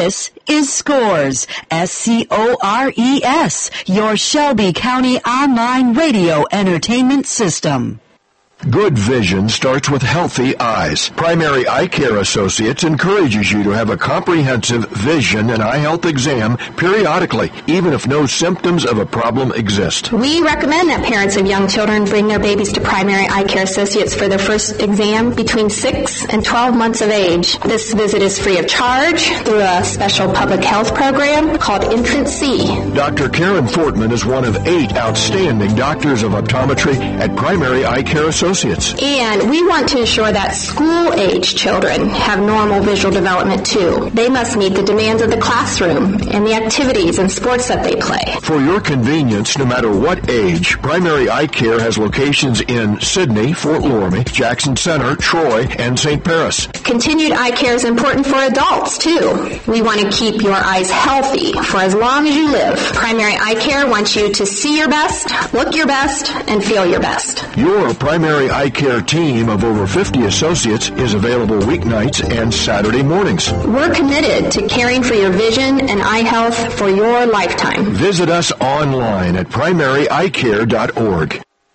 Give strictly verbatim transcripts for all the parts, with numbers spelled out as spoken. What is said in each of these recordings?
This is Scores, S C O R E S, your Shelby County online radio entertainment system. Good vision starts with healthy eyes. Primary Eye Care Associates encourages you to have a comprehensive vision and eye health exam periodically, even if no symptoms of a problem exist. We recommend that parents of young children bring their babies to Primary Eye Care Associates for their first exam between six and twelve months of age. This visit is free of charge through a special public health program called Entrance C. Doctor Karen Fortman is one of eight outstanding doctors of optometry at Primary Eye Care Associates. And we want to ensure that school-age children have normal visual development too. They must meet the demands of the classroom and the activities and sports that they play. For your convenience, no matter what age, Primary Eye Care has locations in Sidney, Fort Loramie, Jackson Center, Troy, and Saint Paris. Continued eye care is important for adults too. We want to keep your eyes healthy for as long as you live. Primary Eye Care wants you to see your best, look your best, and feel your best. Your Primary Eye Care team of over fifty associates is available weeknights and Saturday mornings. We're committed to caring for your vision and eye health for your lifetime. Visit us online at primary eye care dot org.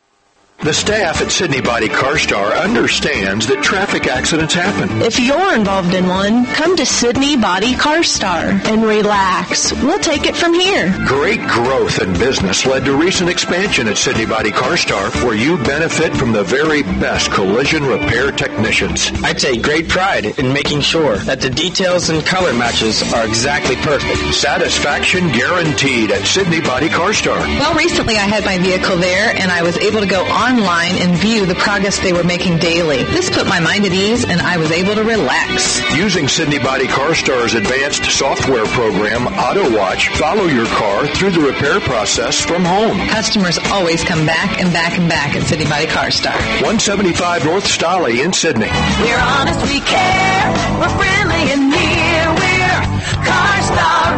The staff at Sidney Body CarStar understands that traffic accidents happen. If you're involved in one, come to Sidney Body CarStar and relax. We'll take it from here. Great growth in business led to recent expansion at Sidney Body CarStar, where you benefit from the very best collision repair technicians. I take great pride in making sure that the details and color matches are exactly perfect. Satisfaction guaranteed at Sidney Body CarStar. Well, recently I had my vehicle there, and I was able to go on online and view the progress they were making daily. This put my mind at ease, and I was able to relax. Using Sidney Body CarStar's advanced software program, AutoWatch, follow your car through the repair process from home. Customers always come back and back and back at Sidney Body CarStar. one seventy-five North Stolly in Sidney. We're honest, we care. We're friendly and near. We're CarStar.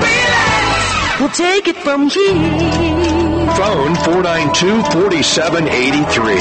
Relax. We'll take it from here. Phone four nine two, four seven eight three.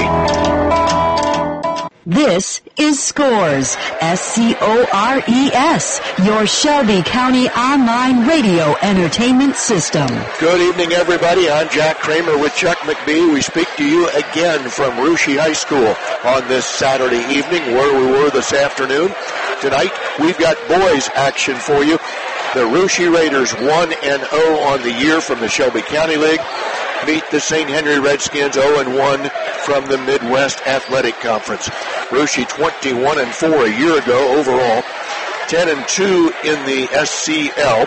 This is Scores, S C O R E S, your Shelby County online radio entertainment system. Good evening, everybody. I'm Jack Kramer with Chuck McBee. We speak to you again from Russia High School on this Saturday evening, where we were this afternoon. Tonight, we've got boys action for you. The Russia Raiders one and oh on the year from the Shelby County League meet the Saint Henry Redskins oh and one from the Midwest Athletic Conference. Russia twenty-one and four a year ago overall, ten and two in the S C L.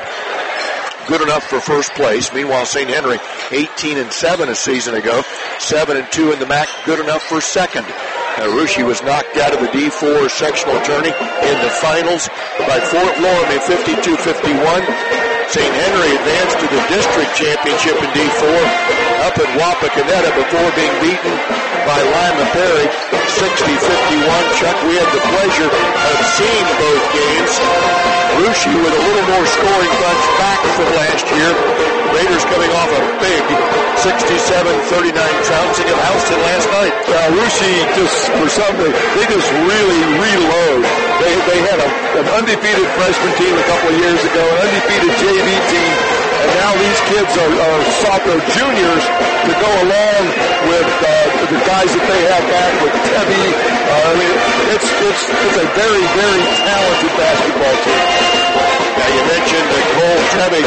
Good enough for first place. Meanwhile, Saint Henry eighteen and seven a season ago, seven and two in the M A C, good enough for second. Uh, Russia was knocked out of the D four sectional tourney in the finals by Fort Loramie fifty-two fifty-one. Saint Henry advanced to the district championship in D four up at Wapakoneta before being beaten by Lima Perry sixty fifty-one. Chuck, we had the pleasure of seeing both games. Russia with a little more scoring punch back from last year. Raiders coming off a big sixty-seven thirty-nine trouncing of Houston last night. Uh, Russia just, for something, they just really reload. They they had a, an undefeated freshman team a couple of years ago, an undefeated J V team, and now these kids are, are sophomore juniors to go along with uh, the guys that they have back with Tebby. Uh, I mean, it's, it's, it's a very, very talented basketball team. Now you mentioned that Cole Tebby.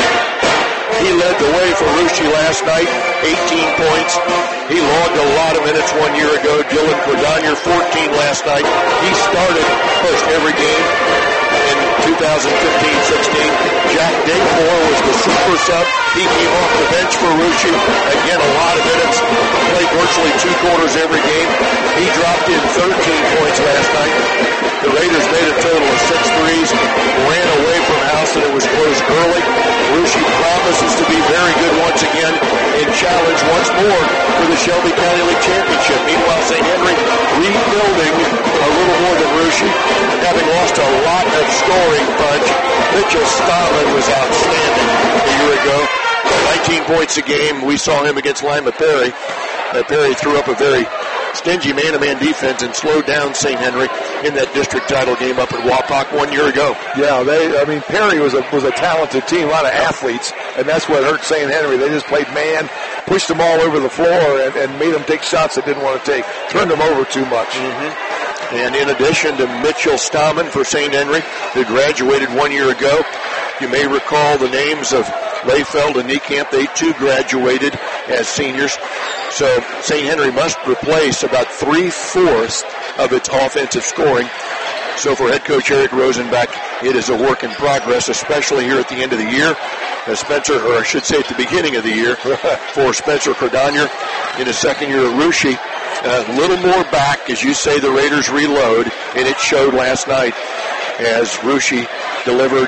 He led the way for Russia last night, eighteen points. He logged a lot of minutes one year ago. Dylan Cordonier, fourteen last night. He started most every game in two thousand fifteen sixteen. Jack Daymore was the super sub. He came off the bench for Russia. Again, a lot of minutes. Played virtually two quarters every game. He dropped in thirteen points last night. The Raiders made a total of six threes, ran away from House, and it was closed early. Russia promises to be very good once again and challenge once more for the Shelby County League Championship. Meanwhile, Saint Henry rebuilding a little more than Russia, having lost a lot of scoring punch. Mitchell Stalin was outstanding a year ago. nineteen points a game. We saw him against Lima Perry. Uh, Perry threw up a very stingy man-to-man defense and slowed down Saint Henry in that district title game up at Wapak one year ago. Yeah, they. I mean, Perry was a was a talented team, a lot of athletes, and that's what hurt Saint Henry. They just played man, pushed them all over the floor, and, and made them take shots they didn't want to take, turned them over too much. Mm-hmm. And in addition to Mitchell Stahman for Saint Henry, who graduated one year ago, you may recall the names of Layfeld and Niekamp. They too graduated as seniors. So Saint Henry must replace about three-fourths of its offensive scoring. So for head coach Eric Rosenbach, it is a work in progress, especially here at the end of the year. As Spencer, or I should say at the beginning of the year, for Spencer Cordonier in his second year at Russia. A little more back, as you say, the Raiders reload, and it showed last night as Russia delivered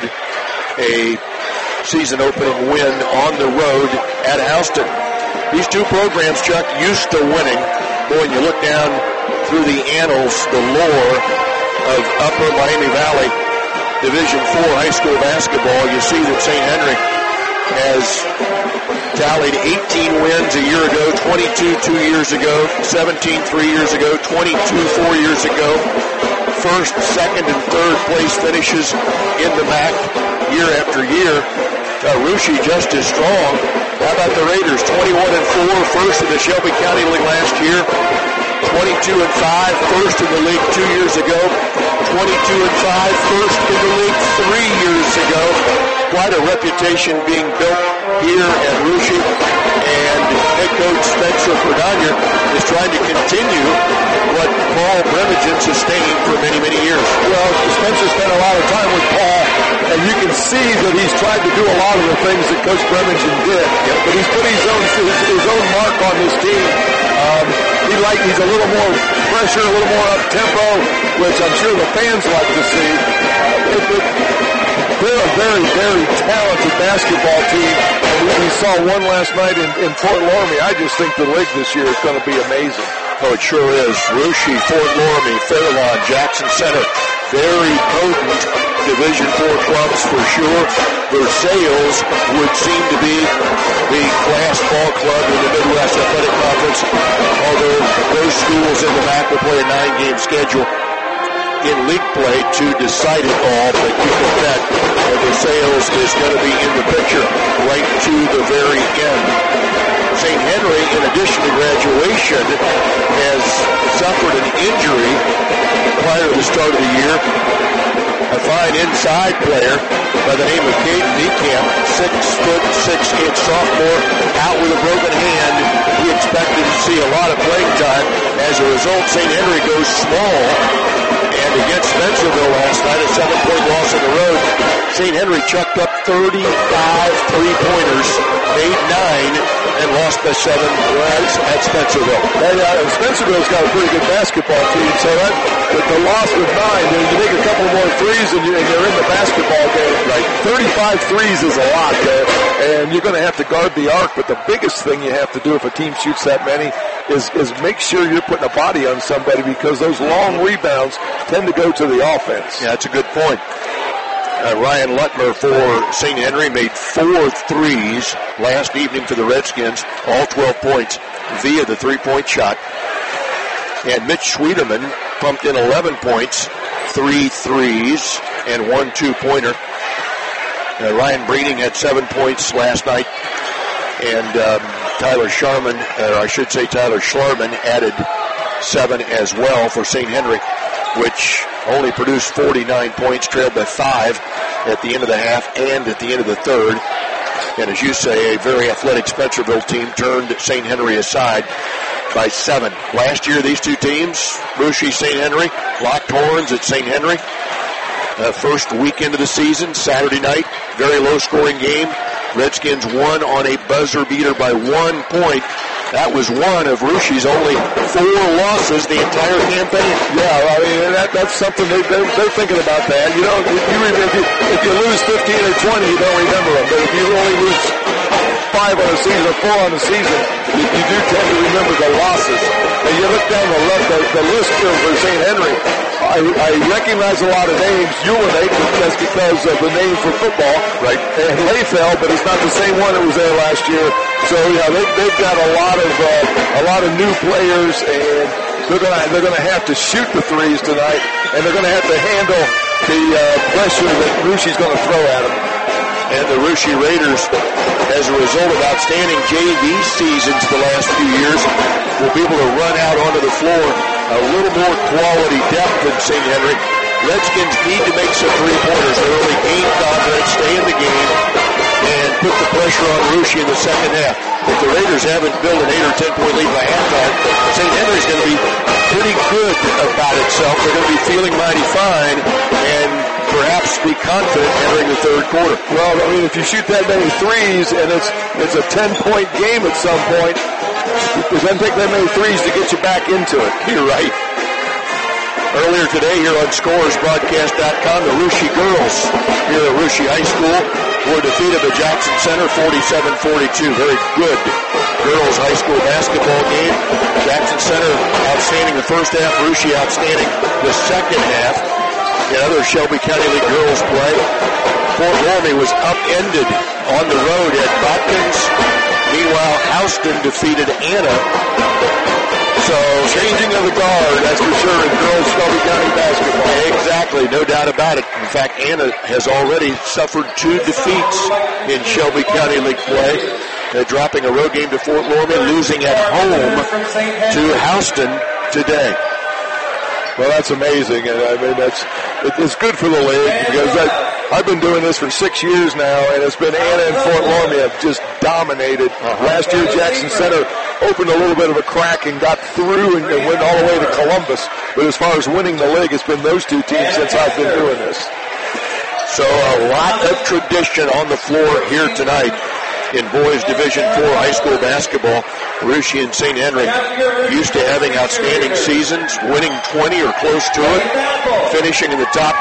a season-opening win on the road at Houston. These two programs, Chuck, used to winning. Boy, when you look down through the annals, the lore of Upper Miami Valley Division four high school basketball, you see that Saint Henry has tallied eighteen wins a year ago, twenty-two two years ago, seventeen three years ago, twenty-two four years ago. First, second, and third place finishes in the M A C year after year. Uh, Russia just as strong. How about the Raiders? twenty-one and four, first in the Shelby County League last year. twenty-two and five, first in the league two years ago. twenty-two and five, first in the league three years ago. Quite a reputation being built here at Russia, and head coach Spencer Cordonier is trying to continue what Paul Bremigen sustained for many, many years. Well, Spencer spent a lot of time with Paul, and you can see that he's tried to do a lot of the things that Coach Bremigen did, yep. But he's put his own his, his own mark on this team. Um, he like he's a little more pressure, a little more up tempo, which I'm sure the fans like to see. Uh, it, it, They're a very, very talented basketball team, and we saw one last night in, in Fort Loramie. I just think the league this year is going to be amazing. Oh, it sure is. Russia, Fort Loramie, Fairlawn, Jackson Center, very potent Division four clubs for sure. Versailles would seem to be the class ball club in the Midwest Athletic Conference, although those schools in the M A C will play a nine-game schedule in league play to decide it all, but you can bet that Versailles is going to be in the picture right to the very end. Saint Henry, in addition to graduation, has suffered an injury prior to the start of the year. A fine inside player by the name of Caden Niekamp, six foot six inch sophomore, out with a broken hand. He expected to see a lot of playing time. As a result, Saint Henry goes small. And against Spencerville last night, a seven-point loss on the road, Saint Henry chucked up thirty-five three-pointers, made nine, and lost by seven at Spencerville. And, uh, Spencerville's got a pretty good basketball team, so that with the loss with nine, then you make a couple more threes and, you, and you're in the basketball game. Right? thirty-five threes is a lot there, and you're going to have to guard the arc, but the biggest thing you have to do if a team shoots that many is, is make sure you're putting a body on somebody, because those long rebounds tend to go to the offense. Yeah, that's a good point. Uh, Ryan Lutmer for Saint Henry made four threes last evening for the Redskins, all twelve points via the three-point shot. And Mitch Schwieterman pumped in eleven points, three threes, and one two-pointer. Uh, Ryan Breeding had seven points last night, and um, Tyler Sharman, or I should say Tyler Schlarman, added seven as well for Saint Henry, which only produced forty-nine points, trailed by five at the end of the half and at the end of the third. And as you say, a very athletic Spencerville team turned Saint Henry aside by seven. Last year, these two teams, Russia, Saint Henry, locked horns at Saint Henry. Uh, first weekend of the season, Saturday night, very low-scoring game. Redskins won on a buzzer beater by one point. That was one of Russia's only four losses the entire campaign. Yeah, I mean, that, that's something they, they're, they're thinking about that. You know, if you, if, you, if you lose fifteen or twenty, you don't remember them. But if you only lose five on a season or four on a season, you, you do tend to remember the losses. And you look down the, the, the list here for Saint Henry, I, I recognize a lot of names. Ulanate, that's because of the name for football. Right. And Layfeld, but it's not the same one that was there last year. So, yeah, they, they've got a lot of uh, a lot of new players, and they're going to they're going to have to shoot the threes tonight, and they're going to have to handle the uh, pressure that Rushie's going to throw at them. And the Russia Raiders, as a result of outstanding J V seasons the last few years, will be able to run out onto the floor a little more quality depth than Saint Henry. Redskins need to make some three-pointers early, gain confidence, stay in the game, and put the pressure on Russia in the second half. If the Raiders haven't built an eight or ten point lead by halftime, Saint Henry's going to be pretty good about itself. They're going to be feeling mighty fine and perhaps be confident entering the third quarter. Well, I mean, if you shoot that many threes and it's it's a ten-point game at some point, it doesn't take that many threes to get you back into it. You're right. Earlier today here on Scores Broadcast dot com, the Russia girls here at Russia High School were defeated by Jackson Center forty-seven forty-two. Very good girls high school basketball game. Jackson Center outstanding the first half, Russia outstanding the second half. In other Shelby County League girls play, Fort Laramie was upended on the road at Botkins. Meanwhile, Houston defeated Anna. So, changing of the guard, that's for sure, in girls Shelby County basketball. Exactly, no doubt about it. In fact, Anna has already suffered two defeats in Shelby County League play. They're dropping a road game to Fort Laramie, losing at home to Houston today. Well, that's amazing, and I mean, that's it's good for the league because that, I've been doing this for six years now, and it's been Anna and Fort Laramie have just dominated. Uh-huh. Last year, Jackson Center opened a little bit of a crack and got through and, and went all the way to Columbus. But as far as winning the league, it's been those two teams since I've been doing this. So a lot of tradition on the floor here tonight in boys Division four high school basketball. Russia and Saint Henry used to having outstanding seasons, winning twenty or close to it, finishing in the top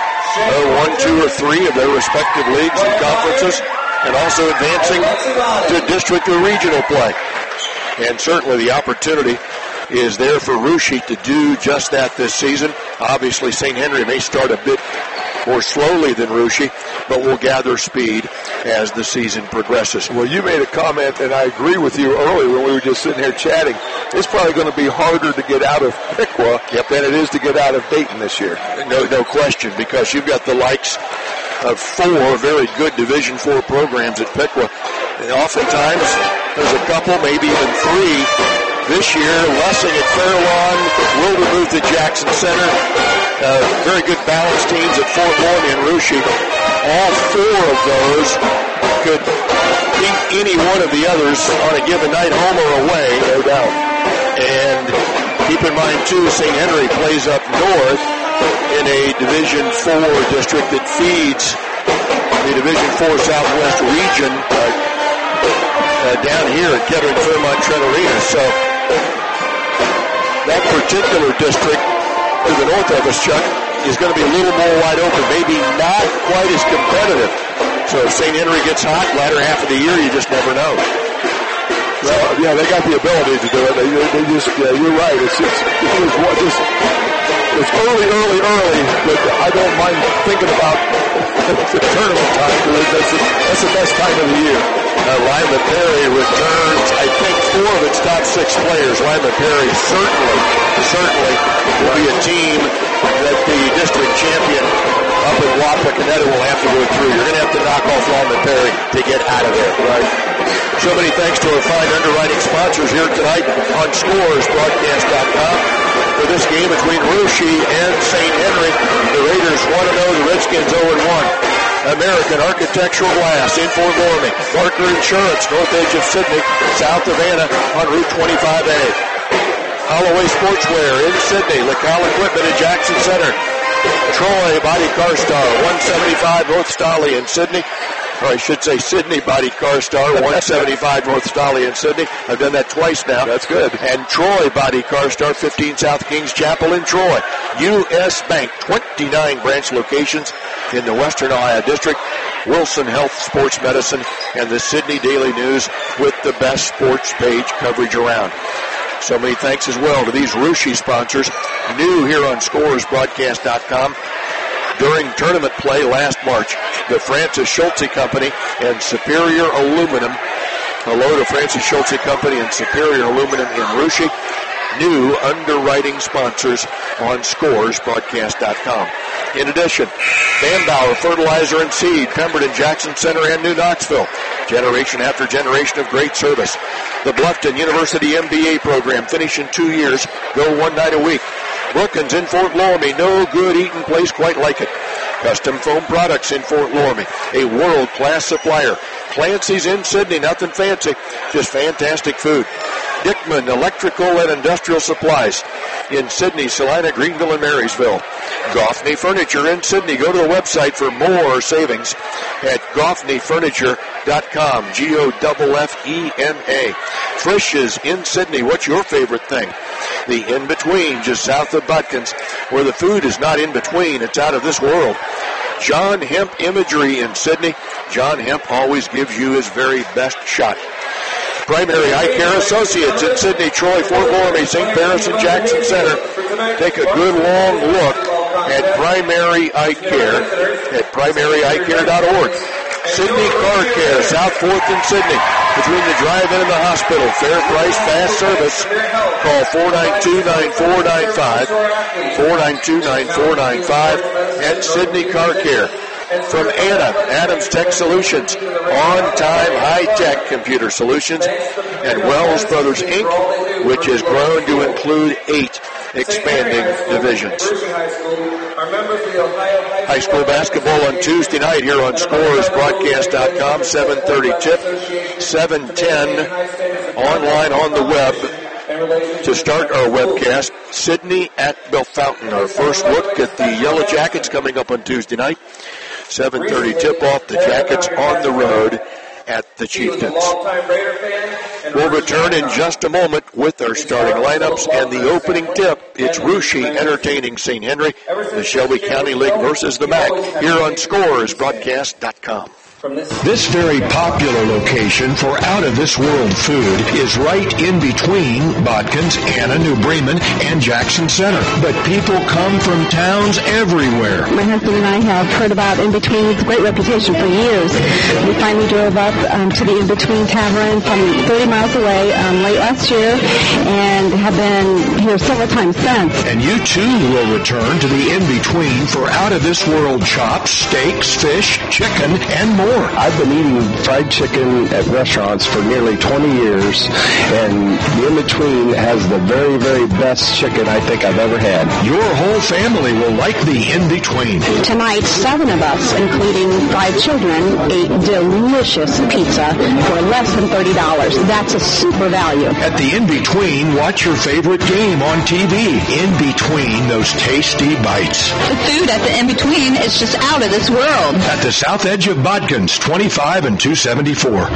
uh, one, two, or three of their respective leagues and conferences, and also advancing to district or regional play. And certainly the opportunity is there for Russia to do just that this season. Obviously, Saint Henry may start a bit more slowly than Russia, but will gather speed as the season progresses. Well, you made a comment, and I agree with you earlier when we were just sitting here chatting. It's probably going to be harder to get out of Piqua yep. than it is to get out of Dayton this year. No, no question, because you've got the likes of four very good Division four programs at Piqua. And oftentimes, there's a couple, maybe even three. This year, Lessing at Fairlawn, Wildermuth at Jackson Center, uh, very good balanced teams at Fort Laramie and Russia. All four of those could beat any one of the others on a given night, home or away, no doubt. And keep in mind, too, Saint Henry plays up north in a Division four district that feeds the Division four Southwest region uh, uh, down here at Kettering Fairmont Trent Arena. So that particular district to the north of us, Chuck, is going to be a little more wide open, maybe not quite as competitive. So if Saint Henry gets hot latter half of the year, you just never know. Well, yeah, they got the ability to do it. They, they just, yeah, you're right. It's, it's, it's, just, it's early, early, early, but I don't mind thinking about the tournament time because that's, that's the best time of the year. Uh, Lima Perry returns, I think, four of its top six players. Lima Perry certainly, certainly will be a team that the district champion up in Wapakoneta will have to go through. You're going to have to knock off Lima Perry to get out of there. Right. So many thanks to our fine underwriting sponsors here tonight on Scores Broadcast dot com. For this game between Russia and Saint Henry, the Raiders one and oh, the Redskins oh and one. American Architectural Glass in Fort Laramie. Barker Insurance, north edge of Sydney, south of Anna on Route twenty-five A. Holloway Sportswear in Sydney. LaCal Equipment in Jackson Center. Troy Body Car Star, one seventy-five North Stolly in Sydney. Or I should say Sydney Body Car Star, one seventy-five North Stolly in Sydney. I've done that twice now. That's good. And Troy Body Car Star, fifteen South Kings Chapel in Troy. U S Bank, twenty-nine branch locations in the Western Ohio District. Wilson Health Sports Medicine and the Sydney Daily News with the best sports page coverage around. So many thanks as well to these Russia sponsors, new here on Scores Broadcast dot com. During tournament play last March, the Francis Schulte Company and Superior Aluminum. Hello to Francis Schulte Company and Superior Aluminum in Russia. new underwriting sponsors on scores broadcast dot com. In addition, Van Bauer Fertilizer and Seed, Pemberton, Jackson Center, and New Knoxville. Generation after generation of great service. The Bluffton University M B A program, finish in two years, go one night a week. Brookins in Fort Loramie, no good eating place quite like it. Custom Foam Products in Fort Loramie, a world-class supplier. Clancy's in Sidney, nothing fancy, just fantastic food. Dickman Electrical and Industrial Supplies in Sidney, Salina, Greenville, and Marysville. Goffney Furniture in Sidney. Go to the website for more savings at goffney furniture dot com, G O F F E N A. Frisch's in Sidney. What's your favorite thing? The in-between, just south of Butkins, where the food is not in between. It's out of this world. John Hemp Imagery in Sidney. John Hemp always gives you his very best shot. Primary Eye Care Associates in Sidney, Troy, Fort Loramie, Saint Paris, and Jackson Center. Take a good long look at Primary Eye Care at primary eye care dot org. Sidney Car Care, South fourth and Sidney, between the drive-in and the hospital. Fair price, fast service. Call four nine two, nine four nine five, four nine two, nine four nine five at Sidney Car Care. From Anna, Adams Tech Solutions, on-time high-tech computer solutions, and Wells Brothers, Incorporated, which has grown to include eight expanding divisions. High school basketball on Tuesday night here on scores broadcast dot com, seven thirty tip, seven ten online on the web. To start our webcast, Sidney at Bellefontaine. Our first look at the Yellow Jackets coming up on Tuesday night. seven thirty tip-off, the Jackets on the road at the Chieftains. We'll return in just a moment with our starting lineups and the opening tip. It's Russia entertaining Saint Henry, the Shelby County League versus the M A C, here on scores broadcast dot com. This very popular location for out-of-this-world food is right in between Botkins, Anna, New Bremen, and Jackson Center. But people come from towns everywhere. My husband and I have heard about In Between with great reputation for years. We finally drove up um, to the In Between Tavern from thirty miles away um, late last year and have been here several times since. And you, too, will return to the In Between for out-of-this-world chops, steaks, fish, chicken, and more. I've been eating fried chicken at restaurants for nearly twenty years, and the In-Between has the very, very best chicken I think I've ever had. Your whole family will like the In-Between. Tonight, seven of us, including five children, ate delicious pizza for less than thirty dollars. That's a super value. At the In-Between, watch your favorite game on T V. In between those tasty bites. The food at the In-Between is just out of this world. At the south edge of Botkins, twenty-five and two seventy-four.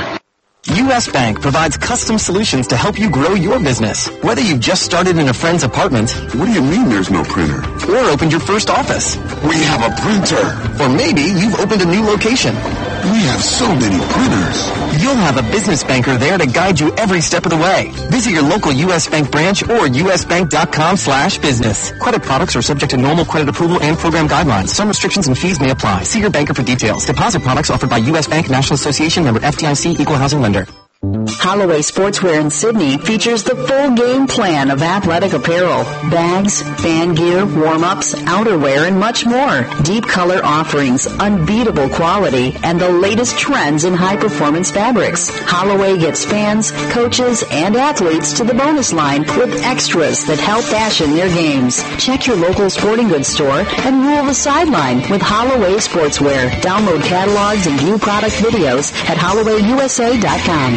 U S Bank provides custom solutions to help you grow your business. Whether you've just started in a friend's apartment. What do you mean there's no printer? Or opened your first office. We have a printer. Or maybe you've opened a new location. We have so many printers. You'll have a business banker there to guide you every step of the way. Visit your local U S Bank branch or usbank.com slash business. Credit products are subject to normal credit approval and program guidelines. Some restrictions and fees may apply. See your banker for details. Deposit products offered by U S Bank, National Association, member F D I C, equal housing lender. Holloway Sportswear in Sidney features the full game plan of athletic apparel, bags, fan gear, warm-ups, outerwear, and much more. Deep color offerings, unbeatable quality, and the latest trends in high-performance fabrics. Holloway gets fans, coaches, and athletes to the bonus line with extras that help fashion their games. Check your local sporting goods store and rule the sideline with Holloway Sportswear. Download catalogs and view product videos at holloway u s a dot com.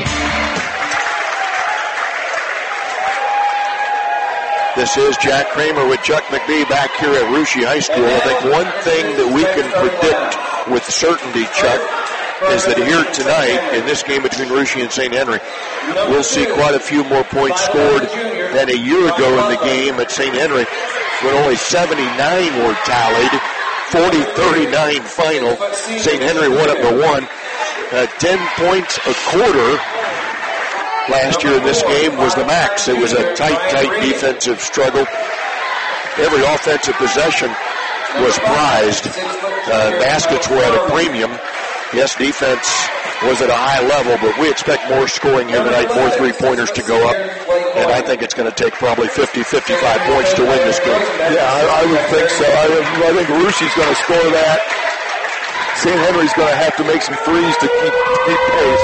This is Jack Kramer with Chuck McBee back here at Russia High School. I think one thing that we can predict with certainty, Chuck, is that here tonight, in this game between Russia and Saint Henry, we'll see quite a few more points scored than a year ago in the game at Saint Henry, when only seventy-nine were tallied, forty thirty-nine final. Saint Henry won up to one. Uh, ten points a quarter last year in this game was the max. It was a tight, tight defensive struggle. Every offensive possession was prized. Uh, baskets were at a premium. Yes, defense was at a high level, but we expect more scoring here tonight, more three-pointers to go up, and I think it's going to take probably fifty, fifty-five points to win this game. Yeah, I, I would think so. I, I think Russia's going to score that. Saint Henry's going to have to make some threes to keep, to keep pace.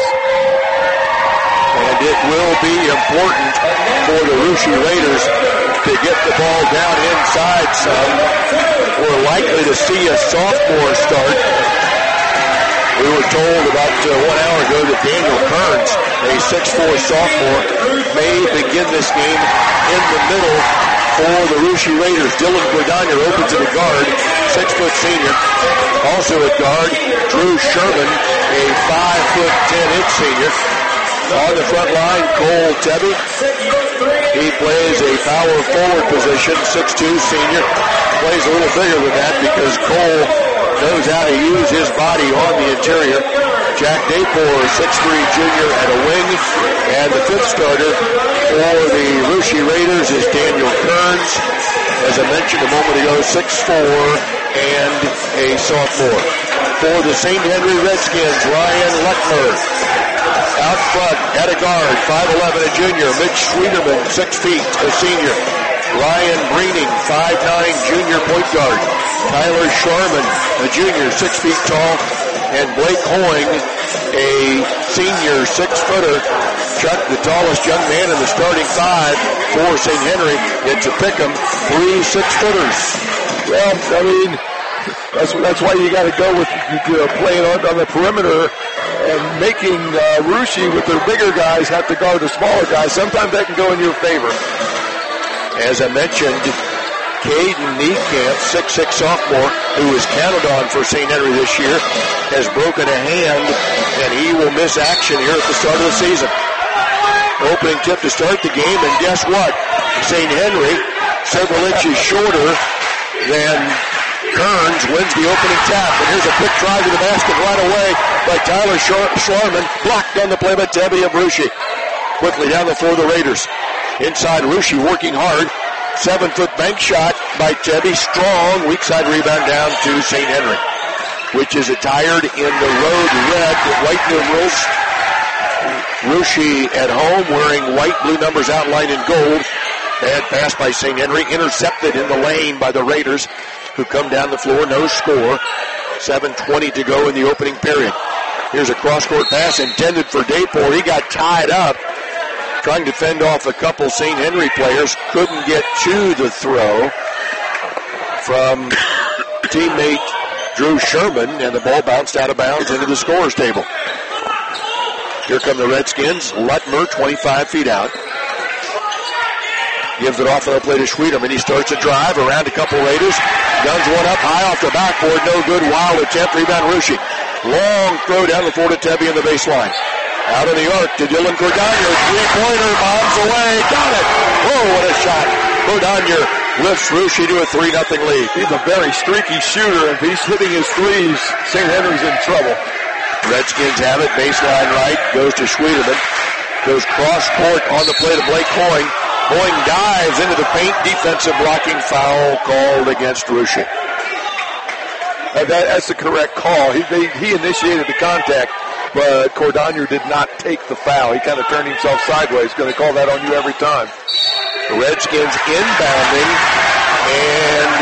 And it will be important for the Russia Raiders to get the ball down inside some. We're likely to see a sophomore start. We were told about uh, one hour ago that Daniel Kearns, a six four sophomore, may begin this game in the middle for the Russia Raiders. Dylan Guadagna opens at the guard, six foot senior. Also at guard, Drew Sherman, a five foot ten inch senior. On the front line, Cole Tebby. He plays a power forward position, six two senior. Plays a little bigger than that because Cole knows how to use his body on the interior. Jack Dapor, six three junior at a wing. And the fifth starter for the Russia Raiders is Daniel Kearns. As I mentioned a moment ago, six four and a sophomore. For the Saint Henry Redskins, Ryan Lechner. Out front, at a guard, five eleven, a junior. Mitch Schwieterman, six feet, a senior. Ryan Breening, five nine, junior point guard. Tyler Sharman, a junior, six feet tall. And Blake Hoing, a senior, six-footer. Chuck, the tallest young man in the starting five for Saint Henry. It's a pick'em, three six-footers. Well, I mean, that's, that's why you got to go with uh, playing on, on the perimeter and making uh, Russia with their bigger guys have to guard the smaller guys. Sometimes that can go in your favor. As I mentioned, Caden Niekamp, six six sophomore, who was counted on for Saint Henry this year, has broken a hand, and he will miss action here at the start of the season. Opening tip to start the game, and guess what? Saint Henry, several inches shorter than Kearns, wins the opening tap. And here's a quick drive to the basket right away by Tyler Schwarman. Blocked on the play by Tebby of Russia. Quickly down the floor, the Raiders. Inside, Russia working hard. Seven-foot bank shot by Tebby. Strong. Weak side rebound down to Saint Henry, which is attired in the road red with white numerals. Russia at home wearing white, blue numbers outlined in gold. Bad pass by Saint Henry. Intercepted in the lane by the Raiders, who come down the floor. No score. seven twenty to go in the opening period. Here's a cross-court pass intended for Dapor. He got tied up trying to fend off a couple Saint Henry players. Couldn't get to the throw from teammate Drew Sherman, and the ball bounced out of bounds into the scorer's table. Here come the Redskins. Lutmer, twenty-five feet out. Gives it off on the play to Schwieterman. He starts a drive around a couple Raiders. Guns one up high off the backboard. No good. Wild attempt. Rebound Russia. Long throw down the floor to Tebby in the baseline. Out of the arc to Dylan Cordagna. Three-pointer. Bombs away. Got it. Whoa, what a shot. Cordagna lifts Russia to a three nothing lead. He's a very streaky shooter. If he's hitting his threes, Saint Henry's in trouble. Redskins have it. Baseline right. Goes to Schwieterman. Goes cross-court on the play to Blake Hoing. Hoing dives into the paint. Defensive blocking foul called against Russia. Uh, that, that's the correct call. He, they, he initiated the contact, but Cordagna did not take the foul. He kind of turned himself sideways. Going to call that on you every time. The Redskins inbounding, and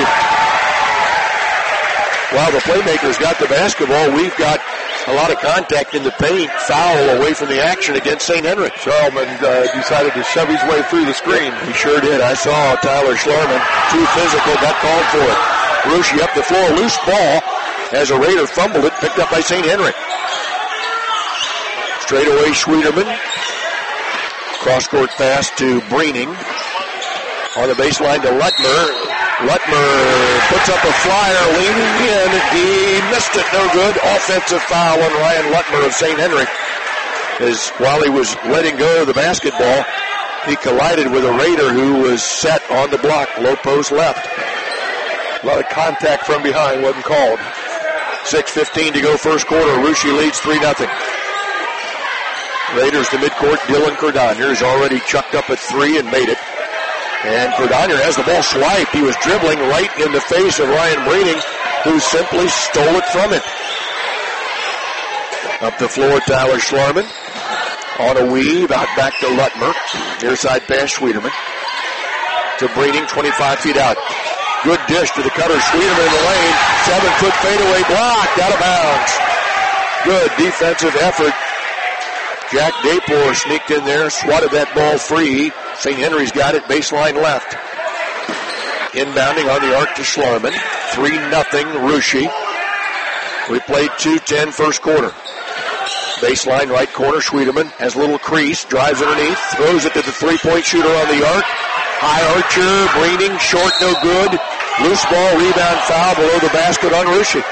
while the playmakers got the basketball, we've got a lot of contact in the paint. Foul away from the action against Saint Henry. Charlman uh, decided to shove his way through the screen. He sure did. I saw Tyler Schlarman, too physical, got called for it. Russia up the floor, loose ball as a Raider fumbled it, picked up by Saint Henry. Straight away Schwieterman. Cross-court pass to Breening. On the baseline to Lutmer. Lutmer puts up a flyer, leaning in. He missed it, no good. Offensive foul on Ryan Lutmer of Saint Henry. As while he was letting go of the basketball, he collided with a Raider who was set on the block, low post left. A lot of contact from behind, wasn't called. six fifteen to go first quarter. Russia leads three nothing. Raiders to midcourt. Dylan Cordagna has already chucked up at three and made it. And Cordagna has the ball swiped. He was dribbling right in the face of Ryan Breening, who simply stole it from him. Up the floor, Tyler Schlarman. On a weave, out back to Lutmer. Near side pass, Schwieterman. To Breening, twenty-five feet out. Good dish to the cutter, Schwieterman in the lane. Seven-foot fadeaway blocked, out of bounds. Good defensive effort. Jack Daypor sneaked in there, swatted that ball free. Saint Henry's got it, baseline left. Inbounding on the arc to Schlarman. three nothing Russia. We played two ten first quarter. Baseline right corner, Schwieterman has a little crease, drives underneath, throws it to the three-point shooter on the arc. High archer, Breening, short, no good. Loose ball, rebound, foul below the basket on Russia.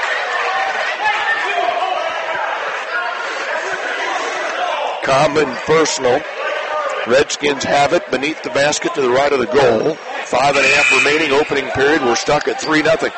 Common personal. Redskins have it beneath the basket to the right of the goal. Five and a half remaining, opening period. We're stuck at three nothing.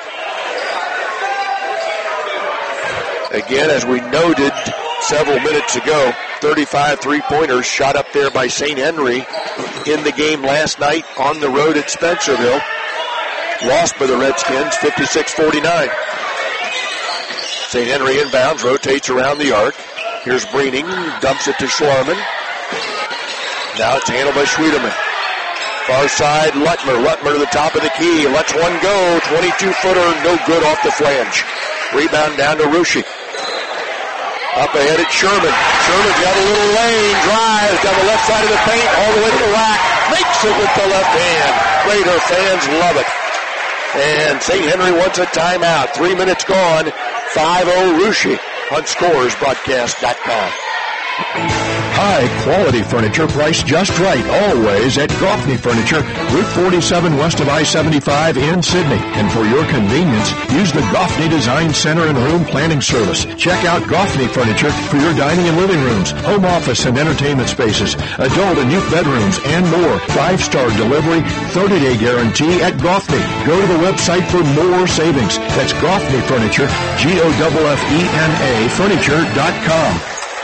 Again, as we noted several minutes ago, thirty-five three-pointers shot up there by Saint Henry in the game last night on the road at Spencerville. Lost by the Redskins, fifty-six forty-nine. Saint Henry inbounds, rotates around the arc. Here's Breening, dumps it to Schlarman. Now it's handled by Schwieterman. Far side, Lutmer. Lutmer to the top of the key. Lets one go. twenty-two footer, no good off the flange. Rebound down to Russia. Up ahead at Sherman. Sherman's got a little lane, drives down the left side of the paint, all the way to the rack. Makes it with the left hand. Raider fans love it. And Saint Henry wants a timeout. Three minutes gone. five oh Russia on scores broadcast dot com. High quality furniture priced just right, always at Goffney Furniture, Route forty-seven west of I seventy-five in Sydney. And for your convenience, use the Goffney Design Center and Room Planning Service. Check out Goffney Furniture for your dining and living rooms, home office and entertainment spaces, adult and youth bedrooms, and more. Five-star delivery, thirty-day guarantee at Goffney. Go to the website for more savings. That's Goffney Furniture, G O F F E N A, furniture dot com.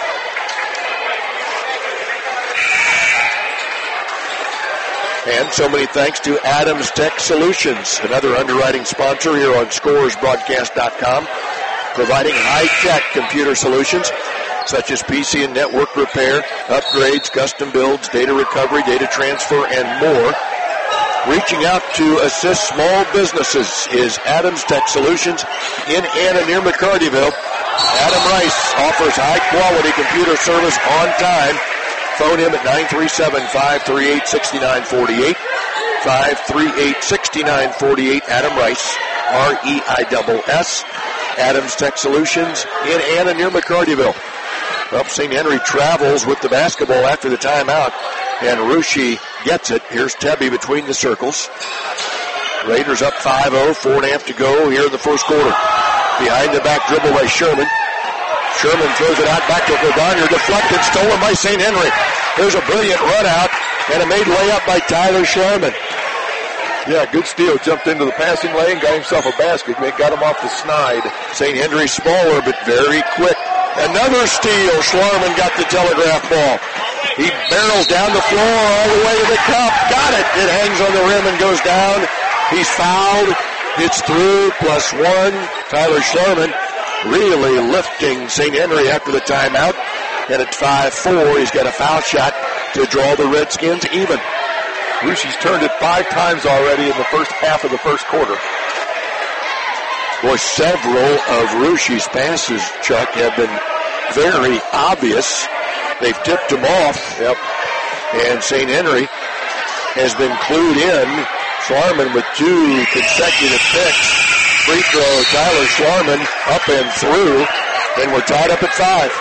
And so many thanks to Adams Tech Solutions, another underwriting sponsor here on scores broadcast dot com, providing high-tech computer solutions such as P C and network repair, upgrades, custom builds, data recovery, data transfer, and more. Reaching out to assist small businesses is Adams Tech Solutions in Anna near McCartyville. Adam Rice offers high-quality computer service on time. Phone him at nine three seven, five three eight, six nine four eight, five three eight, six nine four eight, Adam Rice, R E I S S, Adams Tech Solutions in Anna near McCartyville. Well, Saint Henry travels with the basketball after the timeout, and Russia gets it. Here's Tebby between the circles. Raiders up five oh, four and a half to go here in the first quarter. Behind the back dribble by Sherman. Sherman throws it out back to Gordonier, deflected, stolen by Saint Henry. There's a brilliant run out and a made layup by Tyler Schlarman. Yeah, good steal. Jumped into the passing lane, got himself a basket, got him off the snide. Saint Henry smaller but very quick. Another steal. Schlarman got the telegraph ball. He barrels down the floor all the way to the cup. Got it. It hangs on the rim and goes down. He's fouled. It's through, plus one. Tyler Schlarman really lifting Saint Henry after the timeout. And at five four, he's got a foul shot to draw the Redskins even. Russia's turned it five times already in the first half of the first quarter. Boy, several of Russia's passes, Chuck, have been very obvious. They've tipped them off. Yep. And Saint Henry has been clued in. Schlarman with two consecutive picks. Free throw, Tyler Schlarman up and through, and we're tied up at five.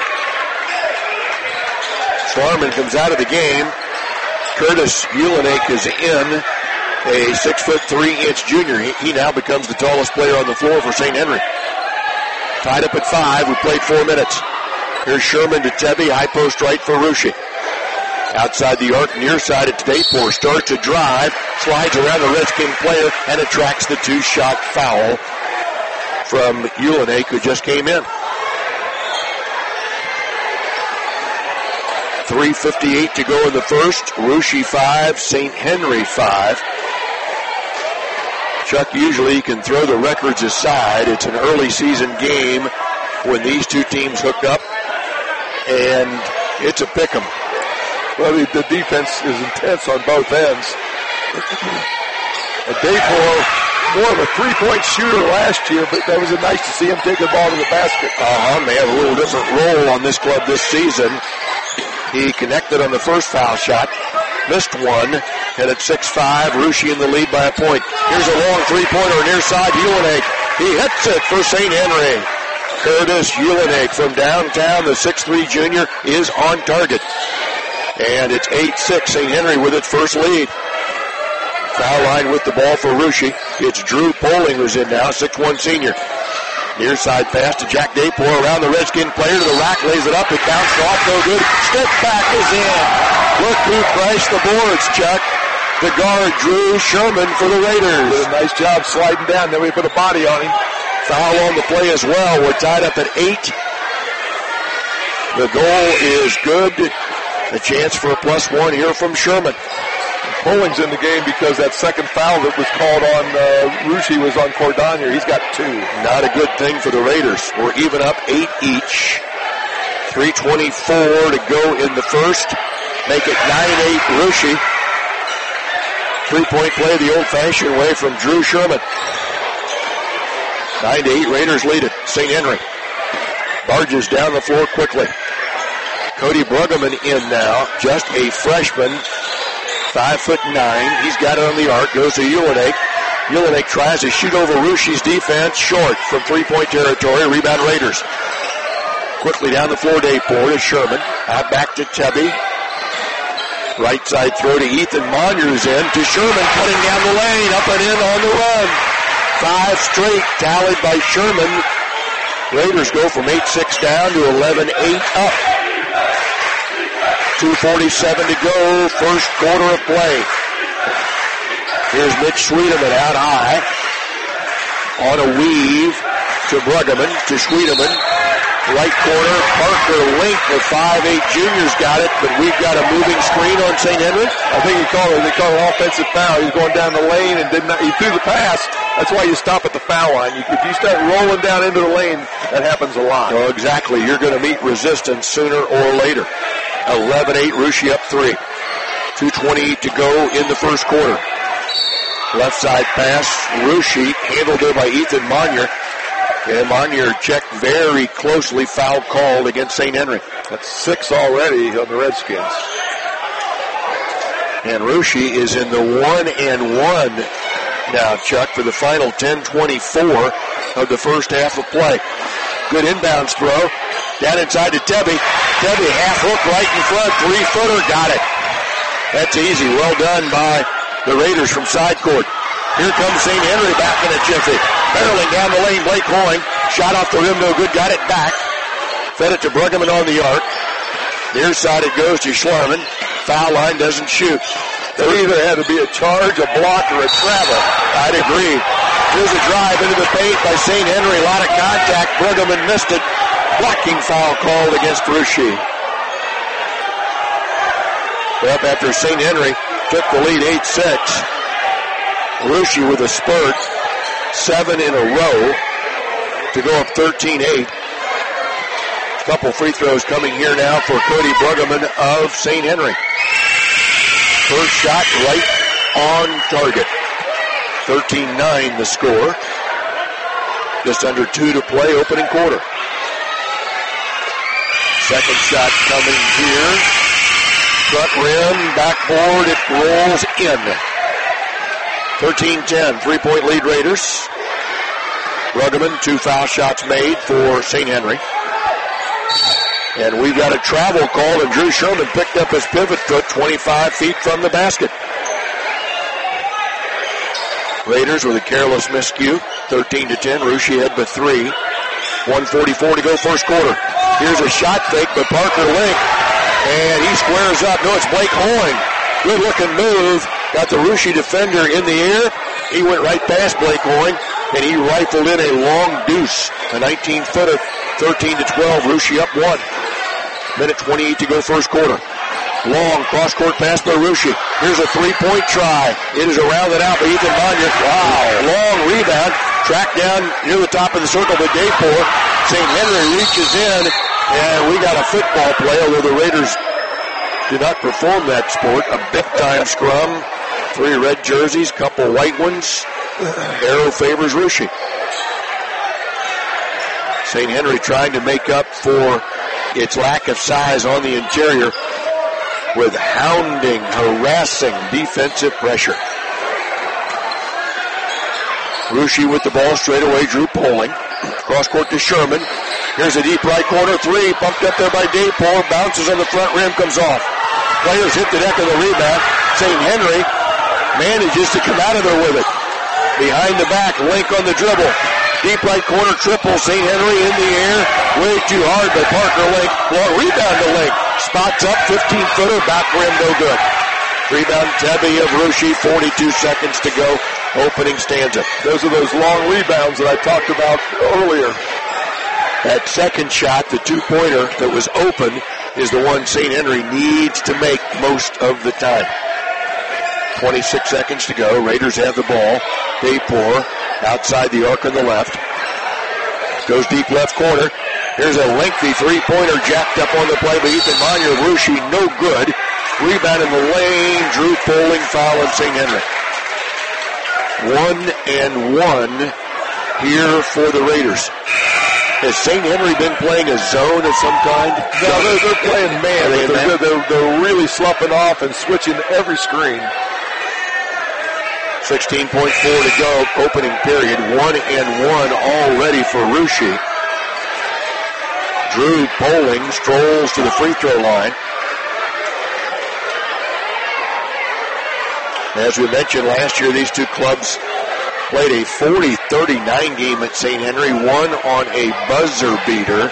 Schlarman comes out of the game. Curtis Ulenik is in, a six foot three inch junior. He, he now becomes the tallest player on the floor for Saint Henry. Tied up at five. We played four minutes. Here's Sherman to Tebby, high post right for Russia. Outside the arc, near side at Daypor, starts a drive, slides around the Redskin player, and attracts the two-shot foul from Ulenik, who just came in. three fifty-eight to go in the first. Russia five, Saint Henry five. Chuck, usually you can throw the records aside. It's an early season game when these two teams hook up. and it's a pick 'em. Well, the, the defense is intense on both ends. And Dayport, more of a three-point shooter last year, but that was nice to see him take the ball to the basket. Uh-huh. They have a little different role on this club this season. He connected on the first foul shot, missed one, and at six five, Russia in the lead by a point. Here's a long three-pointer near side, Ulenig. He hits it for Saint Henry. Curtis Ulenig from downtown, the six three junior, is on target. And it's eight six, Saint Henry with its first lead. Foul line with the ball for Russia. It's Drew Poling who's in now, six one senior. Near side pass to Jack Dayport around the Redskin player to the rack, lays it up, it bounced off, no good. Step back is in. Look who crashed the boards, Chuck. The guard, Drew Sherman for the Raiders. Did a nice job sliding down, then we put a body on him. Foul on the play as well. We're tied up at eight. The goal is good. A chance for a plus one here from Sherman. Poling's in the game because that second foul that was called on uh, Russia was on Cordonier. He's got two. Not a good thing for the Raiders. We're even up eight each. three twenty-four to go in the first. Make it nine eight Russia. Three-point play the old-fashioned way from Drew Sherman. nine to eight, Raiders lead it. Saint Henry barges down the floor quickly. Cody Bruggeman in now, just a freshman. Five foot nine. He's got it on the arc. Goes to Ulenig. Ulenig tries to shoot over Russia's defense. Short from three-point territory. Rebound Raiders. Quickly down the floor, Dayport is Sherman. Out back to Tebby. Right side throw to Ethan Monier's in. To Sherman cutting down the lane. Up and in on the run. Five straight tallied by Sherman. Raiders go from eight six down to eleven eight up. two forty-seven to go, first quarter of play. Here's Mitch Schwedeman out high. On a weave to Bruggeman, to Schwedeman. Right corner, Parker Link, the five eight junior's got it, but we've got a moving screen on Saint Henry. I think he called it, they called it offensive foul. He's going down the lane and did not, he threw the pass. That's why you stop at the foul line. You, if you start rolling down into the lane, that happens a lot. Oh, exactly. You're going to meet resistance sooner or later. eleven eight, Russia up three. two twenty-eight to go in the first quarter. Left side pass, Russia, handled there by Ethan Monier. And Monier checked very closely, foul called against Saint Henry. That's six already on the Redskins. And Russia is in the one and one now, Chuck, for the final ten twenty-four of the first half of play. Good inbounds throw. Down inside to Tebby. Tebby half hook right in front. Three-footer. Got it. That's easy. Well done by the Raiders from side court. Here comes Saint Henry back in a jiffy. Barreling down the lane. Blake Hoying. Shot off the rim. No good. Got it back. Fed it to Bruggeman on the arc. Near side it goes to Schlarman. Foul line doesn't shoot. There either had to be a charge, a block, or a travel. I'd agree. Here's a drive into the paint by Saint Henry. A lot of contact. Bruggeman missed it. Blocking foul called against Russia. Up after Saint Henry took the lead eight six. Russia with a spurt. Seven in a row to go up thirteen eight. Couple free throws coming here now for Cody Bruggeman of Saint Henry. First shot right on target. thirteen nine the score. Just under two to play opening quarter. Second shot coming here. Front rim, backboard, it rolls in. thirteen ten, three-point lead Raiders. Bruggeman, two foul shots made for Saint Henry. And we've got a travel call, and Drew Sherman picked up his pivot foot twenty-five feet from the basket. Raiders with a careless miscue, thirteen to ten. Russia had but three. one forty-four to go first quarter. Here's a shot fake by Parker Link, and he squares up. No, it's Blake Hoying. Good looking move. Got the Russia defender in the air. He went right past Blake Hoying, and he rifled in a long deuce. A nineteen footer, thirteen to twelve. Russia up one. Minute twenty-eight to go first quarter. Long cross-court pass by Russia. Here's a three-point try. It is rounded out by Ethan Monier. Wow, long rebound. Tracked down near the top of the circle by Dayport. Saint Henry reaches in, And we got a football play, although the Raiders do not perform that sport. A big-time scrum. Three red jerseys, couple white ones. Arrow favors Russia. Saint Henry trying to make up for its lack of size on the interior with hounding, harassing defensive pressure. Russia with the ball straight away. Drew Poling. Cross court to Sherman. Here's a deep right corner three. Bumped up there by Daypore. Bounces on the front rim. Comes off. Players hit the deck of the rebound. Saint Henry manages to come out of there with it. Behind the back. Link on the dribble. Deep right corner triple. Saint Henry in the air. Way too hard by Parker Link. Long rebound to Link. Spots up. fifteen-footer. Back rim. No good. Rebound Tebby of Russia. forty-two seconds to go. Opening stanza. Those are those long rebounds that I talked about earlier. That second shot, the two-pointer that was open, is the one Saint Henry needs to make most of the time. twenty-six seconds to go. Raiders have the ball. Daypore outside the arc on the left. Goes deep left corner. Here's a lengthy three-pointer jacked up on the play by Ethan Monyer of Russia. No good. Rebound in the lane. Drew Poling foul on Saint Henry. One and one here for the Raiders. Has Saint Henry been playing a zone of some kind? No, they're, they're playing man. They they're, they're, they're really sloughing off and switching every screen. sixteen point four to go, opening period. One and one already for Russia. Drew Poling strolls to the free throw line. As we mentioned last year, these two clubs played a forty thirty-nine game at Saint Henry, won on a buzzer beater.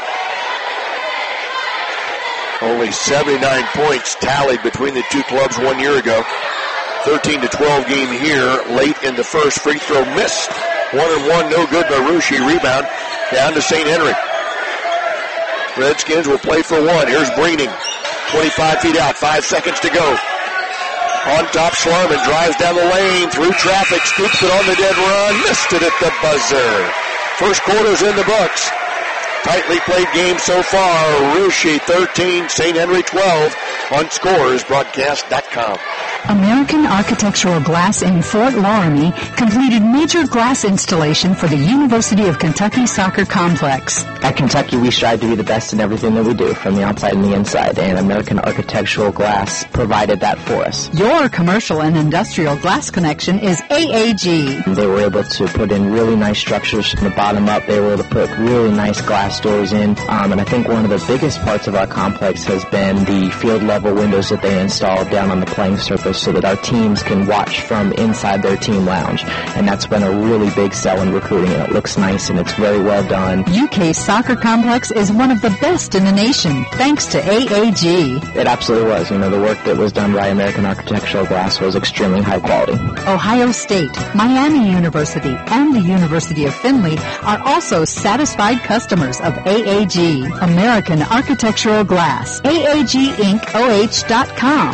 Only seventy-nine points tallied between the two clubs one year ago. thirteen to twelve game here, late in the first. Free throw missed. One and one, no good by Russia. Rebound down to Saint Henry. Redskins will play for one. Here's Breening. twenty-five feet out, five seconds to go. On top, Schlarman drives down the lane, through traffic, scoops it on the dead run, missed it at the buzzer. First quarter's in the books. Tightly played game so far. Russia thirteen, Saint Henry twelve on scores broadcast dot com. American Architectural Glass in Fort Loramie completed major glass installation for the University of Kentucky Soccer Complex. At Kentucky, we strive to be the best in everything that we do, from the outside and the inside, and American Architectural Glass provided that for us. Your commercial and industrial glass connection is A A G. They were able to put in really nice structures from the bottom up. They were able to put really nice glass doors in, um, and I think one of the biggest parts of our complex has been the field-level windows that they installed down on the playing surface, so that our teams can watch from inside their team lounge. And that's been a really big sell in recruiting, and it looks nice and it's very well done. U K Soccer Complex is one of the best in the nation, thanks to A A G. It absolutely was. You know, the work that was done by American Architectural Glass was extremely high quality. Ohio State, Miami University, and the University of Findlay are also satisfied customers of A A G, American Architectural Glass. A A G Inc O H dot com.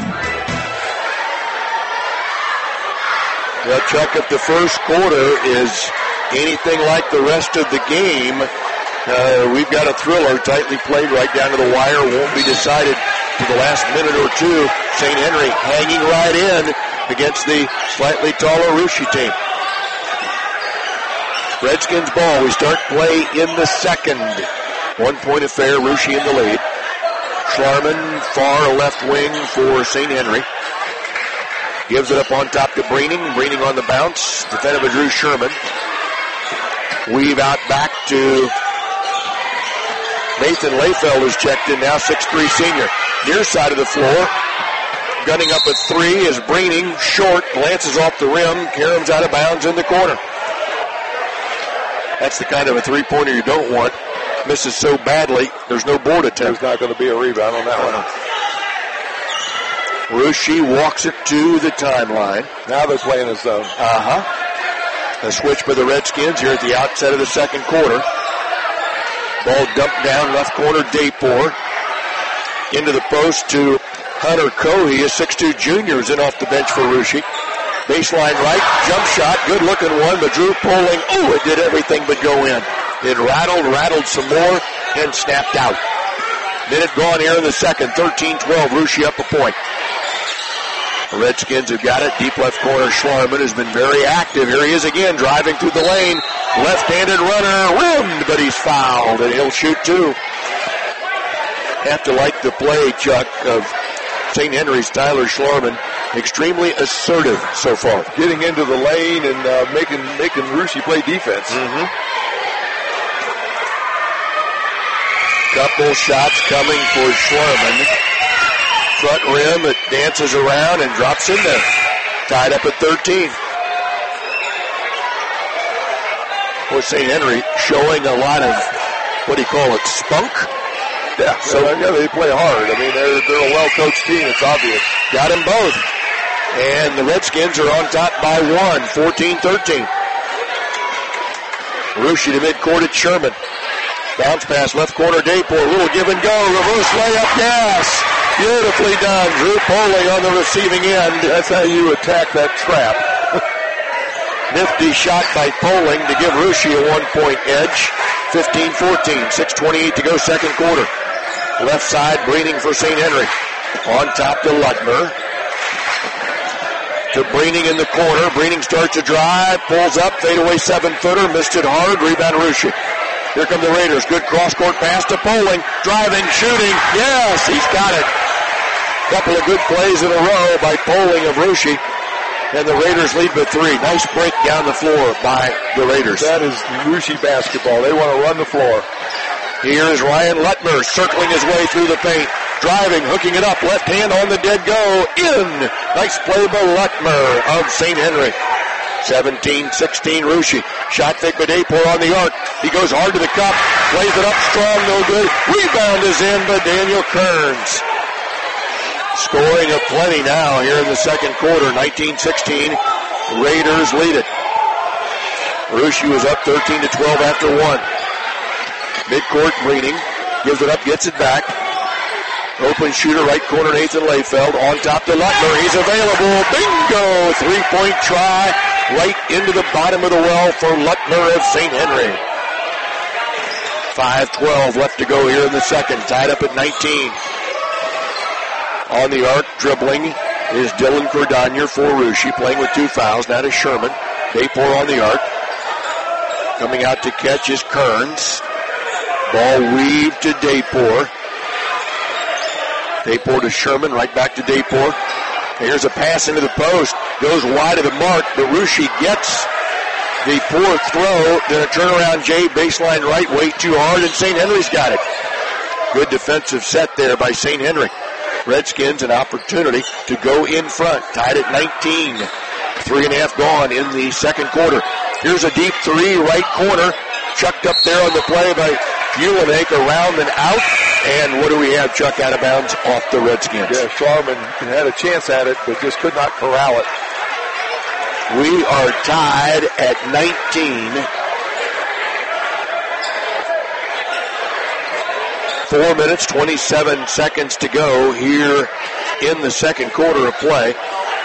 Well, Chuck, if the first quarter is anything like the rest of the game, uh, we've got a thriller, tightly played right down to the wire. Won't be decided to the last minute or two. Saint Henry hanging right in against the slightly taller Russia team. Redskins ball. We start play in the second. One point affair, Russia in the lead. Schlarman, far left wing for Saint Henry. Gives it up on top to Breening. Breening on the bounce. Defended by Drew Sherman. Weave out back to Nathan Layfeld, who's checked in now, six three senior. Near side of the floor. Gunning up at three is Breening. Short. Glances off the rim. Karam's out of bounds in the corner. That's the kind of a three-pointer you don't want. Misses so badly, there's no board attempt. There's not going to be a rebound on that one. Russia walks it to the timeline. Now they're playing a zone. Uh-huh. A switch by the Redskins here at the outset of the second quarter. Ball dumped down left corner, Daypore. Into the post to Hunter Cohey, a six two junior, is in off the bench for Russia. Baseline right, jump shot, good looking one, but Drew Poling, oh, it did everything but go in. It rattled, rattled some more, and snapped out. Minute gone here in the second. thirteen twelve. Russia up a point. The Redskins have got it. Deep left corner. Schlarman has been very active. Here he is again, driving through the lane. Left-handed runner, rimmed, but he's fouled, and he'll shoot two. Have to like the play, Chuck, of Saint Henry's Tyler Schlarman. Extremely assertive so far. Getting into the lane and uh, making making Russia play defense. Mm-hmm. Couple shots coming for Schlarman. Front rim, it dances around and drops in there. Tied up at thirteen. Boy, Saint Henry showing a lot of, what do you call it, spunk? Yeah, so yeah, they play hard. I mean, they're, they're a well-coached team, it's obvious. Got them both. And the Redskins are on top by one, fourteen thirteen. Russia to midcourt at Sherman. Bounce pass, left corner, Dayport. Little give and go. Reverse layup, yes. Beautifully done. Drew Poling on the receiving end. That's how you attack that trap. Nifty shot by Poling to give Russia a one-point edge. fifteen fourteen. six twenty-eight to go, second quarter. Left side, Breening for Saint Henry. On top to Lutmer. To Breening in the corner. Breening starts to drive, pulls up, fadeaway seven-footer, missed it hard, rebound Russia. Here come the Raiders. Good cross-court pass to Poling. Driving, shooting. Yes, he's got it. Couple of good plays in a row by Poling of Russia. And the Raiders lead by three. Nice break down the floor by the Raiders. That is Russia basketball. They want to run the floor. Here is Ryan Lutmer circling his way through the paint. Driving, hooking it up. Left hand on the dead go. In. Nice play by Lutmer of Saint Henry. seventeen sixteen Russia. Shot fake by Dayport on the arc. He goes hard to the cup. Plays it up strong, no good. Rebound is in by Daniel Kearns. Scoring a plenty now here in the second quarter. nineteen sixteen. Raiders lead it. Russia was up thirteen to twelve after one. Midcourt Breening. Gives it up, gets it back. Open shooter, right corner, Nathan Layfeld. On top to Lutmer. He's available. Bingo! Three-point try. Right into the bottom of the well for Lutmer of Saint Henry. five twelve left to go here in the second. Tied up at nineteen. On the arc, dribbling is Dylan Cordonier for Russia, playing with two fouls. Now to Sherman. Dayport on the arc. Coming out to catch is Kearns. Ball weaved to Dayport. Dayport to Sherman, right back to Dayport. Here's a pass into the post. Goes wide of the mark, but Russia gets the poor throw. Then a turnaround J, baseline right, way too hard, and Saint Henry's got it. Good defensive set there by Saint Henry. Redskins an opportunity to go in front. Tied at nineteen. Three and a half gone in the second quarter. Here's a deep three, right corner. Chucked up there on the play by Ulenek, around and out. And what do we have, Chuck, out of bounds off the Redskins? Yeah, Schlarman had a chance at it, but just could not corral it. We are tied at nineteen. Four minutes, twenty-seven seconds to go here in the second quarter of play.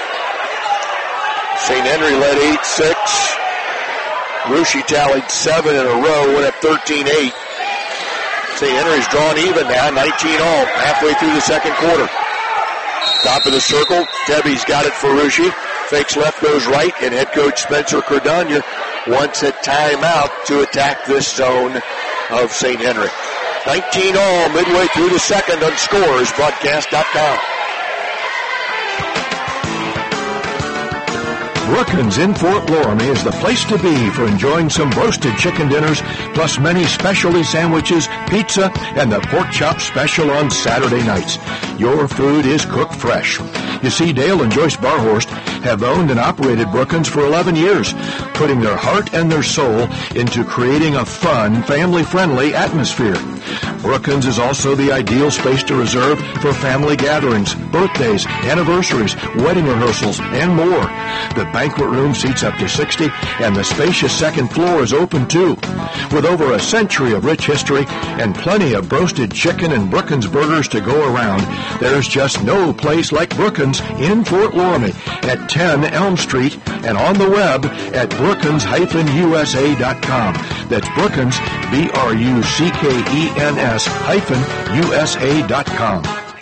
Saint Henry led eight six. Russia tallied seven in a row, went up thirteen eight. Saint Henry's drawn even now, nineteen all, halfway through the second quarter. Top of the circle, Tebby's got it for Russia. Fakes left, goes right, and head coach Spencer Cordonier wants a timeout to attack this zone of Saint Henry. nineteen all, midway through the second on scores broadcast dot com. Brookins in Fort Loramie is the place to be for enjoying some roasted chicken dinners, plus many specialty sandwiches, pizza, and the pork chop special on Saturday nights. Your food is cooked fresh. You see, Dale and Joyce Barhorst have owned and operated Brookins for eleven years, putting their heart and their soul into creating a fun, family-friendly atmosphere. Brookins is also the ideal space to reserve for family gatherings, birthdays, anniversaries, wedding rehearsals, and more. The banquet room seats up to sixty, and the spacious second floor is open too. With over a century of rich history and plenty of roasted chicken and Brookins burgers to go around, there's just no place like Brookins in Fort Loramie at ten Elm Street, and on the web at brookins dash u s a dot com. That's Brookins, B R U C K E N S hyphen U S A dot com.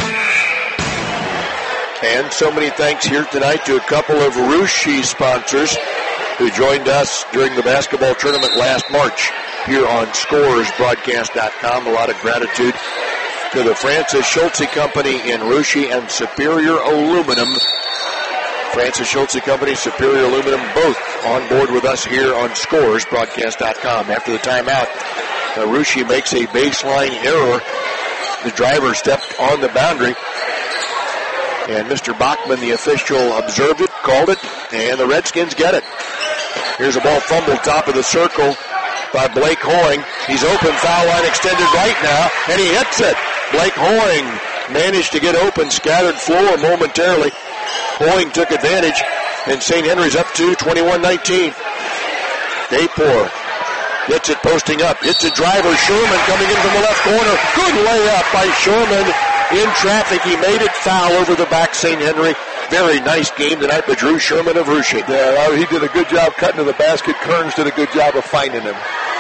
And so many thanks here tonight to a couple of Russia sponsors who joined us during the basketball tournament last March here on scores broadcast dot com. A lot of gratitude to the Francis Schultze Company in Russia and Superior Aluminum. Francis Schultze Company, Superior Aluminum, both on board with us here on scores broadcast dot com. After the timeout, uh, Russia makes a baseline error. The driver stepped on the boundary, and Mister Bachman, the official, observed it, called it, and the Redskins get it. Here's a ball fumbled top of the circle by Blake Hoying. He's open, foul line extended right now, and he hits it. Blake Hoying managed to get open, scattered floor momentarily. Hoying took advantage, and Saint Henry's up to twenty-one nineteen. Daypor gets it posting up. Hits a driver, Sherman coming in from the left corner. Good layup by Sherman. In traffic, he made it foul over the back, Saint Henry. Very nice game tonight by Drew Sherman of Russia. Yeah, he did a good job cutting to the basket. Kearns did a good job of finding him.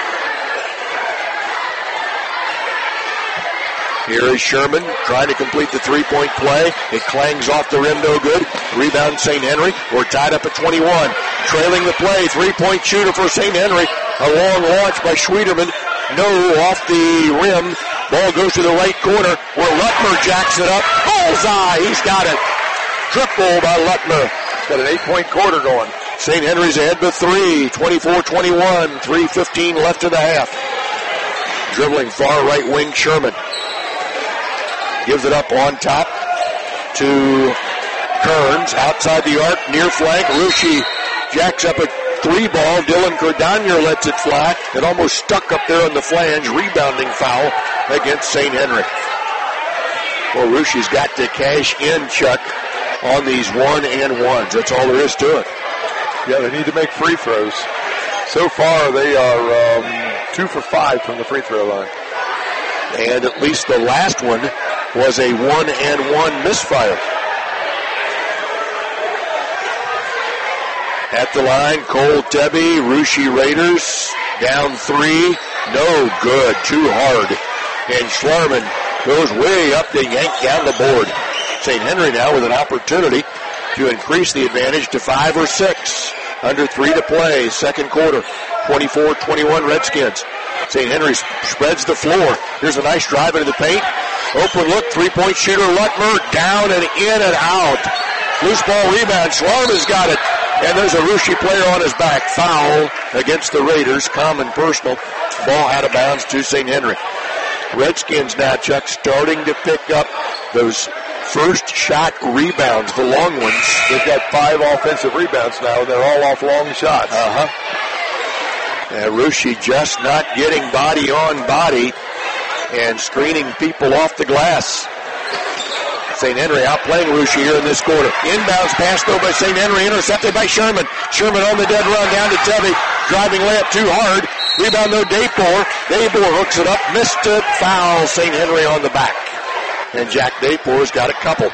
Here is Sherman trying to complete the three-point play. It clangs off the rim, no good. Rebound, Saint Henry. We're tied up at twenty-one. Trailing the play, three-point shooter for Saint Henry. A long launch by Schwieterman. No, off the rim. Ball goes to the right corner where Lutmer jacks it up. Bullseye, he's got it. Triple by Lutmer. Got an eight-point quarter going. Saint Henry's ahead by three, twenty-four twenty-one, three fifteen left in the half. Dribbling far right wing Sherman. Gives it up on top to Kearns. Outside the arc, near flank. Russia jacks up a three ball. Dylan Cordonier lets it fly. It almost stuck up there on the flange. Rebounding foul against Saint Henry. Well, Russia's got to cash in, Chuck, on these one and ones. That's all there is to it. Yeah, they need to make free throws. So far, they are um, two for five from the free throw line. And at least the last one was a one and one misfire. At the line, Cole Tebby, Russia Raiders, down three, no good, too hard. And Schlarman goes way up to yank down the board. Saint Henry now with an opportunity to increase the advantage to five or six. Under three to play, second quarter, twenty-four twenty-one Redskins. Saint Henry spreads the floor. Here's a nice drive into the paint. Open look, three-point shooter Lutmer, down and in and out. Loose ball rebound, Schlarman's got it. And there's a Russia player on his back. Foul against the Raiders, common personal. Ball out of bounds to Saint Henry. Redskins now, Chuck, starting to pick up those first shot rebounds, the long ones. They've got five offensive rebounds now, and they're all off long shots. Uh-huh. And Russia just not getting body on body and screening people off the glass. Saint Henry outplaying Russia here in this quarter. Inbounds pass though by Saint Henry, intercepted by Sherman. Sherman on the dead run down to Tebby. Driving layup too hard. Rebound though Daypor. Daypor hooks it up. Missed it. Foul. Saint Henry on the back. And Jack Daypor's got a couple.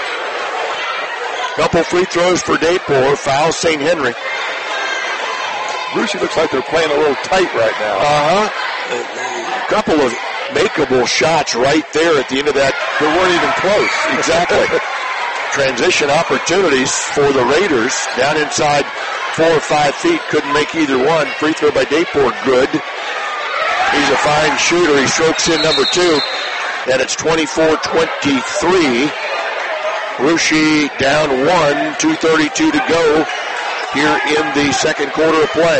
Couple free throws for Daypor. Foul Saint Henry. Russia looks like they're playing a little tight right now. Uh-huh. A couple of makeable shots right there at the end of that. They weren't even close. Exactly. Transition opportunities for the Raiders. Down inside four or five feet. Couldn't make either one. Free throw by Daypor. Good. He's a fine shooter. He strokes in number two. And it's twenty-four twenty-three. Russia down one. two thirty-two to go here in the second quarter of play.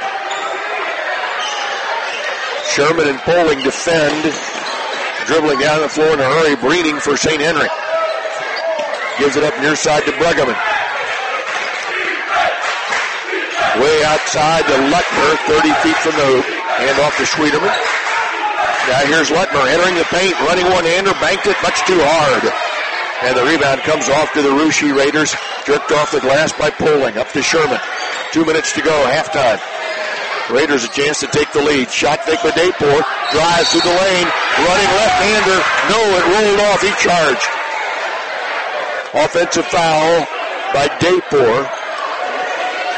Sherman and Poling defend. Dribbling down the floor in a hurry. Breeding for Saint Henry. Gives it up near side to Bruggeman. Way outside to Lutmer, thirty feet from the hoop. Hand off to Schwieterman. Now here's Lutmer entering the paint, running one-hander, banked it much too hard. And the rebound comes off to the Russia Raiders. Jerked off the glass by Poling. Up to Sherman. Two minutes to go, halftime. Raiders a chance to take the lead. Shot fake by Daypor. Drives through the lane. Running left-hander. No, it rolled off. He charged. Offensive foul by Daypor.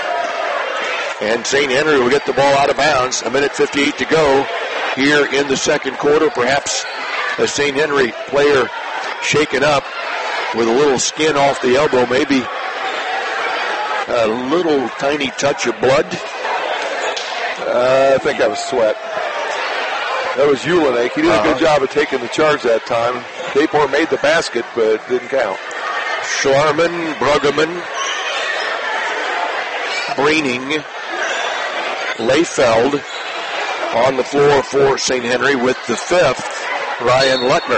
And Saint Henry will get the ball out of bounds. A minute fifty-eight to go here in the second quarter. Perhaps a Saint Henry player shaken up with a little skin off the elbow, maybe a little tiny touch of blood. Uh, I think that was sweat. That was Ulenik. He did uh-huh. a good job of taking the charge that time. Dayport made the basket, but it didn't count. Schlarman, Bruggeman, Breening, Layfeld on the floor for Saint Henry with the fifth, Ryan Lutmer.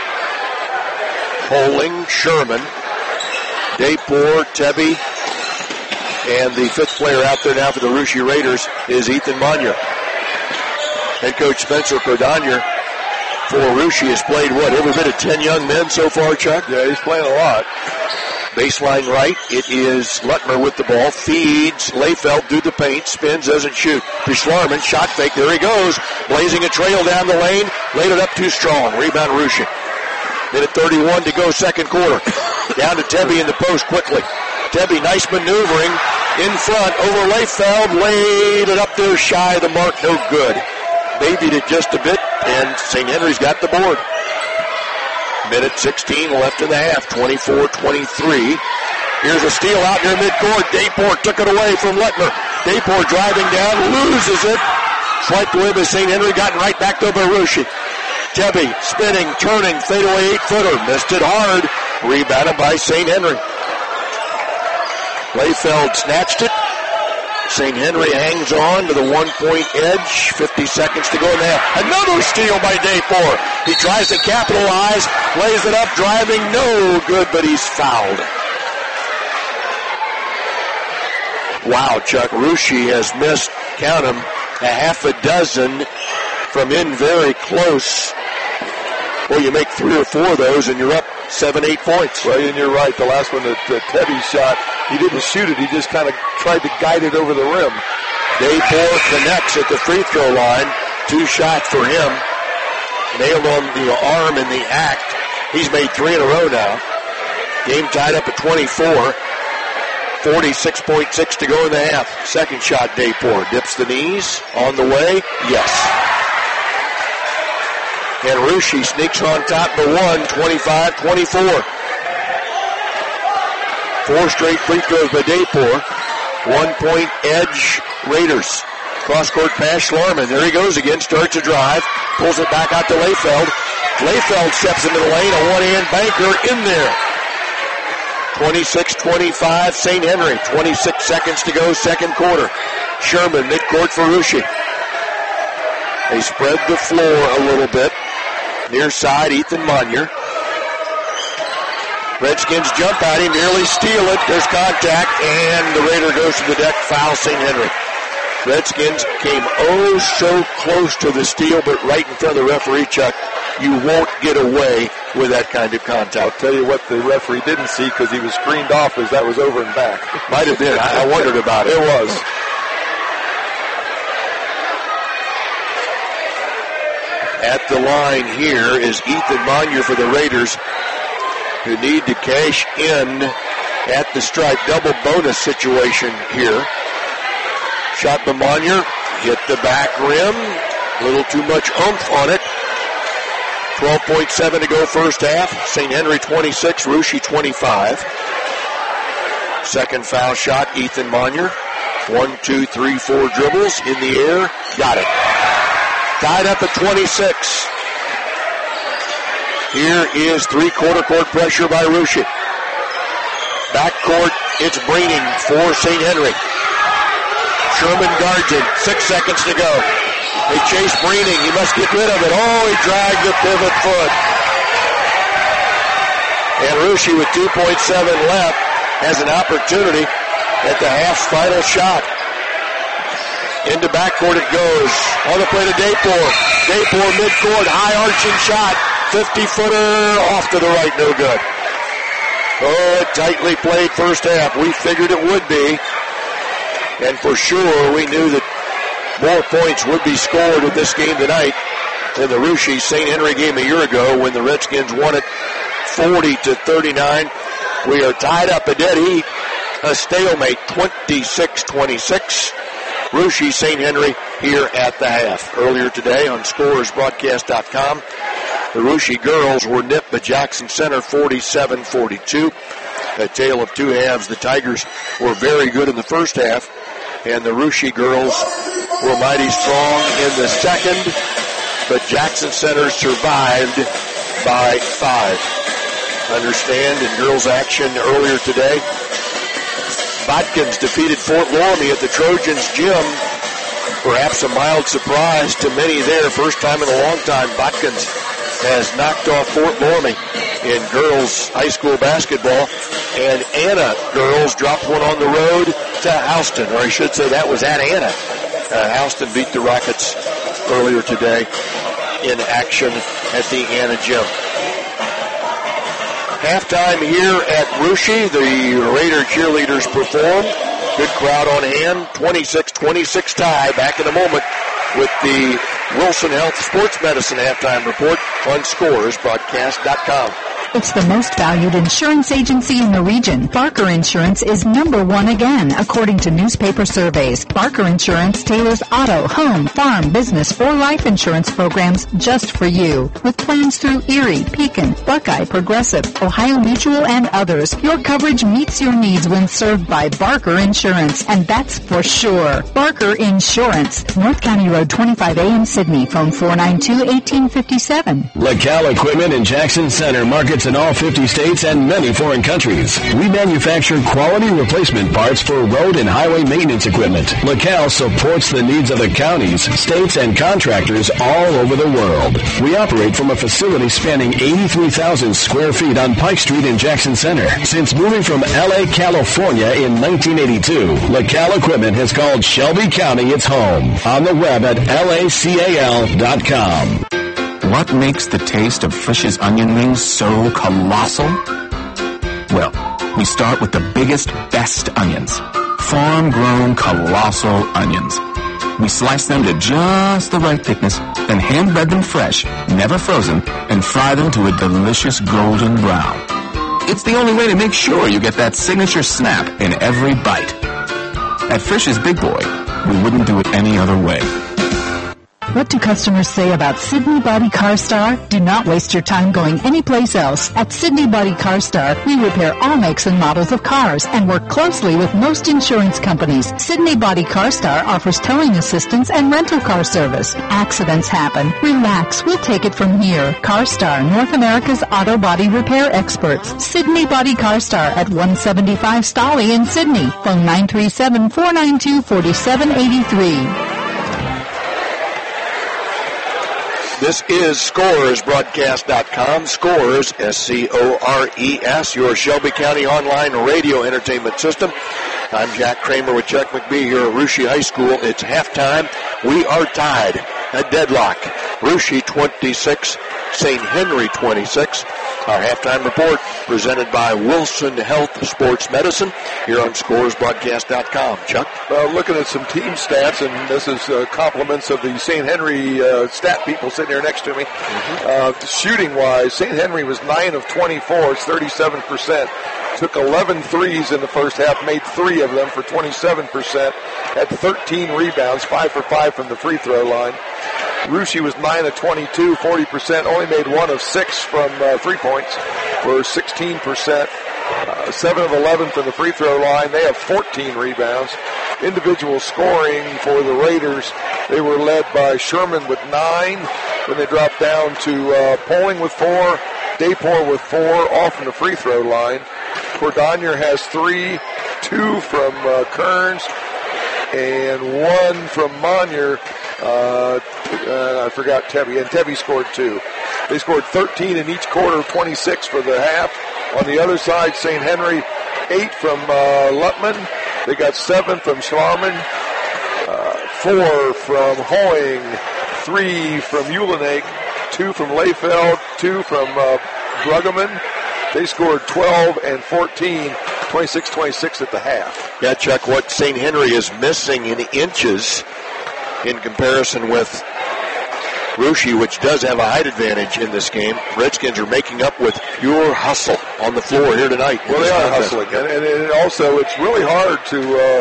Holing, Sherman, Dayport, Tebby, and the fifth player out there now for the Russia Raiders is Ethan Monier. Head coach Spencer Cordonier for Russia has played, what, every bit of ten young men so far, Chuck? Yeah, he's playing a lot. Baseline right, it is Lutmer with the ball, feeds Layfeld through the paint, spins, doesn't shoot. To Schlarman, shot fake, there he goes, blazing a trail down the lane, laid it up too strong, rebound Russia. Minute thirty-one to go, second quarter. Down to Tebby in the post quickly. Tebby, nice maneuvering, in front, over Layfeld, laid it up there shy of the mark, no good. Babied it just a bit, and Saint Henry's got the board. Minute sixteen left in the half, twenty-four twenty-three. Here's a steal out near midcourt. Dayport took it away from Lutmer. Dayport driving down, loses it. Swiped away by Saint Henry, gotten right back to Barushi. Tebby spinning, turning, fadeaway eight-footer. Missed it hard. Rebounded by Saint Henry. Layfeld snatched it. Saint Henry hangs on to the one-point edge. fifty seconds to go in the half. Another steal by Dayport. He tries to capitalize, lays it up, driving, no good, but he's fouled. Wow, Chuck, Russia has missed, count them, a half a dozen from in very close. Well, you make three or four of those, and you're up seven, eight points. Well, and you're right. The last one that, that Tebby shot, he didn't shoot it. He just kind of tried to guide it over the rim. Dayport connects at the free throw line. Two shots for him. Nailed on the arm in the act. He's made three in a row now. Game tied up at twenty-four. forty-six point six to go in the half. Second shot, Dayport. Dips the knees. On the way. Yes. And Russia sneaks on top by one, twenty-five twenty-four. Four straight free throws by Dayport. One-point edge Raiders. Cross-court pass, Schlarman. There he goes again, starts a drive, pulls it back out to Layfeld. Layfeld steps into the lane, a one-hand banker in there. twenty-six twenty-five, Saint Henry. twenty-six seconds to go, second quarter. Sherman, midcourt for Russia. They spread the floor a little bit. Near side, Ethan Monier. Redskins jump at him, nearly steal it. There's contact, and the Raider goes to the deck, foul Saint Henry. Redskins came oh so close to the steal, but right in front of the referee, Chuck. You won't get away with that kind of contact. I'll tell you what the referee didn't see because he was screened off as that was over and back. Might have been. I, I wondered about it. It was. At the line here is Ethan Monier for the Raiders, who need to cash in at the stripe. Double bonus situation here. Shot by Monier, hit the back rim. A little too much oomph on it. twelve point seven to go first half. Saint Henry twenty-six, Russia twenty-five. Second foul shot, Ethan Monier. One, two, three, four dribbles in the air. Got it. Tied up at twenty-six. Here is three-quarter court pressure by Russia. Backcourt, it's Breening for Saint Henry. Sherman guards him. Six seconds to go. They chase Breening. He must get rid of it. Oh, he dragged the pivot foot. And Russia with two point seven left has an opportunity at the half final shot. Into backcourt it goes. On the play to Dayport. Dayport midcourt, high arching shot. fifty-footer off to the right, no good. Oh, tightly played first half. We figured it would be. And for sure, we knew that more points would be scored in this game tonight than the Russia Saint Henry game a year ago when the Redskins won it forty to thirty-nine. We are tied up a dead heat. A stalemate, twenty-six twenty-six. Russia Saint Henry here at the half. Earlier today on Scores Broadcast dot com, the Russia girls were nipped by Jackson Center forty-seven forty-two. A tale of two halves. The Tigers were very good in the first half, and the Russia girls were mighty strong in the second, but Jackson Center survived by five. Understand, in girls action earlier today, Botkins defeated Fort Loramie at the Trojans gym. Perhaps a mild surprise to many there. First time in a long time, Botkins has knocked off Fort Loramie in girls high school basketball. And Anna girls dropped one on the road to Houston, or I should say that was at Anna. Uh, Houston beat the Rockets earlier today in action at the Anna gym. Halftime here at Russia. The Raider cheerleaders performed. Good crowd on hand. twenty-six twenty-six tie. Back in a moment with the Wilson Health Sports Medicine halftime report on Scores Broadcast dot com. It's the most valued insurance agency in the region. Barker Insurance is number one again, according to newspaper surveys. Barker Insurance tailors auto, home, farm, business, or life insurance programs just for you. With plans through Erie, Pekin, Buckeye, Progressive, Ohio Mutual, and others, your coverage meets your needs when served by Barker Insurance, and that's for sure. Barker Insurance, North County Road twenty-five A in Sydney. Phone four nine two, one eight five seven. LaCal Equipment in Jackson Center markets in all fifty states and many foreign countries. We manufacture quality replacement parts for road and highway maintenance equipment. LaCal supports the needs of the counties, states, and contractors all over the world. We operate from a facility spanning eighty-three thousand square feet on Pike Street in Jackson Center. Since moving from L A, California in nineteen eighty-two, LaCal Equipment has called Shelby County its home. On the web at L A C A L dot com. What makes the taste of Frisch's onion rings so colossal? Well, we start with the biggest, best onions. Farm-grown, colossal onions. We slice them to just the right thickness, then hand-bread them fresh, never frozen, and fry them to a delicious golden brown. It's the only way to make sure you get that signature snap in every bite. At Frisch's Big Boy, we wouldn't do it any other way. What do customers say about Sydney Body Car Star? Do not waste your time going anyplace else. At Sydney Body Car Star, we repair all makes and models of cars and work closely with most insurance companies. Sydney Body Car Star offers towing assistance and rental car service. Accidents happen. Relax. We'll take it from here. Car Star, North America's auto body repair experts. Sydney Body Car Star at one seventy-five Stolly in Sydney. Phone nine three seven, four nine two, four seven eight three. This is Scores Broadcast dot com. Scores, S C O R E S, your Shelby County online radio entertainment system. I'm Jack Kramer with Chuck McBee here at Russia High School. It's halftime. We are tied at deadlock. Russia twenty-six, Saint Henry twenty-six. Our halftime report presented by Wilson Health Sports Medicine here on Scores Broadcast dot com. Chuck? Well, looking at some team stats, and this is uh, compliments of the Saint Henry uh, stat people sitting here next to me. Mm-hmm. Uh, shooting-wise, Saint Henry was nine of twenty-four. It's thirty-seven percent. Took eleven threes in the first half, made three of them for twenty-seven percent. Had thirteen rebounds, five for five from the free throw line. Russia was nine of twenty-two, forty percent, only made one of six from uh, three points for sixteen percent. Uh, seven of eleven from the free throw line. They have fourteen rebounds. Individual scoring for the Raiders, they were led by Sherman with nine. Then they dropped down to uh, Poling with four, Daypor with four, all from the free throw line. Cordonier has three, two from uh, Kearns, and one from Monier. Uh, uh, I forgot Tebby, and Tebby scored two. They scored thirteen in each quarter, twenty-six for the half. On the other side, Saint Henry, eight from uh, Lutman. They got seven from Schlarman, uh, four from Hoing, three from Ulenake, two from Layfeld, two from uh, Bruggeman. They scored twelve and fourteen, twenty-six twenty-six at the half. Yeah, Chuck, what Saint Henry is missing in inches in comparison with Russia, which does have a height advantage in this game. Redskins are making up with pure hustle on the floor here tonight. Well, they are hustling. And, and, and also, it's really hard to uh,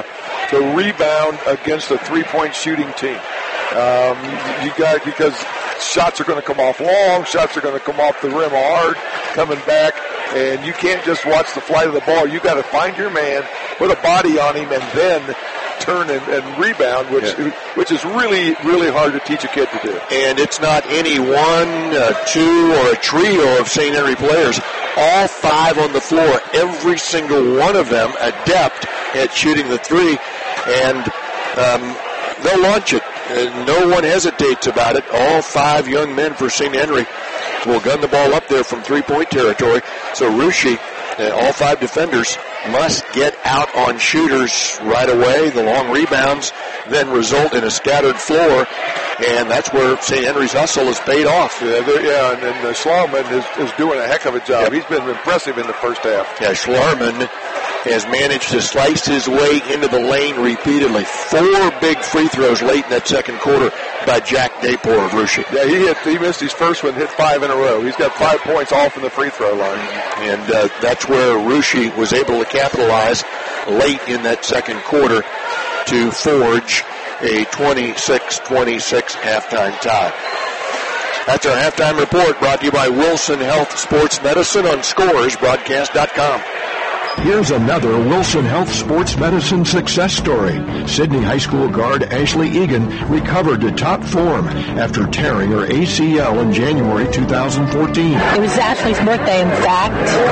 to rebound against a three-point shooting team. Um, you got because shots are going to come off long, shots are going to come off the rim hard, coming back, and you can't just watch the flight of the ball. You got to find your man, put a body on him, and then turn and, and rebound, which yeah. which is really, really hard to teach a kid to do. And it's not any one, uh, two, or a trio of Saint Henry players. All five on the floor, every single one of them adept at shooting the three, and um, they'll launch it. And no one hesitates about it. All five young men for Saint Henry will gun the ball up there from three-point territory. So Russia, uh, all five defenders, must get out on shooters right away. The long rebounds then result in a scattered floor, and that's where Saint Henry's hustle has paid off. Yeah, yeah and, and uh, Schlarman is, is doing a heck of a job. Yep. He's been impressive in the first half. Yeah, Schlarman has managed to slice his way into the lane repeatedly. Four big free throws late in that second quarter by Jack Daypor of Russia. Yeah, he hit, he missed his first one, hit five in a row. He's got five points off in the free throw line. And uh, that's where Russia was able to capitalize late in that second quarter to forge a twenty-six twenty-six halftime tie. That's our halftime report, brought to you by Wilson Health Sports Medicine on Scores Broadcast dot com. Here's another Wilson Health Sports Medicine success story. Sydney High School guard Ashley Egan recovered to top form after tearing her A C L in January two thousand fourteen. It was Ashley's birthday, in fact,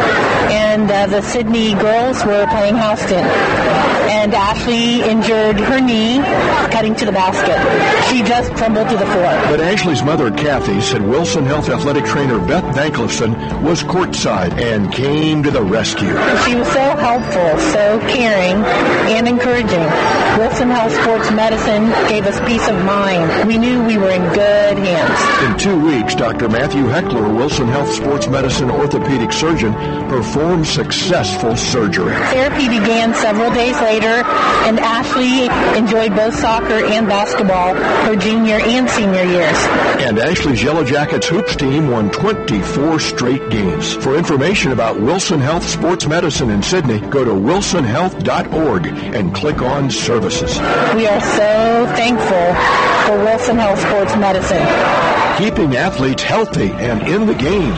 and uh, the Sydney girls were playing Houston. And Ashley injured her knee cutting to the basket. She just crumbled to the floor. But Ashley's mother, Kathy, said Wilson Health athletic trainer Beth Banklefson was courtside and came to the rescue. She was so helpful, so caring, and encouraging. Wilson Health Sports Medicine gave us peace of mind. We knew we were in good hands. In two weeks, Doctor Matthew Heckler, Wilson Health Sports Medicine orthopedic surgeon, performed successful surgery. Therapy began several days later, and Ashley enjoyed both soccer and basketball her junior and senior years. And Ashley's Yellow Jackets hoops team won twenty-four straight games. For information about Wilson Health Sports Medicine in Sydney, go to wilson health dot org and click on Services. We are so thankful for Wilson Health Sports Medicine. Keeping athletes healthy and in the game.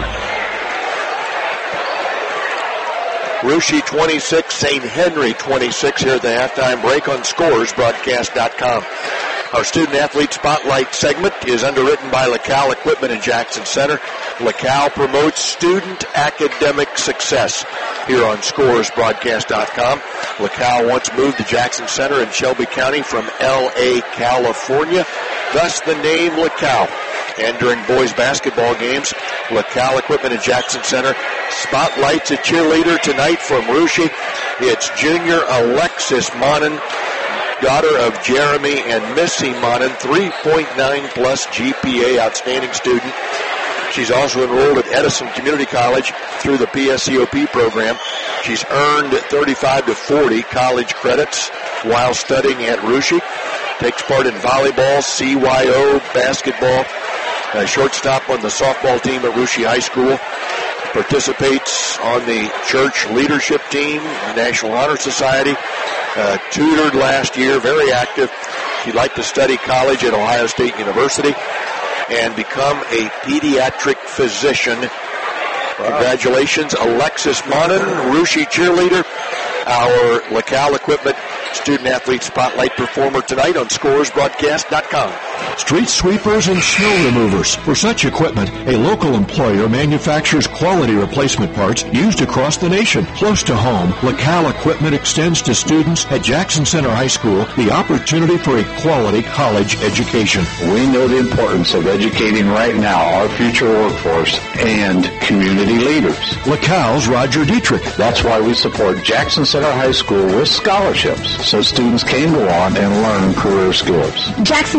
Russia twenty-six, Saint Henry twenty-six here at the halftime break on Scores Broadcast dot com. Our student-athlete spotlight segment is underwritten by LaCal Equipment in Jackson Center. LaCal promotes student academic success here on Scores Broadcast dot com. LaCal once moved to Jackson Center in Shelby County from L A, California, thus the name LaCal. And during boys basketball games, LaCal Equipment in Jackson Center spotlights a cheerleader tonight from Russia. It's junior Alexis Monin, daughter of Jeremy and Missy Monin, three point nine plus G P A, outstanding student. She's also enrolled at Edison Community College through the P S C O P program. She's earned thirty-five to forty college credits while studying at Russia. Takes part in volleyball, C Y O, basketball, uh, shortstop on the softball team at Russia High School. Participates on the church leadership team, National Honor Society. Uh, tutored last year, very active. She'd like to study college at Ohio State University and become a pediatric physician. Wow. Congratulations, Alexis Monin, Russia cheerleader, our LaCal Equipment student-athlete spotlight performer tonight on Scores Broadcast dot com. Street sweepers and snow removers. For such equipment, a local employer manufactures quality replacement parts used across the nation. Close to home, LaCal Equipment extends to students at Jackson Center High School the opportunity for a quality college education. We know the importance of educating right now our future workforce and community leaders. LaCal's Roger Dietrich. That's why we support Jackson Center High School with scholarships, so students can go on and learn career skills. Jackson Center students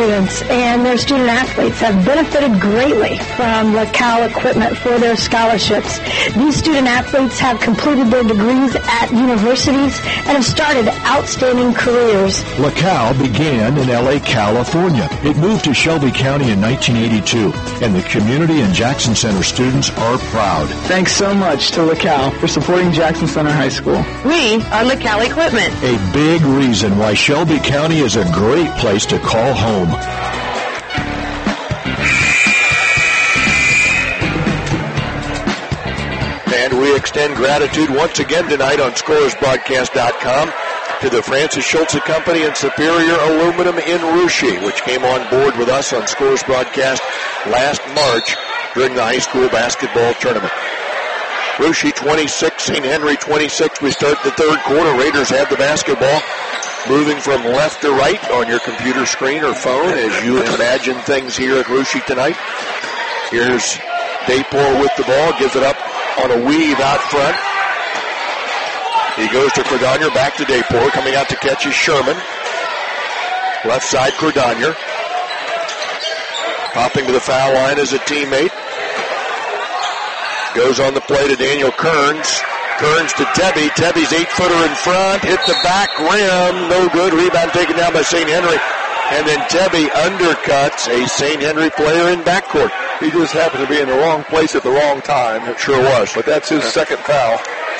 students and their student athletes have benefited greatly from LaCal equipment for their scholarships. These student athletes have completed their degrees at universities and have started outstanding careers. LaCal began in L A, California. It moved to Shelby County in nineteen eighty-two, and the community and Jackson Center students are proud. Thanks so much to LaCal for supporting Jackson Center High School. We are LaCal Equipment. A big reason why Shelby County is a great place to call home. And we extend gratitude once again tonight on Scores Broadcast dot com to the Francis Schulze Company and Superior Aluminum in Russia, which came on board with us on Scores Broadcast last March during the high school basketball tournament. Russia twenty-six, Saint Henry twenty-six. We start the third quarter. Raiders have the basketball. Moving from left to right on your computer screen or phone as you imagine things here at Russia tonight. Here's Daypor with the ball. Gives it up on a weave out front. He goes to Cordonier, back to Daypor. Coming out to catch is Sherman. Left side, Cordonier. Popping to the foul line as a teammate. Goes on the play to Daniel Kearns. Kearns to Tebby. Tebby's eight-footer in front. Hit the back rim. No good. Rebound taken down by Saint Henry. And then Tebby undercuts a Saint Henry player in backcourt. He just happened to be in the wrong place at the wrong time. It sure was. But that's his second foul.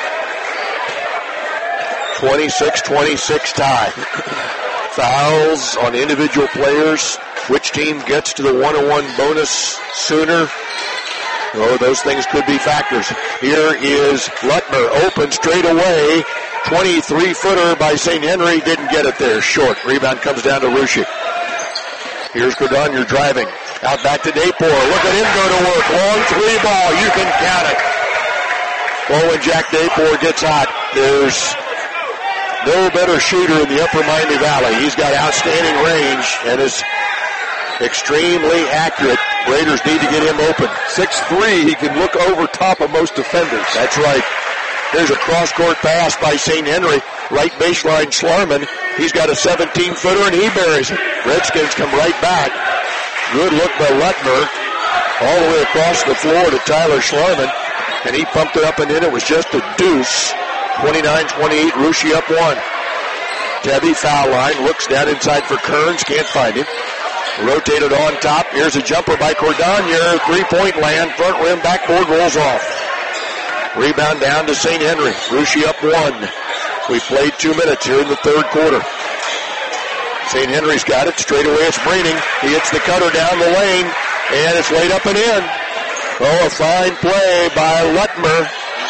twenty-six twenty-six tie. Fouls on individual players. Which team gets to the one-on-one bonus sooner? Oh, those things could be factors. Here is Lutmer, open straight away. twenty-three-footer by Saint Henry. Didn't get it there. Short. Rebound comes down to Russia. Here's Cordonier driving. Out back to Daypor. Look at him go to work. Long three ball. You can count it. Well, when Jack Daypor gets hot, there's no better shooter in the upper Miami Valley. He's got outstanding range and is extremely accurate. Raiders need to get him open. six three, he can look over top of most defenders. That's right. There's a cross-court pass by Saint Henry. Right baseline, Schlarman. He's got a seventeen-footer, and he buries it. Redskins come right back. Good look by Lutmer. All the way across the floor to Tyler Schlarman. And he pumped it up and in. It was just a deuce. twenty-nine twenty-eight, Russia up one. Tebby, foul line, looks down inside for Kearns. Can't find him. Rotated on top. Here's a jumper by Cordonier. Three-point land. Front rim, backboard rolls off. Rebound down to Saint Henry. Russia up one. We played two minutes here in the third quarter. Saint Henry's got it. Straight away it's Breening. He hits the cutter down the lane. And it's laid up and in. Oh, a fine play by Lutmer.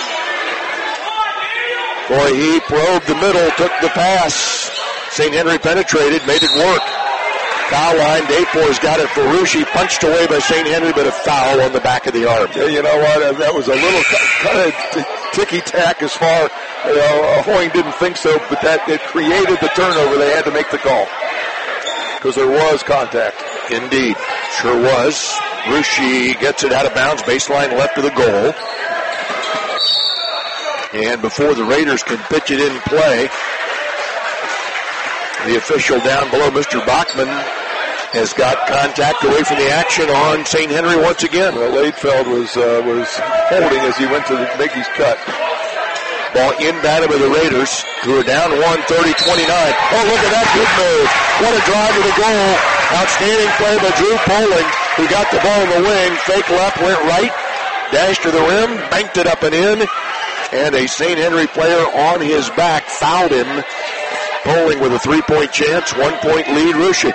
Boy, he probed the middle, took the pass. Saint Henry penetrated, made it work. Foul line, Daypor's got it for Russia. Punched away by Saint Henry, but a foul on the back of the arm. Yeah, you know what? That was a little kind of ticky-tack as far, you know, Hoying didn't think so, but that it created the turnover. They had to make the call because there was contact. Indeed, sure was. Russia gets it out of bounds, baseline left of the goal. And before the Raiders can pitch it in play, the official down below, Mister Bachman, has got contact away from the action on Saint Henry once again. Well, Laidfeld was uh, was holding as he went to make his cut. Ball inbounded by the Raiders, who are down one, thirty twenty-nine. Oh, look at that good move. What a drive to the goal. Outstanding play by Drew Poling, who got the ball in the wing. Fake left, went right, dashed to the rim, banked it up and in. And a Saint Henry player on his back fouled him. Poling with a three-point chance, one-point lead, Russia.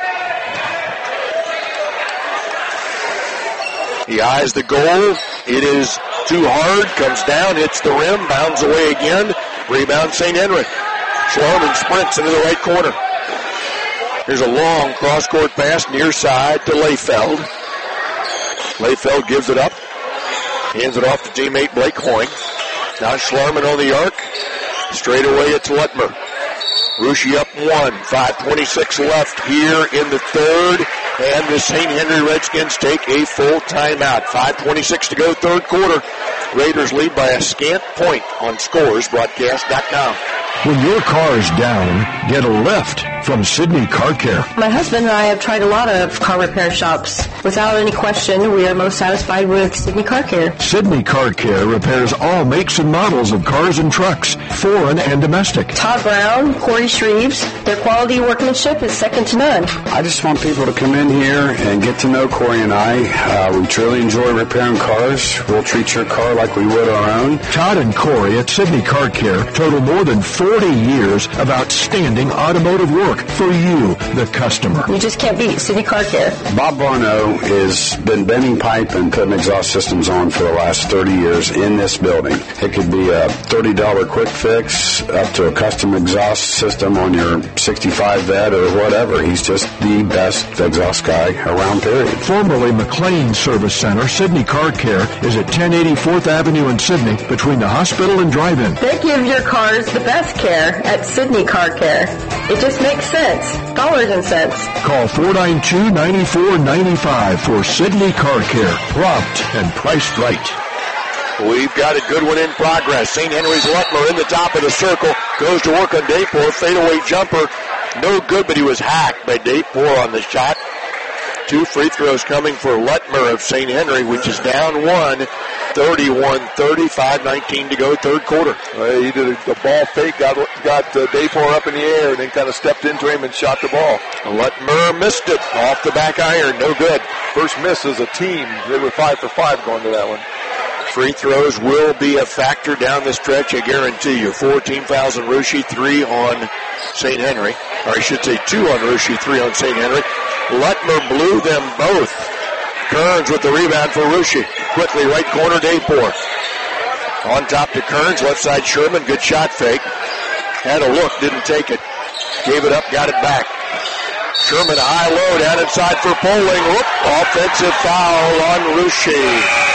He eyes the goal. It is too hard, comes down, hits the rim, bounds away again. Rebound, Saint Henry. Schlarman sprints into the right corner. Here's a long cross-court pass near side to Layfeld. Layfeld gives it up. Hands it off to teammate Blake Hoying. Now Schlarman on the arc. Straight away it's Lutmer. Russia up one. five twenty-six left here in the third. And the Saint Henry Redskins take a full timeout. five twenty-six to go, third quarter. Raiders lead by a scant point on Scores Broadcast dot com. When your car is down, get a lift. From Sidney Car Care. My husband and I have tried a lot of car repair shops. Without any question, we are most satisfied with Sidney Car Care. Sidney Car Care repairs all makes and models of cars and trucks, foreign and domestic. Todd Brown, Corey Shreves, their quality workmanship is second to none. I just want people to come in here and get to know Corey and I. Uh, we truly enjoy repairing cars. We'll treat your car like we would our own. Todd and Corey at Sidney Car Care total more than forty years of outstanding automotive work for you, the customer. You just can't beat Sidney Car Care. Bob Barno has been bending pipe and putting exhaust systems on for the last thirty years in this building. It could be a thirty dollars quick fix up to a custom exhaust system on your sixty-five Vet or whatever. He's just the best exhaust guy around, period. Formerly McLean Service Center, Sidney Car Care is at ten eighty-fourth Avenue in Sidney between the hospital and drive-in. They give your cars the best care at Sidney Car Care. It just makes sense. Dollars and cents. Call four nine two, nine four nine five for Sidney Car Care. Prompt and priced right. We've got a good one in progress. Saint Henry's Lutmer in the top of the circle. Goes to work on Daypore. Fadeaway jumper. No good, but he was hacked by Daypore on the shot. Two free throws coming for Lutmer of Saint Henry, which is down one. thirty-one thirty, five nineteen to go, third quarter. Uh, he did a, a ball fake, got got uh, Daypore up in the air, and then kind of stepped into him and shot the ball. Lutmer missed it off the back iron, no good. First miss as a team. They were five for five going to that one. Free throws will be a factor down the stretch, I guarantee you. fourteen fouls on Russia, three on Saint Henry. Or I should say two on Russia, three on Saint Henry. Lutmer blew them both. Kearns with the rebound for Russia. Quickly, right corner, Daypore. On top to Kearns, left side Sherman, good shot fake. Had a look, didn't take it. Gave it up, got it back. Sherman high low, down inside for Poling. Whoop, offensive foul on Russia.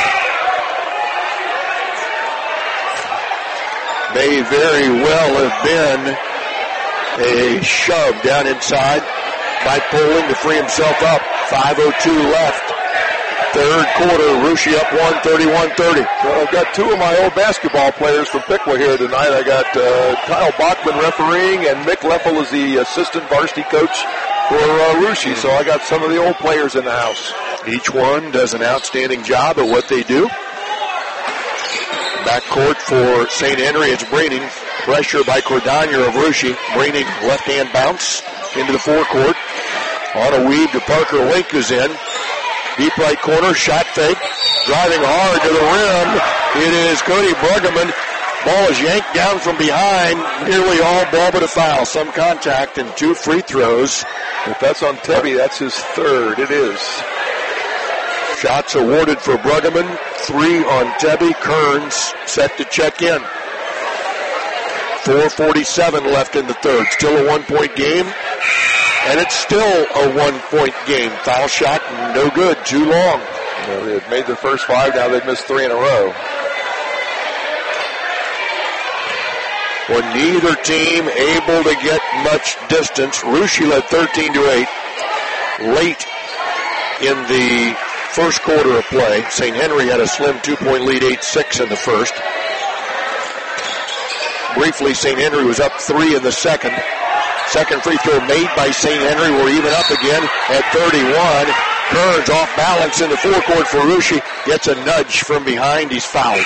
May very well have been a shove down inside by Poling to free himself up. five oh two left. Third quarter, Russia up one, thirty-one thirty. Well, I've got two of my old basketball players from Piqua here tonight. I got uh, Kyle Bachman refereeing, and Mick Leffel is the assistant varsity coach for uh, Russia. So I got some of the old players in the house. Each one does an outstanding job at what they do. Backcourt for Saint Henry, it's Braining. Pressure by Cordagna of Russia. Braining left-hand bounce into the forecourt. On a weave to Parker Link is in. Deep right corner, shot fake. Driving hard to the rim. It is Cody Bruggeman. Ball is yanked down from behind. Nearly all ball but a foul. Some contact and two free throws. If that's on Tebby, that's his third. It is. Shots awarded for Bruggeman. Three on Tebby. Kearns set to check in. four forty-seven left in the third. Still a one-point game. And it's still a one-point game. Foul shot, no good. Too long. You know, they had made their first five. Now they've missed three in a row. Well, neither team able to get much distance. Russia led thirteen to eight. Late in the first quarter of play. Saint Henry had a slim two-point lead, eight six in the first. Briefly, Saint Henry was up three in the second. Second free throw made by Saint Henry. We're even up again at thirty-one. Kearns off balance in the forecourt for Russia. Gets a nudge from behind. He's fouled.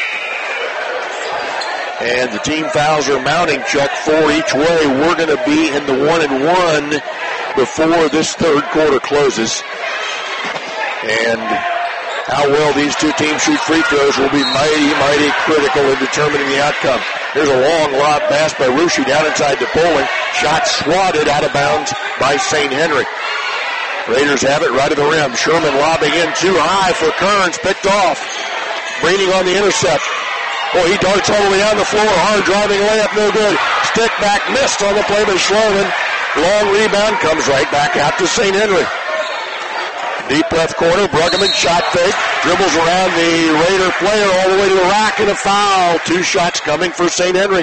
And the team fouls are mounting, Chuck, four each way. We're going to be in the one and one before this third quarter closes. And how well these two teams shoot free throws will be mighty, mighty critical in determining the outcome. Here's a long lob pass by Russia down inside to Poling. Shot swatted out of bounds by Saint Henry. Raiders have it right at the rim. Sherman lobbing in too high for Kearns. Picked off. Braining on the intercept. Oh, he darts all the way down the floor. Hard driving layup, no good. Stick back, missed on the play by Schloman. Long rebound, comes right back out to Saint Henry. Deep left corner, Bruggeman shot fake. Dribbles around the Raider player all the way to the rack and a foul. Two shots coming for Saint Henry.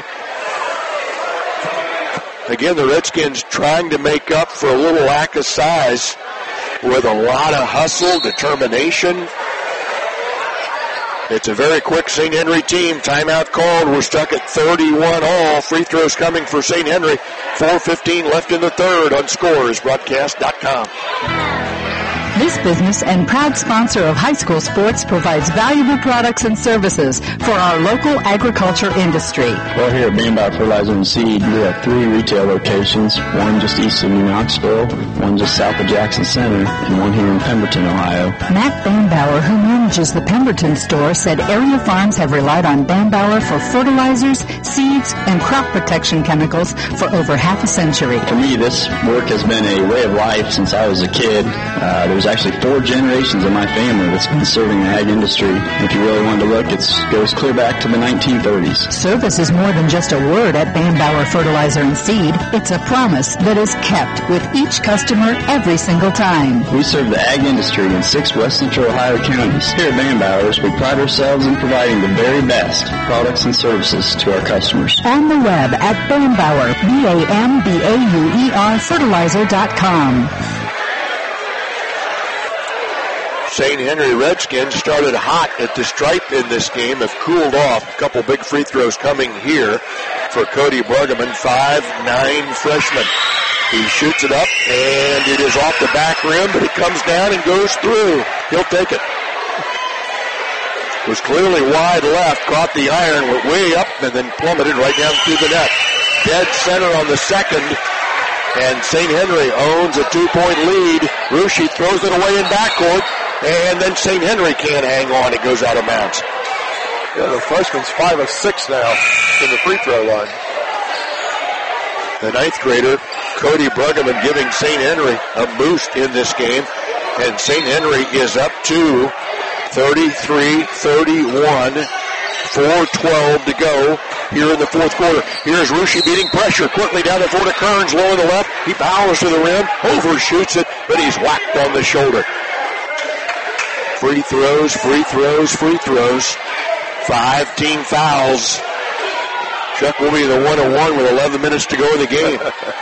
Again, the Redskins trying to make up for a little lack of size with a lot of hustle, determination. It's a very quick Saint Henry team. Timeout called. We're stuck at thirty-one all. Free throws coming for Saint Henry. four fifteen left in the third on scores broadcast dot com. This business and proud sponsor of high school sports provides valuable products and services for our local agriculture industry. Well, here at Bambauer Fertilizer and Seed, we have three retail locations, one just east of New Knoxville, one just south of Jackson Center, and one here in Pemberton, Ohio. Matt Bambauer, who manages the Pemberton store, said area farms have relied on Bambauer for fertilizers, seeds, and crop protection chemicals for over half a century. For me, this work has been a way of life since I was a kid. Uh, there's actually four generations of my family that's been serving the ag industry. If you really wanted to look, it goes clear back to the nineteen thirties. Service is more than just a word at Bambauer Fertilizer and Seed. It's a promise that is kept with each customer every single time. We serve the ag industry in six west central Ohio counties. Here at Bambauer's, we pride ourselves in providing the very best products and services to our customers. On the web at Bambauer, B A M B A U E R fertilizer dot com. Saint Henry Redskins started hot at the stripe in this game, have cooled off. A couple big free throws coming here for Cody Bruggeman, five nine freshman. He shoots it up, and it is off the back rim, but it comes down and goes through. He'll take it. Was clearly wide left, caught the iron, went way up, and then plummeted right down through the net. Dead center on the second, and Saint Henry owns a two-point lead. Ruschi throws it away in backcourt. And then Saint Henry can't hang on. It goes out of bounds. Yeah, the freshman's five of six now in the free throw line. The ninth grader, Cody Bruggeman, giving Saint Henry a boost in this game. And Saint Henry is up to thirty-three thirty-one. four twelve to go here in the fourth quarter. Here's Ruschi beating pressure quickly down the floor to Kearns, low on the left. He powers to the rim, overshoots it, but he's whacked on the shoulder. Free throws, free throws, free throws. Five team fouls. Chuck will be the one and one with eleven minutes to go in the game.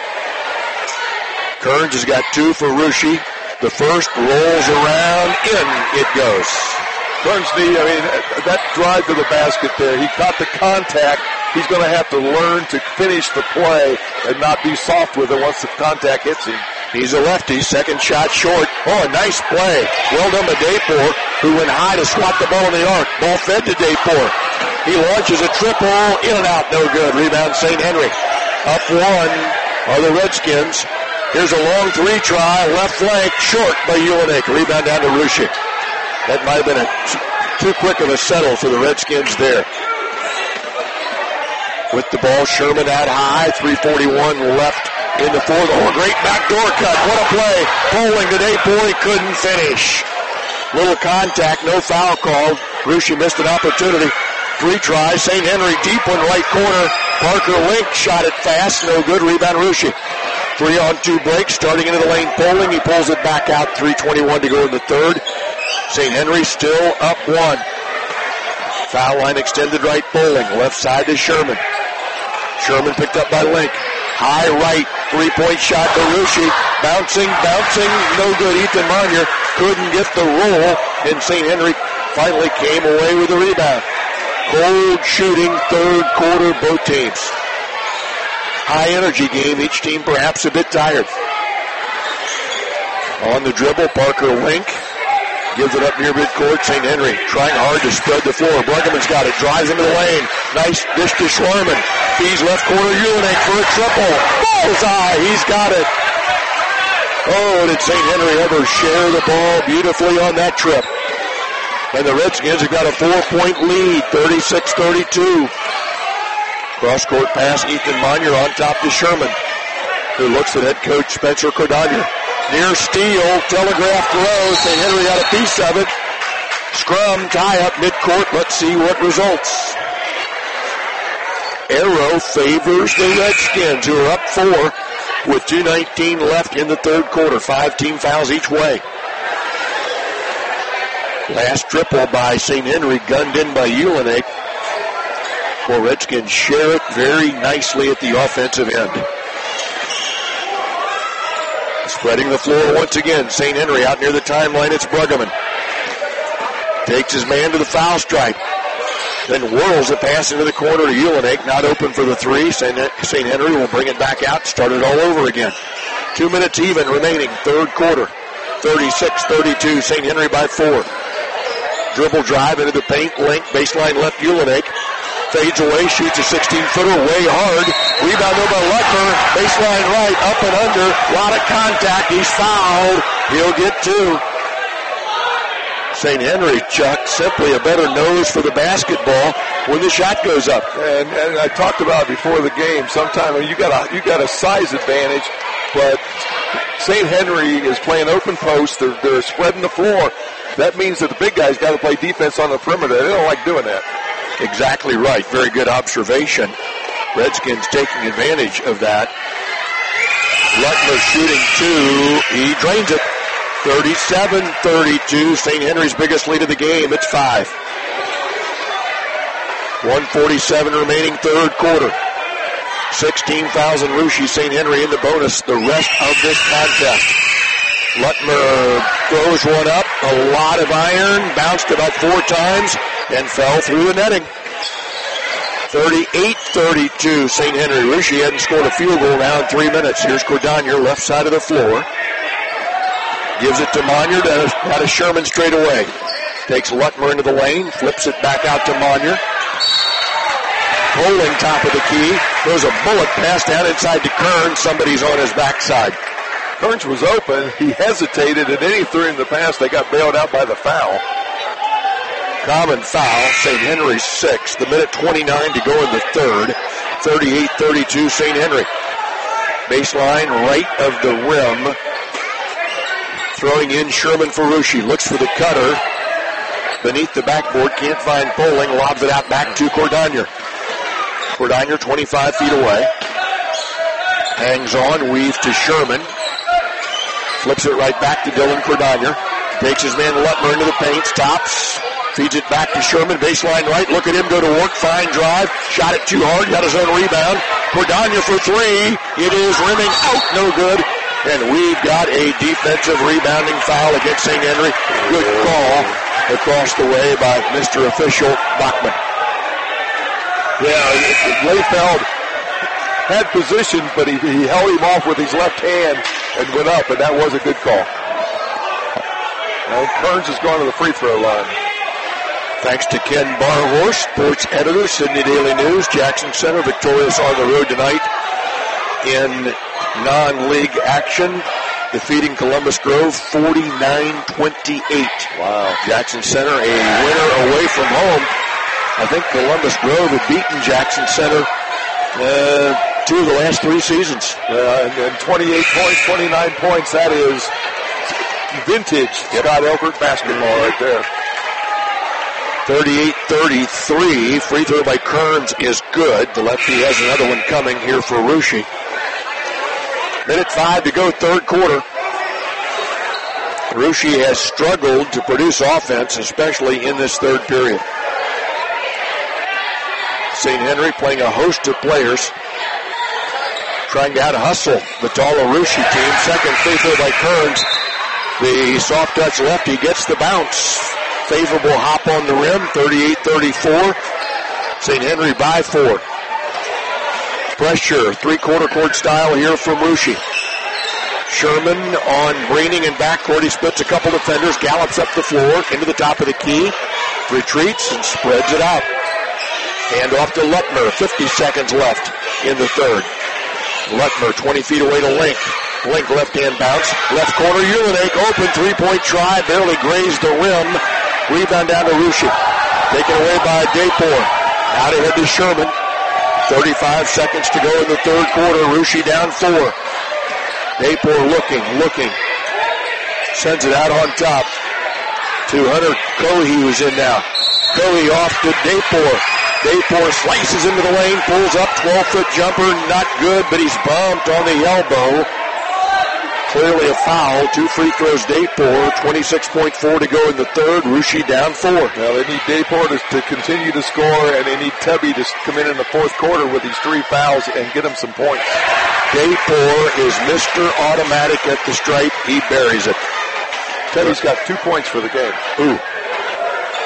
Kearns has got two for Ruschi. The first rolls around, in it goes. Kearns, the, I mean, that drive to the basket there, he caught the contact. He's going to have to learn to finish the play and not be soft with it once the contact hits him. He's a lefty, second shot short. Oh, a nice play. Well done by Daypor, who went high to swat the ball in the arc. Ball fed to Daypor. He launches a triple, in and out, no good. Rebound Saint Henry. Up one are the Redskins. Here's a long three try, left flank, short by Ulenik. Rebound down to Ruschi. That might have been a t- too quick of a settle for the Redskins there. With the ball, Sherman out high, three forty-one left in the fourth. Oh, a great backdoor cut. What a play. Bowling today, boy, couldn't finish. Little contact, no foul called. Ruschi missed an opportunity. Three tries. Saint Henry deep one right corner. Parker Link shot it fast. No good. Rebound Ruschi. Three on two breaks. Starting into the lane. Bowling. He pulls it back out. three twenty-one to go in the third. Saint Henry still up one. Foul line extended right. Bowling. Left side to Sherman. Sherman picked up by Link. High right, three-point shot to Ruschi. Bouncing, bouncing, no good. Ethan Monier couldn't get the roll, and Saint Henry finally came away with the rebound. Cold shooting, third quarter, both teams. High energy game, each team perhaps a bit tired. On the dribble, Parker Link gives it up near midcourt. Saint Henry trying hard to spread the floor. Bruggeman's got it, drives into the lane. Nice dish to Schwarman. He's left corner, Ulenik for a triple. Bullseye, he's got it. Oh, did Saint Henry ever share the ball beautifully on that trip. And the Redskins have got a four-point lead, thirty-six thirty-two. Cross-court pass, Ethan Monier on top to Sherman, who looks at head coach Spencer Cordonier. Near steal, telegraph throw. Saint Henry got a piece of it. Scrum, tie up midcourt. Let's see what results. Arrow favors the Redskins, who are up four with two nineteen left in the third quarter. Five team fouls each way. Last triple by Saint Henry, gunned in by Ulenik. Well, Redskins share it very nicely at the offensive end. Spreading the floor once again. Saint Henry out near the timeline. It's Bruggeman. Takes his man to the foul stripe. Then whirls a pass into the corner to Ulenake. Not open for the three. Saint Henry will bring it back out. Start it all over again. Two minutes even remaining. Third quarter. thirty-six thirty-two. Saint Henry by four. Dribble drive into the paint. Link. Baseline left Ulenake. Fades away. Shoots a sixteen-footer. Way hard. Rebound over by Lutmer. Baseline right. Up and under. A lot of contact. He's fouled. He'll get two. Saint Henry, Chuck, simply a better nose for the basketball when the shot goes up. And, and I talked about before the game, sometimes you got a you got a size advantage, but Saint Henry is playing open post. They're, they're spreading the floor. That means that the big guys got to play defense on the perimeter. They don't like doing that. Exactly right. Very good observation. Redskins taking advantage of that. Lutmer shooting two. He drains it. thirty-seven thirty-two. Saint Henry's biggest lead of the game. It's five. one forty-seven remaining third quarter. sixteen thousand Russia. Saint Henry in the bonus the rest of this contest. Lutmer throws one up. A lot of iron. Bounced about four times and fell through the netting. thirty-eight thirty-two. Saint Henry. Russia hadn't scored a field goal now in three minutes. Here's Cordonier, left side of the floor. Gives it to Monier, out of Sherman straight away. Takes Lutmer into the lane, flips it back out to Monier. Poling top of the key. Throws a bullet pass down inside to Kern. Somebody's on his backside. Kearns was open. He hesitated, and then he threw in the pass. They got bailed out by the foul. Common foul. Saint Henry six. The minute twenty-nine to go in the third. thirty-eight thirty-two Saint Henry. Baseline right of the rim. Throwing in Sherman Ferrucci. Looks for the cutter. Beneath the backboard. Can't find Poling. Lobs it out back to Cordonier. Cordonier twenty-five feet away. Hangs on. Weaves to Sherman. Flips it right back to Dylan Cordonier. Takes his man Lutmer into the paint. Stops. Feeds it back to Sherman. Baseline right. Look at him go to work. Fine drive. Shot it too hard. Got his own rebound. Cordonier for three. It is rimming out. No good. And we've got a defensive rebounding foul against Saint Henry. Good call across the way by Mister Official Bachman. Yeah, Layfeld had position, but he, he held him off with his left hand and went up, and that was a good call. And Kearns has gone to the free throw line. Thanks to Ken Barhorse, sports editor, Sydney Daily News. Jackson Center victorious on the road tonight in non-league action, defeating Columbus Grove forty-nine twenty-eight. Wow. Jackson Center a winner away from home. I think Columbus Grove had beaten Jackson Center uh, two of the last three seasons. Uh, and, and twenty-eight points, twenty-nine points, that is vintage Scott Elbert basketball right there. thirty-eight thirty-three. Free throw by Kearns is good. The lefty has another one coming here for Russia. Minute five to go, third quarter. Russia has struggled to produce offense, especially in this third period. Saint Henry playing a host of players, trying to out-hustle the taller Russia team. Second free throw by Kearns. The soft touch lefty gets the bounce. Favorable hop on the rim, thirty-eight thirty-four. Saint Henry by four. Pressure, three-quarter court style here from Russia. Sherman on Breening and backcourt. He splits a couple defenders, gallops up the floor, into the top of the key, retreats and spreads it out. Hand off to Lutmer, fifty seconds left in the third. Lutmer, twenty feet away to Link. Link left-hand bounce. Left corner, Ulenake, open three-point try, barely grazed the rim. Rebound down to Russia. Taken away by Dayport. Out ahead to Sherman. thirty-five seconds to go in the third quarter. Russia down four. Dayport looking, looking. Sends it out on top to Hunter Cohey, who's in now. Cohey off to Dayport. Dayport slices into the lane, pulls up, twelve-foot jumper, not good, but he's bumped on the elbow. Clearly a foul. Two free throws, Dayport. twenty-six point four to go in the third. Russia down four. Now they need Dayport to continue to score, and they need Tubby to come in in the fourth quarter with these three fouls and get them some points. Dayport is Mister Automatic at the stripe. He buries it. Tubby's got two points for the game. Ooh.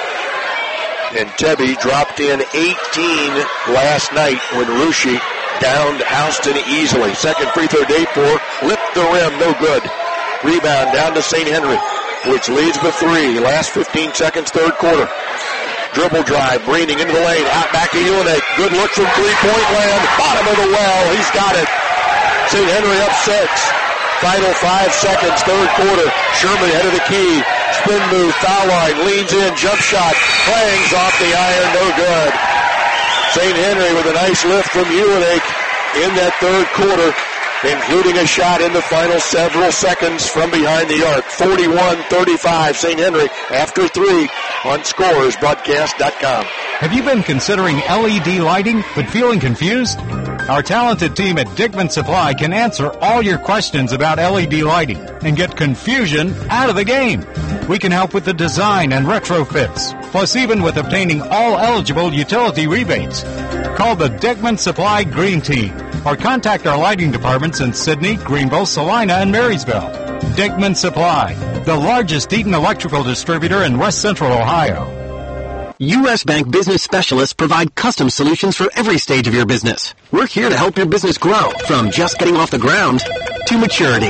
And Tebby dropped in eighteen last night when Russia downed Houston easily. Second free throw, Dayport. Lift the rim, no good. Rebound down to Saint Henry, which leads the three. Last fifteen seconds, third quarter. Dribble drive, Breening into the lane. Out back to Ulick. Good look from three-point land. Bottom of the well. He's got it. Saint Henry up six. Final five seconds, third quarter. Sherman head of the key. Spin move, foul line, leans in, jump shot. Clangs off the iron, no good. Saint Henry with a nice lift from Ulick in that third quarter, including a shot in the final several seconds from behind the arc. forty-one thirty-five, Saint Henry after three on scores broadcast dot com. Have you been considering L E D lighting but feeling confused? Our talented team at Dickman Supply can answer all your questions about L E D lighting and get confusion out of the game. We can help with the design and retrofits, plus even with obtaining all eligible utility rebates. Call the Dickman Supply Green Team or contact our lighting departments in Sidney, Greenville, Salina, and Marysville. Dickman Supply, the largest Eaton electrical distributor in West Central Ohio. U S. Bank Business Specialists provide custom solutions for every stage of your business. We're here to help your business grow from just getting off the ground to maturity.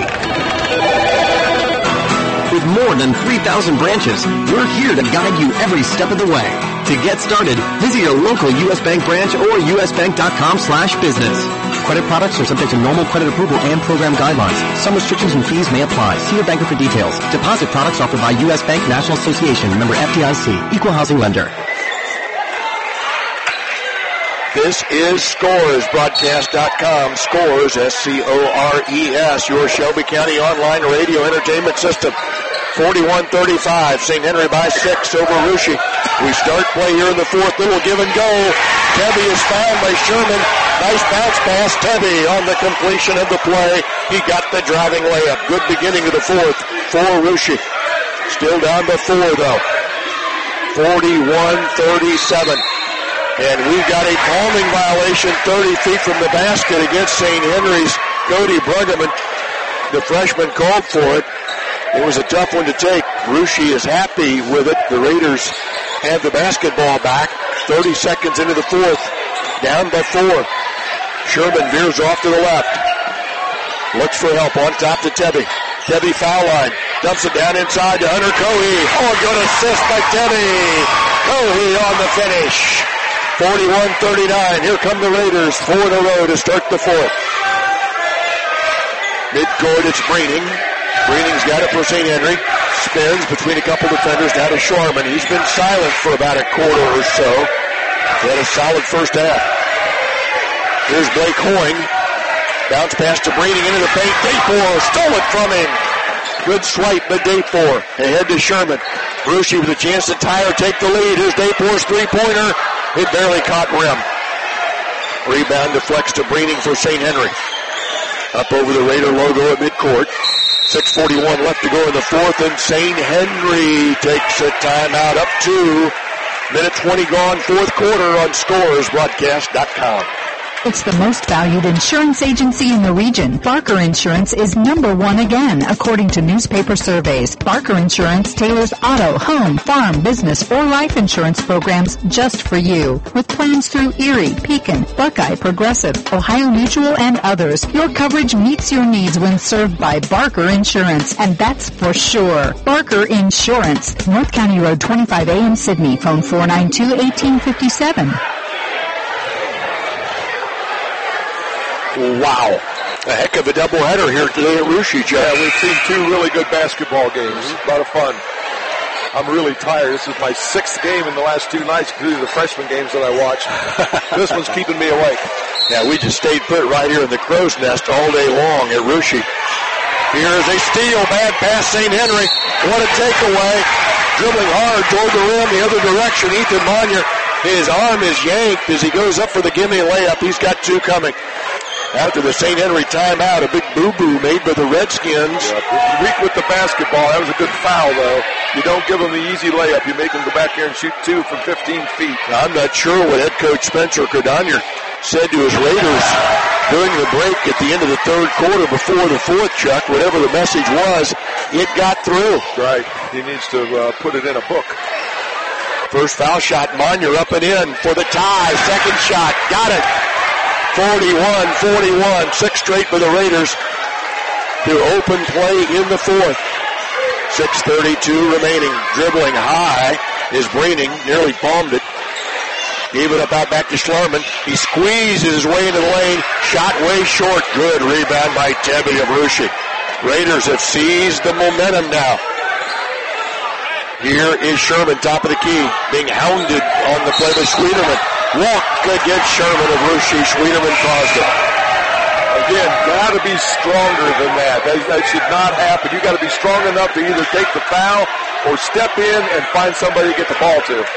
With more than three thousand branches, we're here to guide you every step of the way. To get started, visit your local U S. Bank branch or U S bank dot com slash business. Credit products are subject to normal credit approval and program guidelines. Some restrictions and fees may apply. See your banker for details. Deposit products offered by U S. Bank National Association, member F D I C, equal housing lender. This is Scores, broadcast dot com. Scores, S C O R E S, your Shelby County online radio entertainment system. forty-one thirty-five, Saint Henry by six over Russia. We start play here in the fourth. Little give and go. Tebby is found by Sherman. Nice bounce pass. Tebby on the completion of the play. He got the driving layup. Good beginning of the fourth for Russia. Still down by four, though. forty-one thirty-seven. And we've got a palming violation thirty feet from the basket against Saint Henry's Cody Bruggeman. The freshman called for it. It was a tough one to take. Russia is happy with it. The Raiders have the basketball back. thirty seconds into the fourth. Down by four. Sherman veers off to the left. Looks for help on top to Tebby. Tebby foul line. Dumps it down inside to Hunter Cohey. Oh, a good assist by Tebby. Cohey on the finish. forty-one thirty-nine. Here come the Raiders. Four in a row to start the fourth. Midcourt, it's Breening. Breening's got it for Saint Henry. Spins between a couple defenders down to Sharman. He's been silent for about a quarter or so. He had a solid first half. Here's Blake Hoying. Bounce pass to Breening into the paint. Dayport stole it from him. Good swipe by Dayport. Ahead to Sherman. Russia with a chance to tie or take the lead. Here's Dayport's three-pointer. It barely caught rim. Rebound deflects to Breening for Saint Henry. Up over the Raider logo at midcourt. six forty-one left to go in the fourth, and Saint Henry takes a timeout. Up two. Minute twenty gone, fourth quarter on scores broadcast dot com. It's the most valued insurance agency in the region. Barker Insurance is number one again, according to newspaper surveys. Barker Insurance tailors auto, home, farm, business, or life insurance programs just for you. With plans through Erie, Pekin, Buckeye, Progressive, Ohio Mutual, and others, your coverage meets your needs when served by Barker Insurance, and that's for sure. Barker Insurance, North County Road twenty-five A in Sidney. Phone four nine two, one eight five seven. Wow. A heck of a doubleheader here today at Russia, Jeff. Yeah, we've seen two really good basketball games. Mm-hmm. A lot of fun. I'm really tired. This is my sixth game in the last two nights including the freshman games that I watched. This one's keeping me awake. Yeah, we just stayed put right here in the crow's nest all day long at Russia. Here's a steal. Bad pass, Saint Henry. What a takeaway. Dribbling hard toward the rim the other direction. Ethan Monyer. His arm is yanked as he goes up for the gimme layup. He's got two coming. After the Saint Henry timeout, a big boo-boo made by the Redskins. Yeah, weak with the basketball. That was a good foul, though. You don't give them the easy layup. You make them go back here and shoot two from fifteen feet. Now, I'm not sure what head coach Spencer Cordonier said to his Raiders during the break at the end of the third quarter before the fourth, Chuck. Whatever the message was, it got through. Right. He needs to uh, put it in a book. First foul shot, Monier up and in for the tie. Second shot, got it. forty-one forty-one, six straight for the Raiders to open play in the fourth. six thirty-two remaining. Dribbling high is Breening, nearly bombed it. Gave it up out back to Schlarman. He squeezes his way into the lane. Shot way short. Good rebound by Tebby of Russia. Raiders have seized the momentum now. Here is Sherman, top of the key, being hounded on the play by Schwieterman. Walk against Sherman of Russia. Schwieterman caused it. Again, got to be stronger than that. that. That should not happen. You got to be strong enough to either take the foul or step in and find somebody to get the ball to.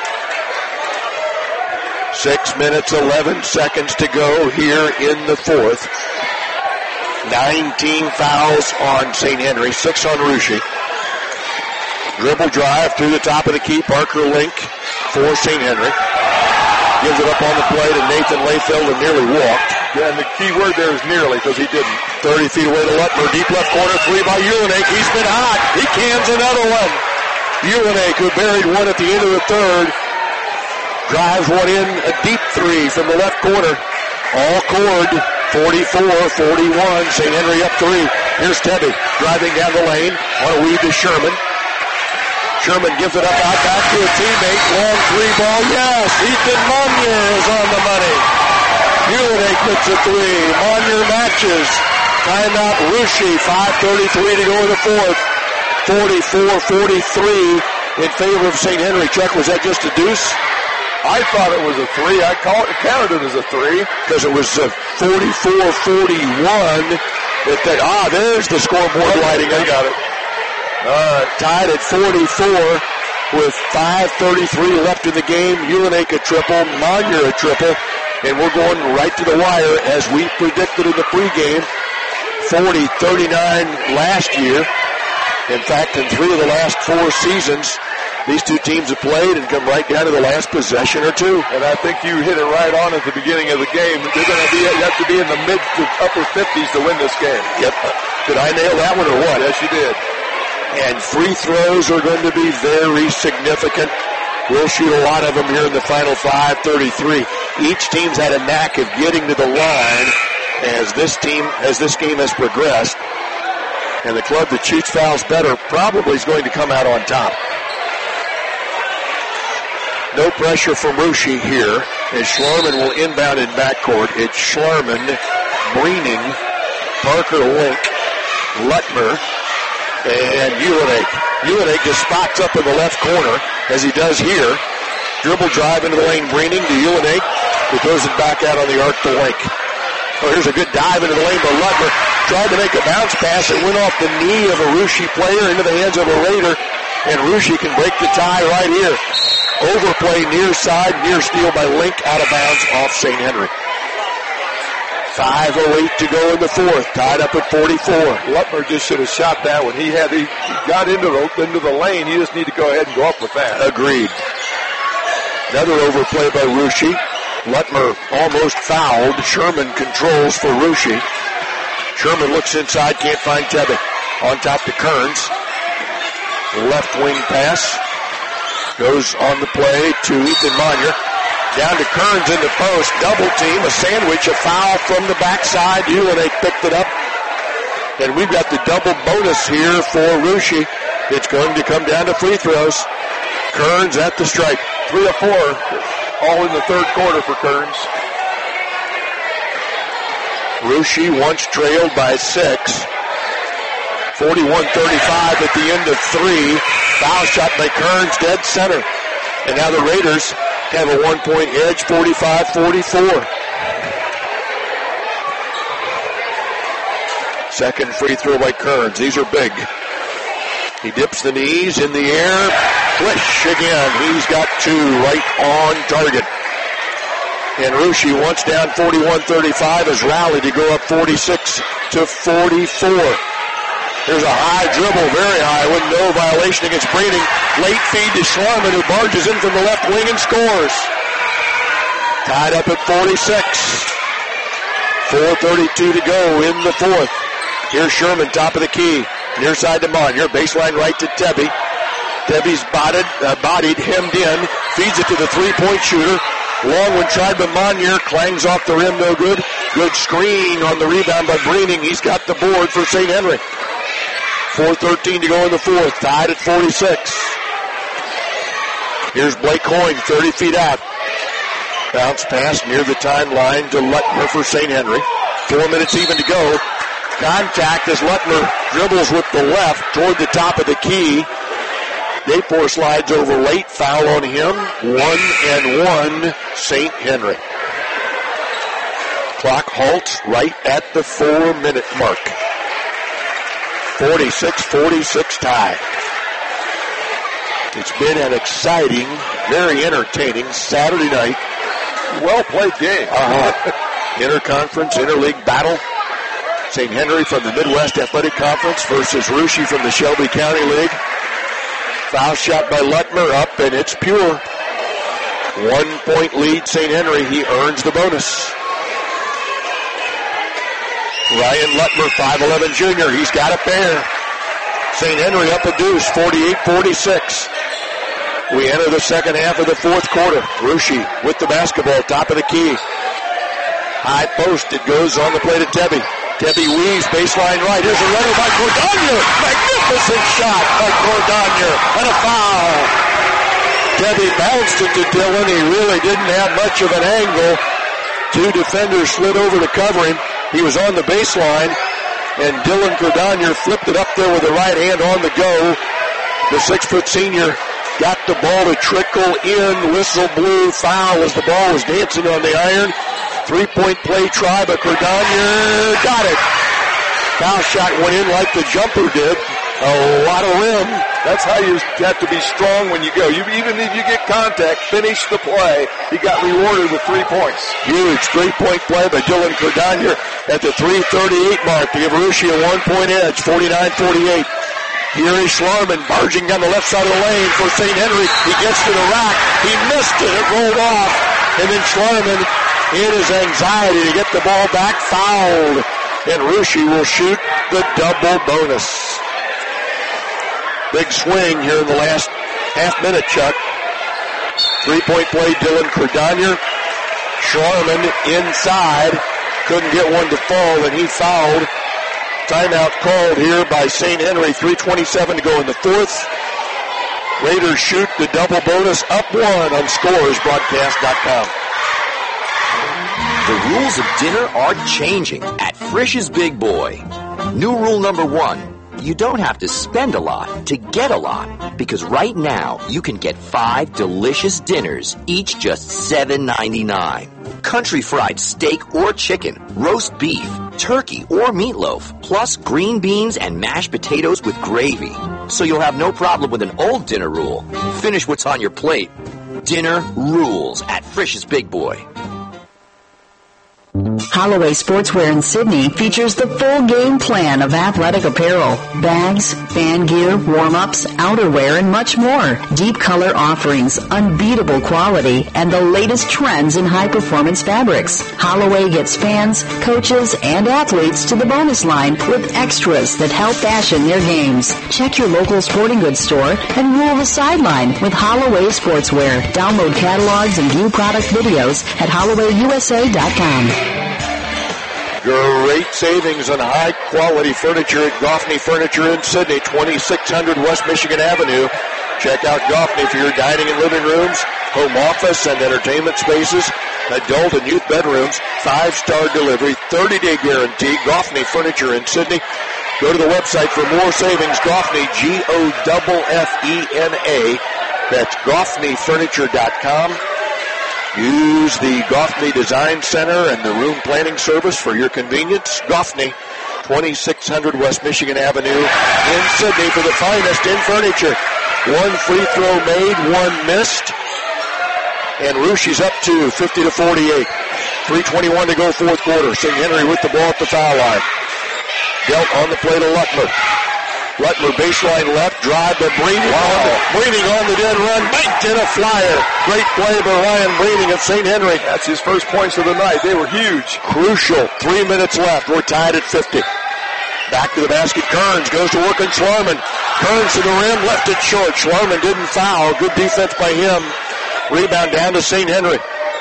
Six minutes, eleven seconds to go here in the fourth. nineteen fouls on Saint Henry, six on Russia. Dribble drive through the top of the key. Parker Link for Saint Henry. Gives it up on the play to Nathan Layfield and nearly walked. Yeah, and the key word there is nearly because he didn't. thirty feet away to Lutmer. Deep left corner, three by Ulenake. He's been hot. He cans another one. Ulenake, who buried one at the end of the third, drives one in, a deep three from the left corner. All cord, forty-four forty-one. Saint Henry up three. Here's Tebby driving down the lane on a weave to Sherman. Sherman gives it up out back to a teammate. Long three ball. Yes, Ethan Monier is on the money. Ulenake gets a three. Monier matches. Timeout Russia. five thirty-three to go in the fourth. forty-four forty-three in favor of Saint Henry. Chuck, was that just a deuce? I thought it was a three. I call it, counted it as a three. Because it was forty-four forty-one. Ah, there's the scoreboard lighting. I got it. All right, tied at forty-four with five thirty-three left in the game. Ulenake a triple, Monier a triple, and we're going right to the wire as we predicted in the pregame. forty thirty-nine last year. In fact, in three of the last four seasons, these two teams have played and come right down to the last possession or two. And I think you hit it right on at the beginning of the game. You're going to be, you have to be in the mid to upper fifties to win this game. Yep. Did I nail that one or what? Yes, you did. And free throws are going to be very significant. We'll shoot a lot of them here in the final five thirty-three. Each team's had a knack of getting to the line as this team, as this game has progressed. And the club that shoots fouls better probably is going to come out on top. No pressure from Russia here as Schlarman will inbound in backcourt. It's Schlarman, Breening, Parker Link, Lutmer, and Ulenake. Ulenake just spots up in the left corner as he does here. Dribble drive into the lane, Breening to Ulenake, who throws it back out on the arc to Link. Oh, here's a good dive into the lane by Lutmer. Tried to make a bounce pass. It went off the knee of a Russia player into the hands of a Raider, and Russia can break the tie right here. Overplay near side, near steal by Link, out of bounds off Saint Henry. five oh eight to go in the fourth, tied up at forty-four. Lutmer just should have shot that one. He had, he got into the, into the lane. You just need to go ahead and go up with that. Agreed. Another overplay by Russia. Lutmer almost fouled. Sherman controls for Russia. Sherman looks inside, can't find Tebby. On top to Kearns. Left wing pass. Goes on the play to Ethan Monier. Down to Kearns in the post. Double team, a sandwich, a foul from the backside. Ulenake picked it up. And we've got the double bonus here for Russia. It's going to come down to free throws. Kearns at the stripe. Three or four, all in the third quarter for Kearns. Russia once trailed by six. forty-one thirty-five at the end of three. Foul shot by Kearns, dead center. And now the Raiders have a one-point edge, forty-five forty-four. Second free throw by Kearns. These are big. He dips the knees in the air. Flish again. He's got two right on target. And Russia, once down forty-one thirty-five, has rallied to go up forty-six to forty-four. There's a high dribble, very high, with no violation against Breening. Late feed to Schlarman, who barges in from the left wing and scores. Tied up at forty-six. four thirty-two to go in the fourth. Here's Sherman, top of the key. Near side to Monier. Baseline right to Tebby. Debbie's bodied, uh, bodied, hemmed in, feeds it to the three-point shooter. Long one tried by Monier, clangs off the rim, no good. Good screen on the rebound by Breening. He's got the board for Saint Henry. four thirteen to go in the fourth, tied at forty-six. Here's Blake Hoying, thirty feet out. Bounce pass near the timeline to Lutmer for Saint Henry. Four minutes even to go. Contact as Lutmer dribbles with the left toward the top of the key. Dayport slides over late, foul on him. One and one, Saint Henry. Clock halts right at the four-minute mark. forty-six forty-six tie. It's been an exciting, very entertaining Saturday night. Well-played game. Uh-huh. Interconference, interleague battle. Saint Henry from the Midwest Athletic Conference versus Russia from the Shelby County League. Foul shot by Lutmer up, and it's pure. One-point lead, Saint Henry. He earns the bonus. Ryan Lutmer, five eleven junior. He's got a pair. Saint Henry up a deuce, forty-eight forty-six. We enter the second half of the fourth quarter. Russia with the basketball, top of the key. High post, it goes on the play to Tebby. Tebby weaves, baseline right. Here's a runner by Cordonier. Magnificent shot by Cordonier. And a foul. Tebby bounced it to Dillon. He really didn't have much of an angle. Two defenders slid over to cover him. He was on the baseline, and Dylan Cordonier flipped it up there with the right hand on the go. The six-foot senior got the ball to trickle in. Whistle blew, foul as the ball was dancing on the iron. Three-point play try by Cordonier. Got it. Foul shot went in like the jumper did. A lot of rim. That's how you have to be strong when you go. You, even if you get contact, finish the play. He got rewarded with three points. Huge three-point play by Dylan Cordonier at the three thirty-eight mark to give Russia a one-point edge, forty-nine forty-eight. Here is Schlarman barging down the left side of the lane for Saint Henry. He gets to the rack. He missed it. It rolled off. And then Schlarman, in his anxiety to get the ball back, fouled. And Russia will shoot the double bonus. Big swing here in the last half minute, Chuck. Three-point play, Dylan Cordonier. Schlarman inside. Couldn't get one to fall, and he fouled. Timeout called here by Saint Henry. three twenty-seven to go in the fourth. Raiders shoot the double bonus up one on scores broadcast dot com. The rules of dinner are changing at Frisch's Big Boy. New rule number one. You don't have to spend a lot to get a lot, because right now you can get five delicious dinners, each just seven ninety-nine. Country fried steak or chicken, roast beef, turkey or meatloaf, plus green beans and mashed potatoes with gravy. So you'll have no problem with an old dinner rule. Finish what's on your plate. Dinner rules at Frisch's Big Boy. Holloway Sportswear in Sydney features the full game plan of athletic apparel, bags, fan gear, warm-ups, outerwear, and much more. Deep color offerings, unbeatable quality, and the latest trends in high-performance fabrics. Holloway gets fans, coaches, and athletes to the bonus line with extras that help fashion their games. Check your local sporting goods store and rule the sideline with Holloway Sportswear. Download catalogs and view product videos at holloway u s a dot com. Great savings on high-quality furniture at Goffney Furniture in Sydney, twenty-six hundred West Michigan Avenue. Check out Goffney for your dining and living rooms, home office and entertainment spaces, adult and youth bedrooms, five-star delivery, thirty-day guarantee. Goffney Furniture in Sydney. Go to the website for more savings. Goffney, G O F F E N A. That's goffney furniture dot com. Use the Goffney Design Center and the room planning service for your convenience. Goffney, twenty-six hundred West Michigan Avenue in Sydney for the finest in furniture. One free throw made, one missed. And Russia's up to fifty to forty-eight. three twenty-one to go fourth quarter. Saint Henry with the ball at the foul line. Dealt on the play to Lutmer. Lutmer baseline left, drive to Breening. Wow. Breening on the dead run, banked in a flyer. Great play by Ryan Breening of Saint Henry. That's his first points of the night. They were huge. Crucial. Three minutes left. We're tied at fifty. Back to the basket, Kearns goes to work on Schlarman. Kearns to the rim, left it short. Schlarman didn't foul. Good defense by him. Rebound down to Saint Henry.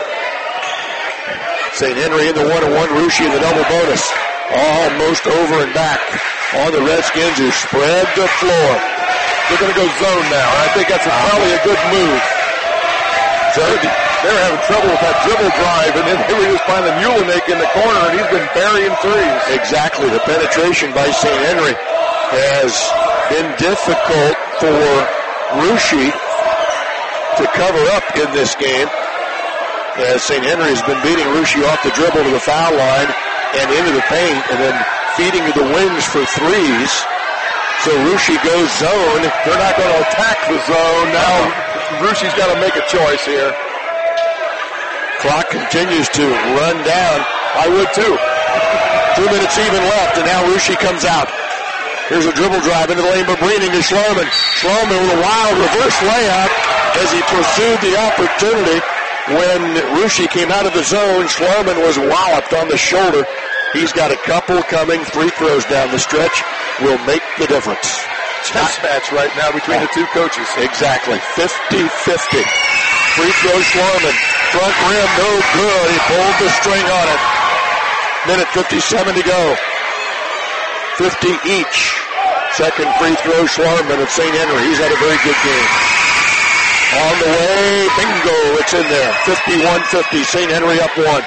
Saint Henry in the one-on-one, Russia in the double bonus. Almost over and back on the Redskins who spread the floor. They're going to go zone now. I think that's a, probably a good move. So they're having trouble with that dribble drive, and then they were just finding Mulenik in the corner, and he's been burying threes. Exactly. The penetration by Saint Henry has been difficult for Russia to cover up in this game, as Saint Henry has been beating Russia off the dribble to the foul line and into the paint, and then feeding to the wings for threes. So Russia goes zone. They're not going to attack the zone. Now Russia's got to make a choice here. Clock continues to run down. I would too. Two minutes even left, and now Russia comes out. Here's a dribble drive into the lane, but Breening to Schlarman. Schlarman with a wild reverse layup as he pursued the opportunity. When Russia came out of the zone, Schlarman was walloped on the shoulder. He's got a couple coming. Free throws down the stretch will make the difference. Chess match right now between the two coaches. Exactly. fifty-fifty. Free throw Schlarman. Front rim, no good. He pulled the string on it. Minute fifty-seven to go. fifty each. Second free throw Schlarman of Saint Henry. He's had a very good game. On the way, bingo, it's in there. fifty-one fifty, Saint Henry up one.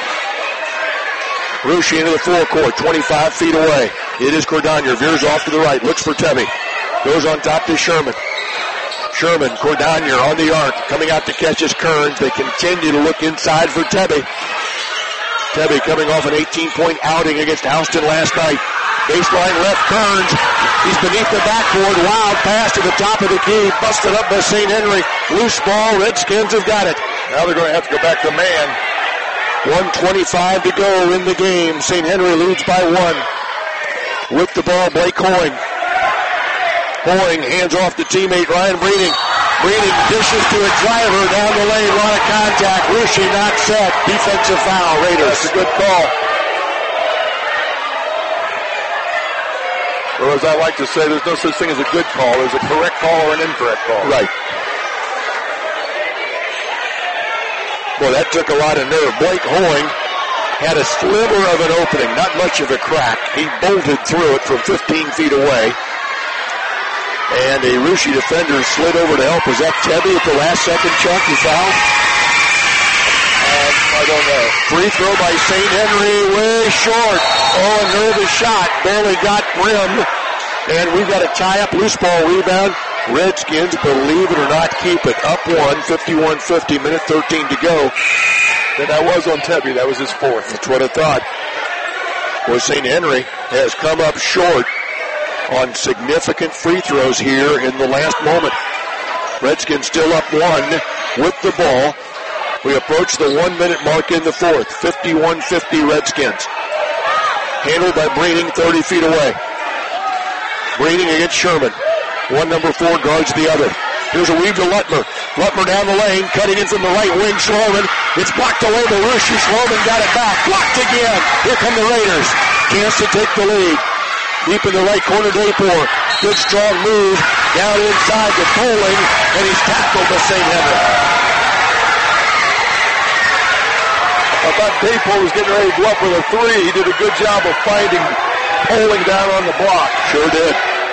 Russia into the forecourt, twenty-five feet away. It is Cordonier, veers off to the right, looks for Tebby. Goes on top to Sherman. Sherman, Cordonier on the arc, coming out to catch his Kearns. They continue to look inside for Tebby. Tebby coming off an eighteen-point outing against Houston last night. Baseline left, Kearns. He's beneath the backboard. Wild pass to the top of the key. Busted up by Saint Henry. Loose ball. Redskins have got it. Now they're going to have to go back to man. one twenty-five to go in the game. Saint Henry leads by one. With the ball, Blake Hoying. Hoying hands off to teammate Ryan Breeding. Breeding dishes to a driver down the lane. A lot of contact. Russia not set. Defensive foul. Raiders. That's a good call. Or as I like to say, there's no such thing as a good call. There's a correct call or an incorrect call. Right. Well, that took a lot of nerve. Blake Hoying had a sliver of an opening, not much of a crack. He bolted through it from fifteen feet away. And a Russia defender slid over to help. Was that Tebby at the last second, Chuck? He fouled? Um, I don't know. Free throw by Saint Henry, way short. Oh, a nervous shot. Barely got brimmed. And we've got a tie-up loose ball rebound. Redskins, believe it or not, keep it. Up one, fifty-one fifty, minute thirteen to go. And that was on Tebby. That was his fourth. That's what I thought. Well, Saint Henry has come up short on significant free throws here in the last moment. Redskins still up one with the ball. We approach the one-minute mark in the fourth. fifty-one fifty Redskins. Handled by Breeding, thirty feet away. Breeding against Sherman. One number four guards the other. Here's a weave to Lutmer. Lutmer down the lane, cutting in from the right wing. Schlarman. It's blocked away by Russia. Schlarman got it back. Blocked again. Here come the Raiders. Chance to take the lead. Deep in the right corner, Daypore. Good strong move. Down inside to Poling, and he's tackled by Saint Henry. I thought Daypore was getting ready to go up with a three. He did a good job of finding Poling down on the block. Sure did.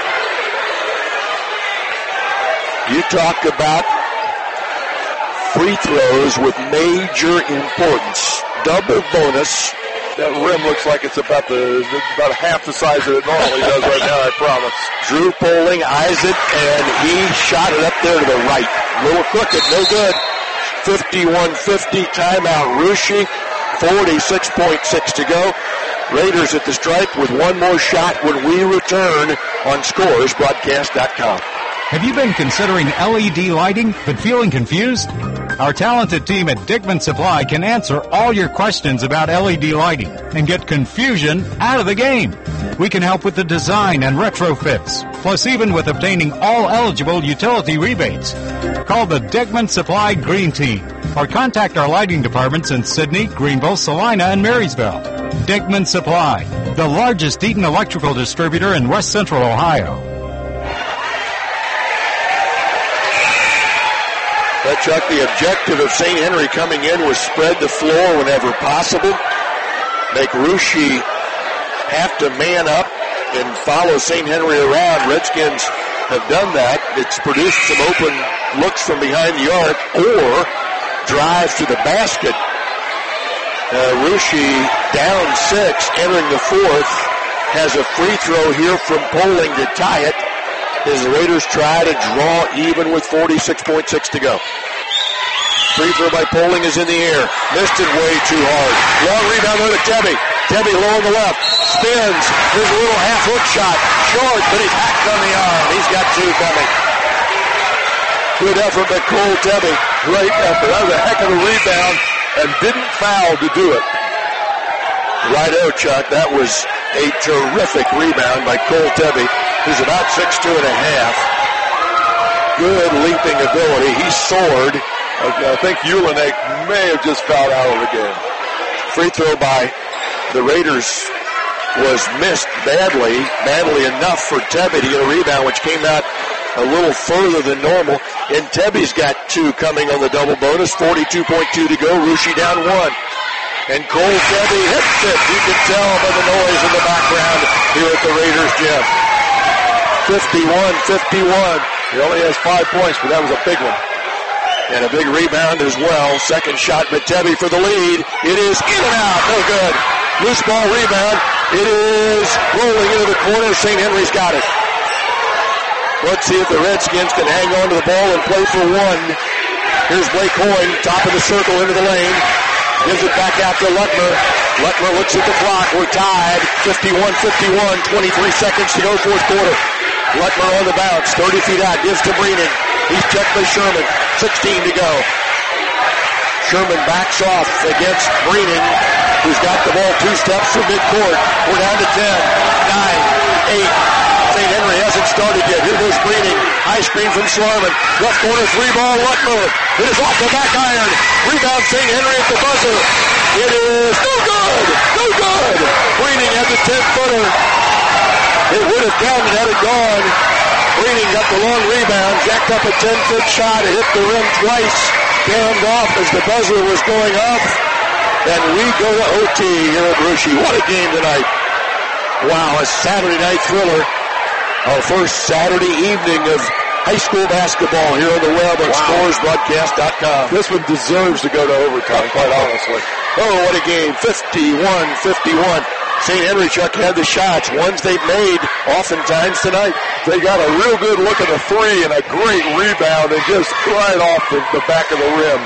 You talk about free throws with major importance. Double bonus. That rim looks like it's about the about half the size that it normally does right now, I promise. Drew Poling eyes it, and he shot it up there to the right. A little crooked, no good. fifty-one fifty, timeout. Russia, forty-six point six to go. Raiders at the stripe with one more shot when we return on scores broadcast dot com. Have you been considering L E D lighting but feeling confused? Our talented team at Dickman Supply can answer all your questions about L E D lighting and get confusion out of the game. We can help with the design and retrofits, plus even with obtaining all eligible utility rebates. Call the Dickman Supply Green Team or contact our lighting departments in Sydney, Greenville, Salina, and Marysville. Dickman Supply, the largest Eaton electrical distributor in West Central Ohio. But Chuck, the objective of Saint Henry coming in was spread the floor whenever possible, make Russia have to man up and follow Saint Henry around. Redskins have done that. It's produced some open looks from behind the arc or drives to the basket. Uh, Russia down six, entering the fourth, has a free throw here from Poling to tie it as the Raiders try to draw even with forty-six point six to go. Free throw by Poling is in the air. Missed it way too hard. Long rebound there to Tebby. Tebby low on the left. Spins. There's a little half hook shot. Short, but he's hacked on the arm. He's got two coming. Good effort by Cole Tebby. Great effort. That was a heck of a rebound and didn't foul to do it. Righto, Chuck. That was a terrific rebound by Cole Tebby, who's about six two and a half. Good leaping ability. He soared. I think Ulenek may have just fouled out of the game. Free throw by the Raiders was missed badly, badly enough for Tebby to get a rebound, which came out a little further than normal. And Tebby's got two coming on the double bonus, forty-two point two to go. Russia down one. And Cole Tebby hits it. You can tell by the noise in the background here at the Raiders gym. fifty-one fifty-one. He only has five points, but that was a big one. And a big rebound as well. Second shot by Tebby for the lead. It is in and out. No good. Loose ball rebound. It is rolling into the corner. Saint Henry's got it. Let's see if the Redskins can hang on to the ball and play for one. Here's Blake Hoyne, top of the circle into the lane. Gives it back out to Lutmer. Lutmer looks at the clock. We're tied. fifty-one fifty-one. twenty-three seconds to go, fourth quarter. Lutmer on the bounce. thirty feet out. Gives to Breening. He's checked by Sherman. sixteen to go. Sherman backs off against Breening, who's got the ball two steps from midcourt. We're down to ten, nine, eight. Saint Henry hasn't started yet. Here goes Breening. High screen from Slarman. Left corner three ball Lutmer. It is off the back iron. Rebound Saint Henry at the buzzer. It is no good. No good. Breening had the ten-footer. It would have counted had it gone. Breening got the long rebound, jacked up a ten-foot shot, it hit the rim twice, dammed off as the buzzer was going up, and we go to O T here at Russia. What a game tonight. Wow, a Saturday night thriller. Our first Saturday evening of high school basketball here on the web at wow. scores broadcast dot com. This one deserves to go to overtime, quite honestly. Oh, what a game. fifty-one fifty-one. Saint Henry, Chuck, had the shots, ones they've made oftentimes tonight. They got a real good look at the three and a great rebound and just right off the, the back of the rim.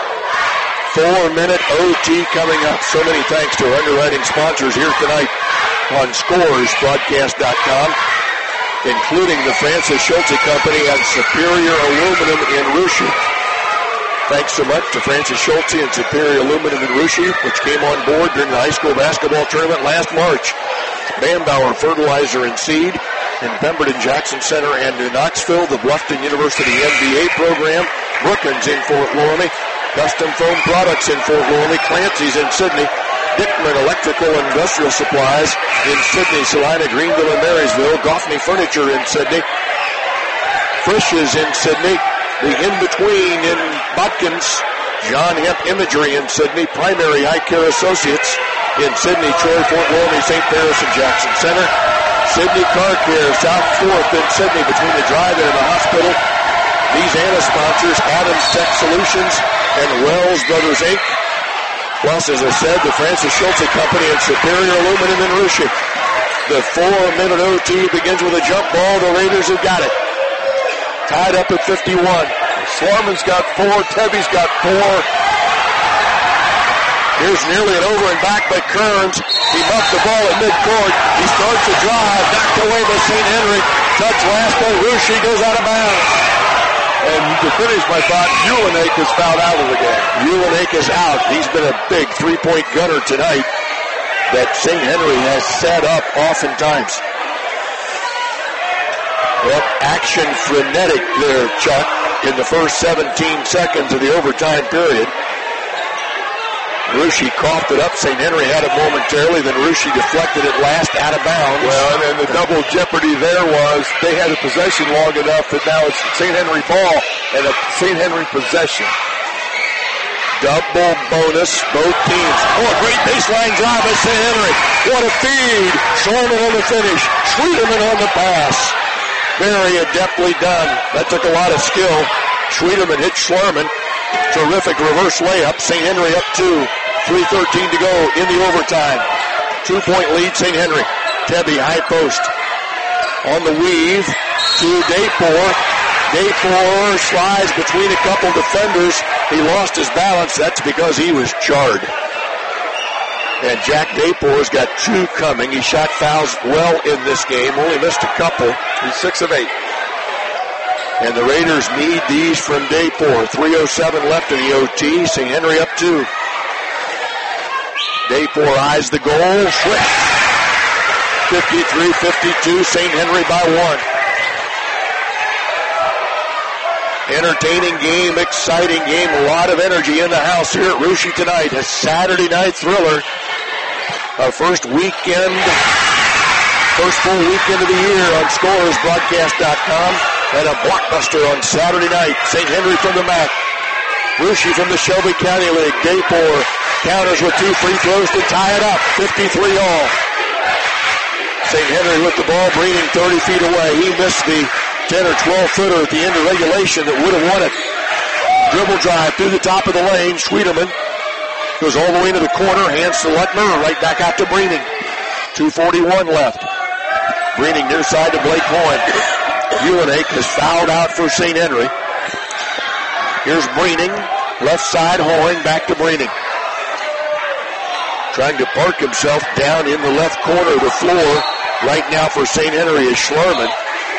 Four-minute O T coming up. So many thanks to our underwriting sponsors here tonight on scores broadcast dot com, including the Francis Schulte Company and Superior Aluminum in Russia. Thanks so much to Francis Schulte and Superior Aluminum in Russia, which came on board during the high school basketball tournament last March. Bambauer Fertilizer and Seed in Pemberton Jackson Center and New Knoxville. The Bluffton University M B A program. Brookins in Fort Loramie. Custom Foam Products in Fort Loramie. Clancy's in Sydney. Dickman Electrical and Industrial Supplies in Sydney, Salina, Greenville, and Marysville. Goffney Furniture in Sydney. Frisch's in Sydney. The in-between in Botkins, John Hemp Imagery in Sydney, Primary Eye Care Associates in Sydney, Troy, Fort Loramie, Saint Paris, and Jackson Center. Sydney Car Care, South fourth in Sydney between the drive-in and the hospital. These ANA sponsors, Adams Tech Solutions and Wells Brothers, Incorporated. Plus, as I said, the Francis Schulte Company and Superior Aluminum in Russia. The four-minute O T begins with a jump ball. The Raiders have got it. Tied up at fifty-one. Slarman's got four. Tebby's got four. Here's nearly an over and back by Kearns. He muffed the ball at midcourt. He starts to drive. Knocked away by Saint Henry. Touch last by Russia. Goes out of bounds. And to finish my thought, Ulenek is fouled out of the game. Ulenek is out. He's been a big three-point gunner tonight that Saint Henry has set up oftentimes. Well, action frenetic there, Chuck, in the first seventeen seconds of the overtime period. Russia coughed it up. Saint Henry had it momentarily, then Russia deflected it last out of bounds. Well, and, and the double jeopardy there was they had a possession long enough that now it's Saint Henry ball and a Saint Henry possession. Double bonus, both teams. Oh, a great baseline drive by Saint Henry. What a feed. Schlerman on the finish. Schwiedeman on the pass. Very adeptly done. That took a lot of skill. Schwiedeman hit Schlerman. Terrific reverse layup. Saint Henry up two. three thirteen to go in the overtime. Two-point lead, Saint Henry. Tebby, high post. On the weave to Daypore. Daypore slides between a couple defenders. He lost his balance. That's because he was charred. And Jack Daypore's got two coming. He shot fouls well in this game. Only missed a couple. He's six of eight. And the Raiders need these from Daypore. three oh seven left in the O T. Saint Henry up two. Daypore eyes the goal. Swift. fifty-three fifty-two. Saint Henry by one. Entertaining game, exciting game, a lot of energy in the house here at Russia tonight. A Saturday night thriller. Our first weekend, first full weekend of the year on Scorers Broadcast dot com. And a blockbuster on Saturday night. Saint Henry from the M A C. Russia from the Shelby County League. Daypore counters with two free throws to tie it up. fifty-three all. Saint Henry with the ball, Breening thirty feet away. He missed the ten or twelve footer at the end of regulation that would have won it. Dribble drive through the top of the lane. Schwiedeman goes all the way to the corner, hands to Lutner, right back out to Breening. two forty-one left. Breening near side to Blake Cohen. Ulenake has fouled out for Saint Henry. Here's Breening, left side, Hoying, back to Breening. Trying to park himself down in the left corner of the floor. Right now for Saint Henry is Schlerman.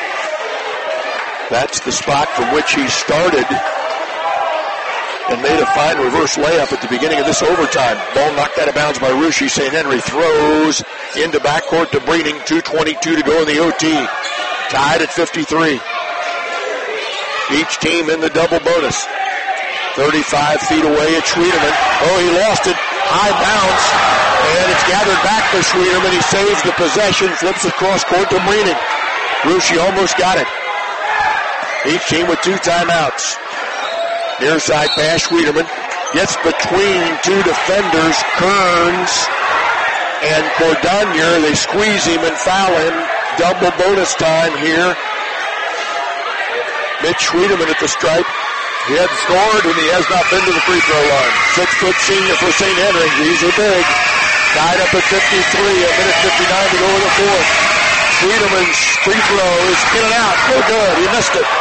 That's the spot from which he started and made a fine reverse layup at the beginning of this overtime. Ball knocked out of bounds by Russia. Saint Henry throws into backcourt to Breening. two twenty-two to go in the O T. Tied at fifty-three. Each team in the double bonus. thirty-five feet away at Schwiedeman. Oh, he lost it. High bounce. And it's gathered back for Schwiedeman. He saves the possession. Flips across court to Breening. Russia almost got it. Each team with two timeouts. Near side pass, Schwiedeman gets between two defenders, Kearns and Cordonier. They squeeze him and foul him. Double bonus time here. Mitch Schwiedeman at the stripe. He hadn't scored and he has not been to the free throw line. Six-foot senior for Saint Henry. These are big. Tied up at fifty-three, a minute fifty-nine to go in the fourth. Schwiedeman's free throw is in and out. No good. He missed it.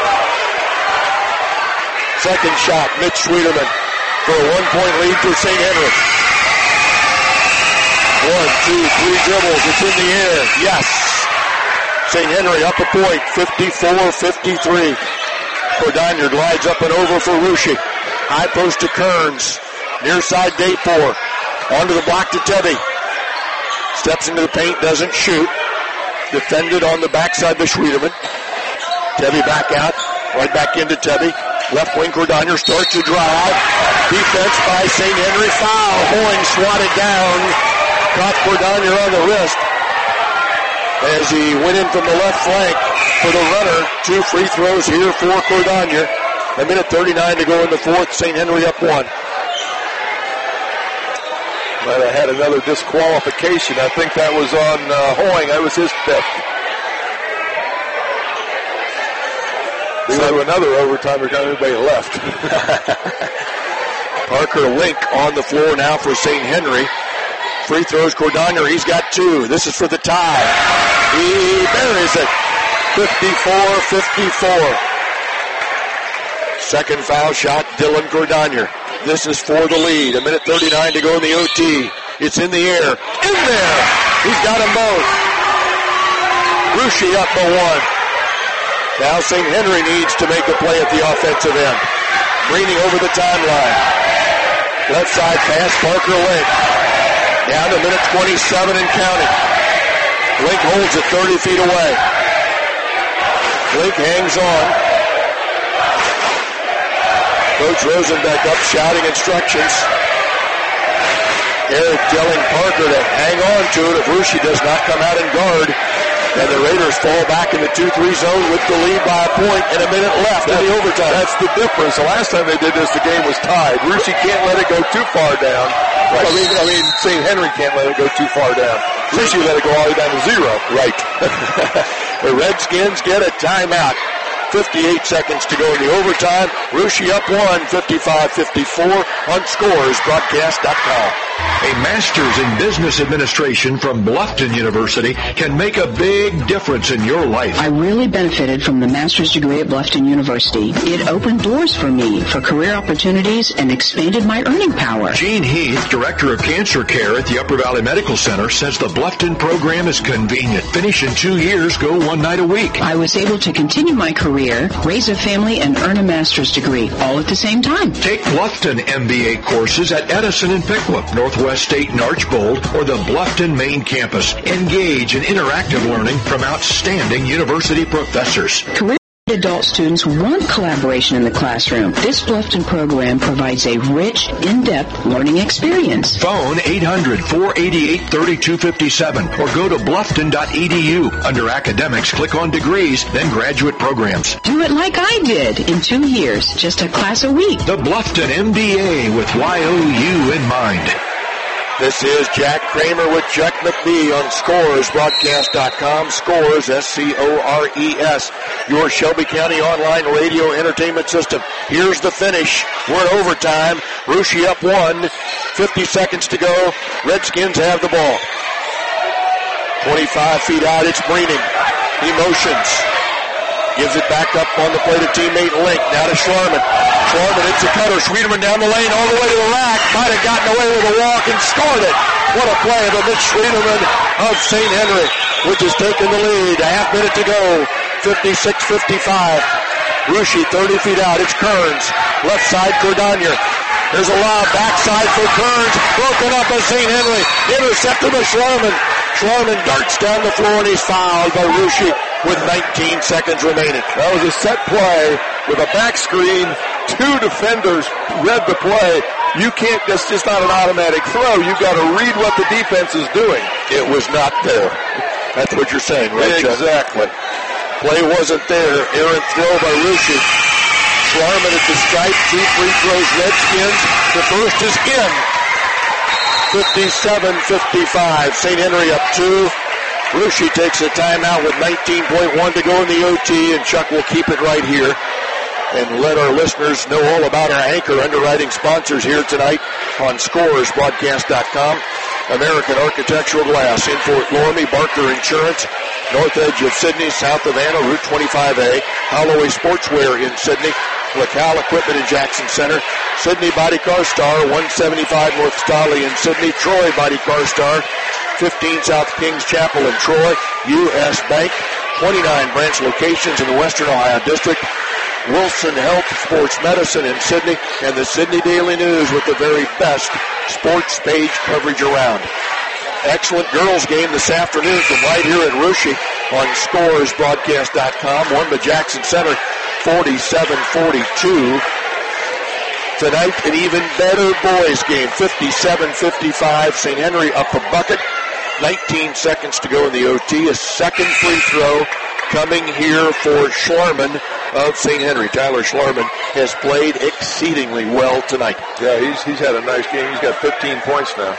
Second shot, Mitch Schwiedeman for a one-point lead for Saint Henry. One, two, three dribbles. It's in the air. Yes. Saint Henry up a point, fifty-four fifty-three. Cordonier glides up and over for Russia. High post to Kearns. Near side Daypore. Onto the block to Tebby. Steps into the paint, doesn't shoot. Defended on the backside by Schwiedeman. Tebby back out. Right back into Tebby. Left wing Cordonier starts to drive. Defense by Saint Henry. Foul. Hoying swatted down. Caught Cordonier on the wrist as he went in from the left flank for the runner. Two free throws here for Cordonier. A minute thirty-nine to go in the fourth. Saint Henry up one. Might have had another disqualification. I think that was on uh, Hoying. That was his fifth. They so, go to another overtime. We're going to everybody left. Parker Link on the floor now for Saint Henry. Free throws, Cordonier. He's got two. This is for the tie. He buries it. fifty-four fifty-four. Second foul shot, Dylan Cordonier. This is for the lead. A minute thirty-nine to go in the O T. It's in the air. In there. He's got them both. Russia up by one. Now Saint Henry needs to make a play at the offensive end. Breening over the timeline. Left side pass, Parker Link. Down to minute twenty-seven and counting. Link holds it thirty feet away. Link hangs on. Coach Rosenbeck up shouting instructions. Eric telling Parker to hang on to it if Russia does not come out and guard. And the Raiders fall back in the two three zone with the lead by a point and a minute left in the overtime. That's the difference. The last time they did this, the game was tied. Russia can't let it go too far down. Right. I mean, I mean, Saint Henry can't let it go too far down. Russia let it go all the way down to zero. Right. The Redskins get a timeout. fifty-eight seconds to go in the overtime. Russia up one, fifty-five fifty-four on scores broadcast dot com. A master's in business administration from Bluffton University can make a big difference in your life. I really benefited from the master's degree at Bluffton University. It opened doors for me for career opportunities and expanded my earning power. Gene Heath, Director of Cancer Care at the Upper Valley Medical Center, says the Bluffton program is convenient. Finish in two years, go one night a week. I was able to continue my career, raise a family, and earn a master's degree, all at the same time. Take Bluffton M B A courses at Edison and Pickwick, Northwest State and Archbold, or the Bluffton main campus. Engage in interactive learning from outstanding university professors. Career adult students want collaboration in the classroom. This Bluffton program provides a rich, in-depth learning experience. Phone eight hundred, four eight eight, three two five seven or go to bluffton dot e d u. Under academics, click on degrees, then graduate programs. Do it like I did in two years, just a class a week. The Bluffton M B A with Y O U in mind. This is Jack Kramer with Chuck McBee on Scores broadcast dot com. Scores, S C O R E S, your Shelby County online radio entertainment system. Here's the finish. We're in overtime. Russia up one. fifty seconds to go. Redskins have the ball. twenty-five feet out. It's Breening. He motions. Gives it back up on the play to teammate Link. Now to Schlarman. Schlarman hits a cutter. Schwiedeman down the lane all the way to the rack. Might have gotten away with a walk and scored it. What a play by Mitch Schwiedeman of Saint Henry, which has taken the lead. A half minute to go. fifty-six fifty-five. Russia thirty feet out. It's Kearns. Left side Cordonier. There's a lob backside for Kearns. Broken up by Saint Henry. Intercepted by Schlarman. Schlarman darts down the floor and he's fouled by Russia with nineteen seconds remaining. That was a set play with a back screen. Two defenders read the play. You can't, that's just not an automatic throw. You've got to read what the defense is doing. It was not there. That's what you're saying, right, Chuck? Exactly. Play wasn't there. Errant throw by Russia. Schlarman at the stripe. Two free throws, Redskins. The first is in. fifty-seven fifty-five. Saint Henry up two. Russia takes a timeout with nineteen point one to go in the O T, and Chuck will keep it right here and let our listeners know all about our anchor underwriting sponsors here tonight on Scores broadcast dot com. American Architectural Glass in Fort Loramie, Barker Insurance, north edge of Sydney, south of Anna, Route twenty-five A, Holloway Sportswear in Sydney, LaCal Equipment in Jackson Center, Sydney Body Car Star, one seventy-five North Stolly in Sydney, Troy Body Car Star, fifteen South Kings Chapel in Troy, U S Bank, twenty-nine branch locations in the Western Ohio District, Wilson Health Sports Medicine in Sydney, and the Sydney Daily News with the very best sports page coverage around. Excellent girls game this afternoon from right here at Russia on Scores broadcast dot com. Won by Jackson Center forty-seven forty-two. Tonight, an even better boys game, fifty-seven fifty-five. Saint Henry up a bucket. nineteen seconds to go in the O T. A second free throw coming here for Schlarman of Saint Henry. Tyler Schlarman has played exceedingly well tonight. Yeah, he's he's had a nice game. He's got fifteen points now.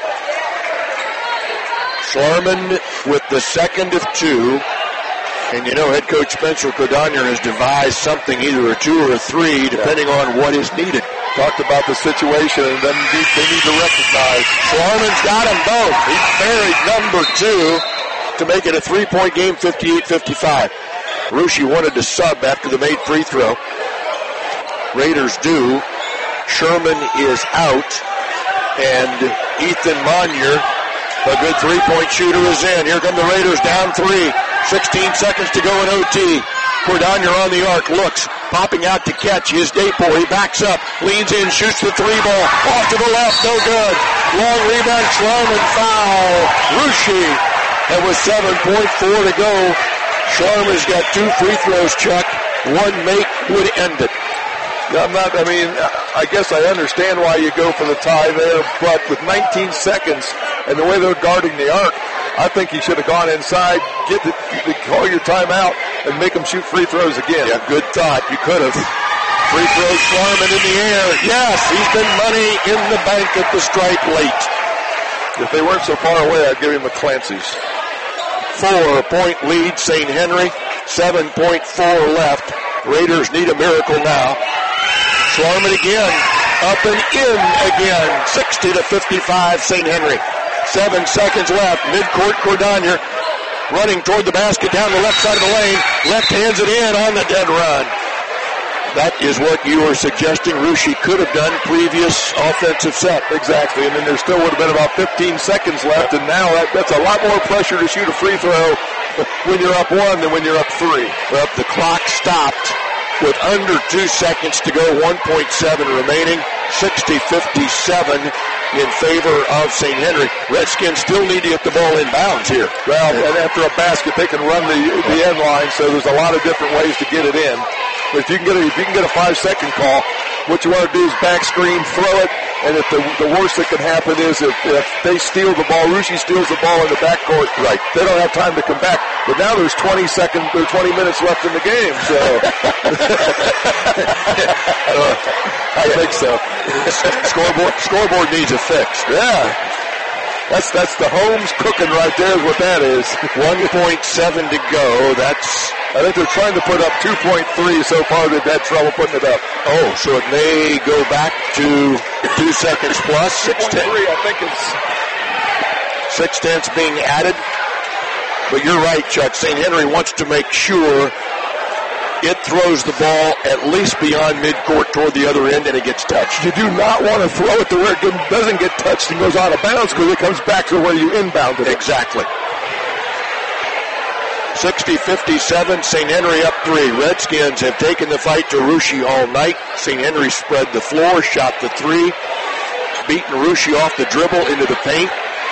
Schlarman with the second of two. And you know, head coach Spencer Cordonier has devised something, either a two or a three, depending yeah. on what is needed. Talked about the situation, and then they need to recognize. Schlarman's got them both. He's buried number two to make it a three-point game, fifty-eight fifty-five. Russia wanted to sub after the made free throw. Raiders do. Sherman is out, and Ethan Monier, a good three-point shooter, is in. Here come the Raiders down three. sixteen seconds to go in O T. Cordonier on the arc, looks, popping out to catch. His Daypor, he backs up, leans in, shoots the three ball, off to the left, no good. Long rebound, Schlarman foul. Russia, and with seven point four to go, Schlarman's got two free throws, Chuck. One make would end it. Yeah, I'm not, I mean, I guess I understand why you go for the tie there, but with nineteen seconds and the way they're guarding the arc, I think you should have gone inside, get the, call your timeout, and make them shoot free throws again. Yeah, good thought. You could have. Free throw, Schlarman in the air. Yes, he's been money in the bank at the stripe late. If they weren't so far away, I'd give him a Clancy's. Four-point lead, Saint Henry. seven point four left. Raiders need a miracle now. Schlarman again. Up and in again. sixty to fifty-five, Saint Henry. Seven seconds left. Midcourt, Cordonier running toward the basket down the left side of the lane. Left hands it in on the dead run. That is what you were suggesting Russia could have done previous offensive set. Exactly, and then there still would have been about fifteen seconds left, and now that, that's a lot more pressure to shoot a free throw when you're up one than when you're up three. Well, the clock stopped with under two seconds to go, one point seven remaining, sixty fifty-seven in favor of Saint Henry. Redskins still need to get the ball in bounds here. Well, and after a basket, they can run the, the end line, so there's a lot of different ways to get it in. But if you can get a, if you can get a five-second call, what you want to do is back screen, throw it, and if the, the worst that can happen is if, if they steal the ball, Russia steals the ball in the backcourt, right? They don't have time to come back. But now there's twenty seconds, there's twenty minutes left in the game, so I think so. Scoreboard, scoreboard needs a fix. Yeah. That's that's the Holmes cooking right there is what that is. one point seven to go. That's I think they're trying to put up two point three so far. They've had trouble putting it up. Oh, so it may go back to two seconds plus. Six ten. I think it's six tenths being added. But you're right, Chuck. Saint Henry wants to make sure it throws the ball at least beyond midcourt toward the other end and it gets touched. You do not want to throw it to where it doesn't get touched and goes out of bounds because it comes back to where you inbounded it. Exactly. sixty fifty-seven, Saint Henry up three. Redskins have taken the fight to Russia all night. Saint Henry spread the floor, shot the three, beaten Russia off the dribble into the paint.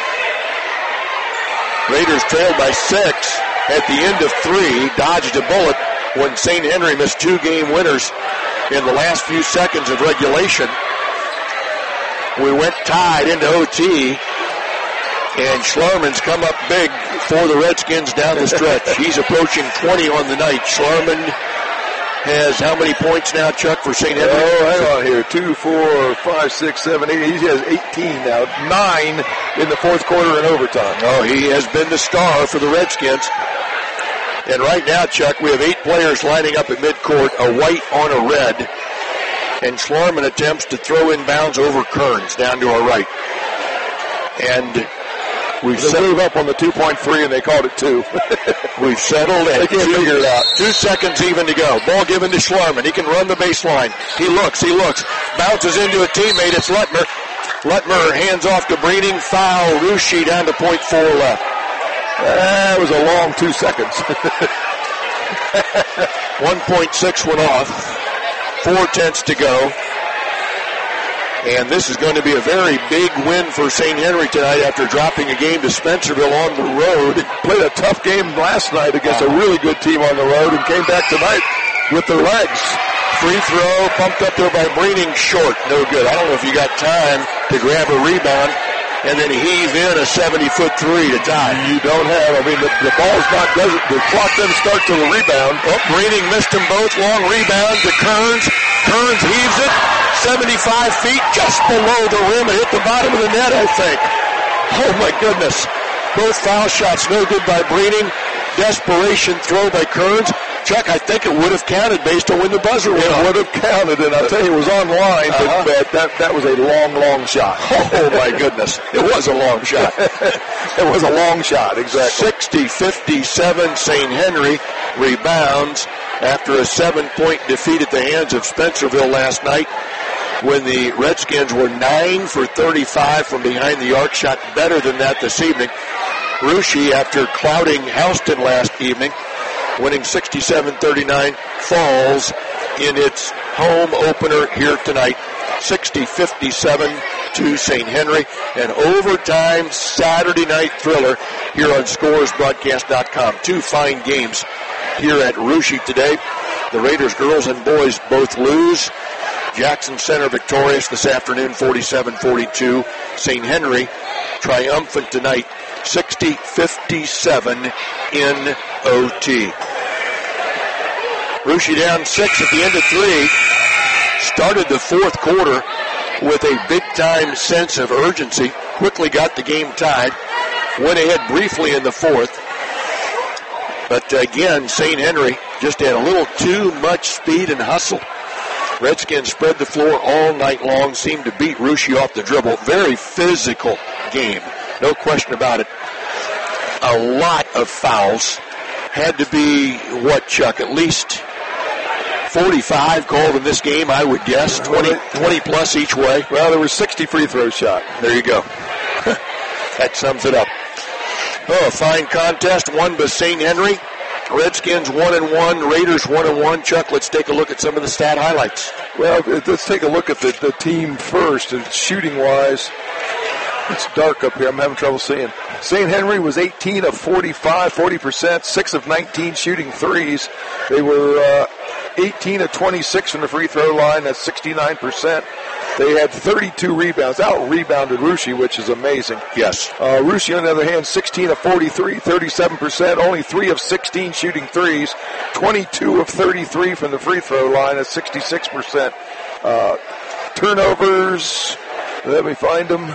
Raiders trailed by six at the end of three, dodged a bullet when Saint Henry missed two game winners in the last few seconds of regulation. We went tied into O T, and Schlarman's come up big for the Redskins down the stretch. He's approaching twenty on the night. Schlarman has how many points now, Chuck, for Saint Henry? Oh, hang on here. Two, four, five, six, seven, eight. He has eighteen now. Nine in the fourth quarter and overtime. Oh, he has been the star for the Redskins. And right now, Chuck, we have eight players lining up at midcourt, a white on a red. And Schlarman attempts to throw in bounds over Kearns down to our right. And we've they moved up on the two point three and they called it two. We've settled at they can't two, figure it out. Two seconds even to go. Ball given to Schlarman. He can run the baseline. He looks, he looks. Bounces into a teammate. It's Lutmer. Lutmer hands off to Breening. Foul. Russia down to point four left. That was a long two seconds. one point six went off. Four tenths to go. And this is going to be a very big win for Saint Henry tonight after dropping a game to Spencerville on the road. Played a tough game last night against a really good team on the road and came back tonight with their legs. Free throw pumped up there by Breening, short. No good. I don't know if you got time to grab a rebound and then heave in a seventy-foot three to tie. You don't have. I mean, the, the ball's not, doesn't, the clock doesn't start till the rebound. Oh, Breening missed them both. Long rebound to Kearns. Kearns heaves it. seventy-five feet just below the rim and hit the bottom of the net, I think. Oh, my goodness. Both foul shots no good by Breening. Desperation throw by Kearns. Chuck, I think it would have counted based on when the buzzer went off. It would have counted, and I'll tell you, it was online, uh-huh. but that, that was a long, long shot. Oh, my goodness. It was a long shot. It was a long shot, exactly. sixty fifty-seven, Saint Henry rebounds after a seven-point defeat at the hands of Spencerville last night when the Redskins were nine for thirty-five from behind the arc, shot better than that this evening. Russia, after clouding Houston last evening, winning sixty-seven thirty-nine, falls in its home opener here tonight, sixty fifty-seven to Saint Henry, an overtime Saturday night thriller here on Scores Broadcast dot com. Two fine games here at Russia today. The Raiders girls and boys both lose. Jackson Center victorious this afternoon, forty-seven forty-two. Saint Henry triumphant tonight, sixty fifty-seven in O T. Russia down six at the end of three. Started the fourth quarter with a big-time sense of urgency. Quickly got the game tied. Went ahead briefly in the fourth. But again, Saint Henry just had a little too much speed and hustle. Redskins spread the floor all night long, seemed to beat Russia off the dribble. Very physical game, no question about it. A lot of fouls. Had to be, what, Chuck, at least forty-five called in this game, I would guess. twenty, twenty plus each way. Well, there were sixty free throw shot. There you go. That sums it up. Oh, a fine contest, won by Saint Henry. Redskins one and one, Raiders one and one. Chuck, let's take a look at some of the stat highlights. Well, let's take a look at the, the team first. And shooting-wise, it's dark up here. I'm having trouble seeing. Saint Henry was eighteen of forty-five, forty percent, six of nineteen shooting threes. They were uh, eighteen of twenty-six from the free throw line. That's sixty-nine percent. They had thirty-two rebounds. Out-rebounded Russia, which is amazing. Yes. Uh, Russia, on the other hand, sixteen of forty-three, thirty-seven percent. Only three of sixteen shooting threes. twenty-two of thirty-three from the free throw line. That's sixty-six percent. Uh, turnovers, let me find them.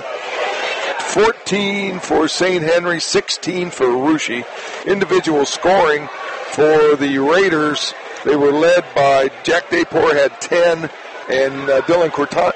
fourteen for Saint Henry, sixteen for Russia. Individual scoring for the Raiders, they were led by Jack Daypore had ten, and uh, Dylan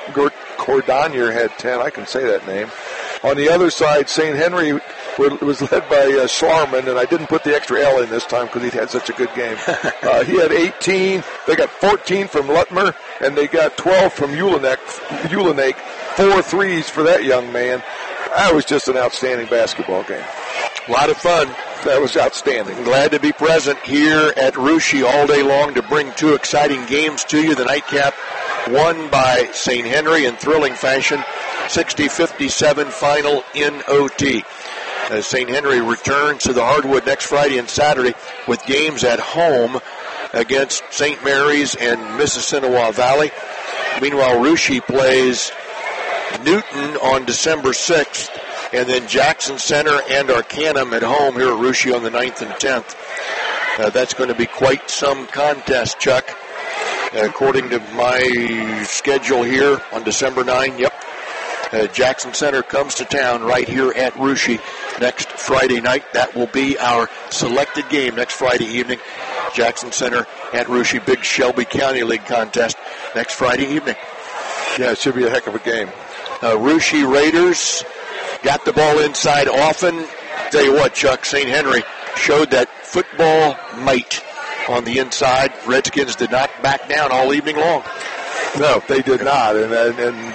Cordonier had ten. I can say that name. On the other side, Saint Henry was led by uh, Schlarman, and I didn't put the extra L in this time because he had such a good game. uh, he had eighteen. They got fourteen from Lutmer, and they got twelve from Ulenek. Four threes for that young man. That was just an outstanding basketball game. A lot of fun. That was outstanding. Glad to be present here at Russia all day long to bring two exciting games to you. The nightcap won by Saint Henry in thrilling fashion, sixty fifty-seven final in O T. As Saint Henry returns to the hardwood next Friday and Saturday with games at home against Saint Mary's and Mississinewa Valley. Meanwhile, Russia plays Newton on December sixth, and then Jackson Center and Arcanum at home here at Russia on the ninth and tenth. Uh, that's going to be quite some contest, Chuck. Uh, according to my schedule here on December ninth, yep, uh, Jackson Center comes to town right here at Russia next Friday night. That will be our selected game next Friday evening. Jackson Center at Russia, big Shelby County League contest next Friday evening. Yeah, it should be a heck of a game. Uh, Russia Raiders got the ball inside often. Tell you what, Chuck, Saint Henry showed that football might on the inside. Redskins did not back down all evening long. No, they did not, and and, and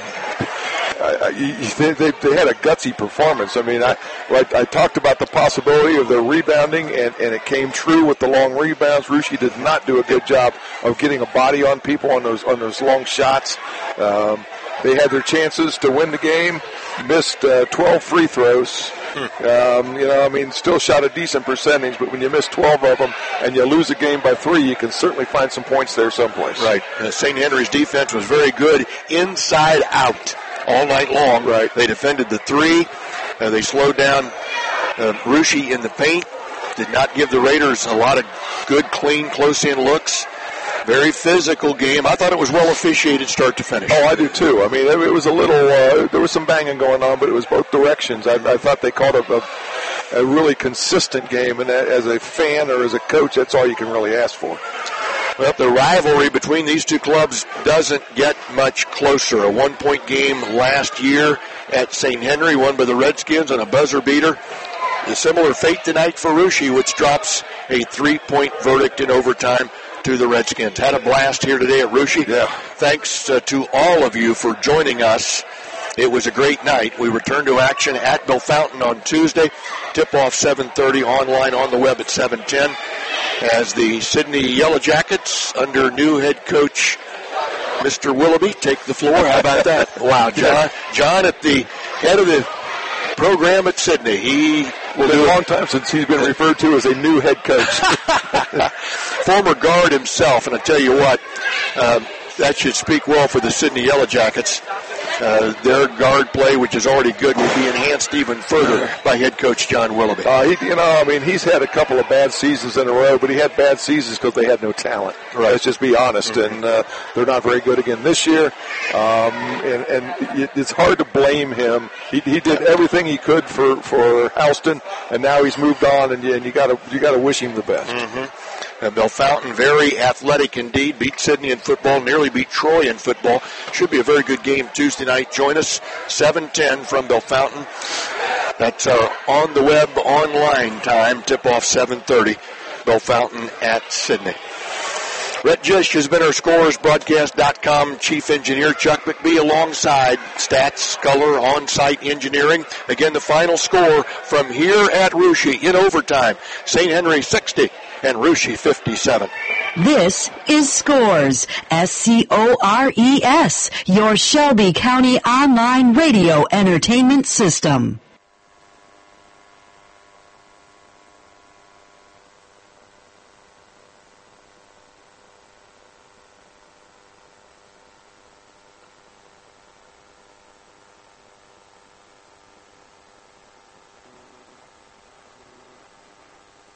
uh, they, they they had a gutsy performance. I mean, I I, I talked about the possibility of their rebounding, and, and it came true with the long rebounds. Russia did not do a good job of getting a body on people on those on those long shots. Um, They had their chances to win the game, missed uh, twelve free throws. Hmm. Um, you know, I mean, still shot a decent percentage, but when you miss twelve of them and you lose a game by three, you can certainly find some points there someplace. Right. Uh, Saint Henry's defense was very good inside out all night long. Right. They defended the three. Uh, they slowed down uh, Russia in the paint. Did not give the Raiders a lot of good, clean, close-in looks. Very physical game. I thought it was well officiated start to finish. Oh, I do too. I mean, it, it was a little, uh, there was some banging going on, but it was both directions. I, I thought they called a, a, a really consistent game, and as a fan or as a coach, that's all you can really ask for. Well, the rivalry between these two clubs doesn't get much closer. A one-point game last year at Saint Henry, won by the Redskins on a buzzer beater. A similar fate tonight for Russia, which drops a three-point verdict in overtime to the Redskins. Had a blast here today at Russia. Yeah. Thanks uh, to all of you for joining us. It was a great night. We return to action at Bill Fountain on Tuesday. Tip-off seven thirty, online on the web at seven ten. As the Sydney Yellow Jackets, under new head coach Mister Willoughby, take the floor. How about that? Wow, John, John at the head of the program at Sydney. He Well, it's been a long time since he's been referred to as a new head coach. Former guard himself, and I tell you what, uh, that should speak well for the Sydney Yellow Jackets. Uh, their guard play, which is already good, will be enhanced even further by head coach John Willoughby. Uh, he, you know, I mean, he's had a couple of bad seasons in a row, but he had bad seasons because they had no talent. Right. Let's just be honest, mm-hmm. and uh, they're not very good again this year. Um, and, and it's hard to blame him. He, he did everything he could for for Houston, and now he's moved on, and, and you got to you got to wish him the best. Mm-hmm. And Bellefontaine, very athletic indeed, beat Sydney in football, nearly beat Troy in football. Should be a very good game Tuesday night. Join us, seven ten from Bellefontaine. That's our on the web, online time, tip-off seven thirty, Bellefontaine at Sydney. Rhett Jish has been our Scores Broadcast dot com chief engineer. Chuck McBee alongside Stats, Color, On-Site Engineering. Again, the final score from here at Russia in overtime. Saint Henry sixty and Russia fifty-seven. This is Scores, S C O R E S, your Shelby County online radio entertainment system.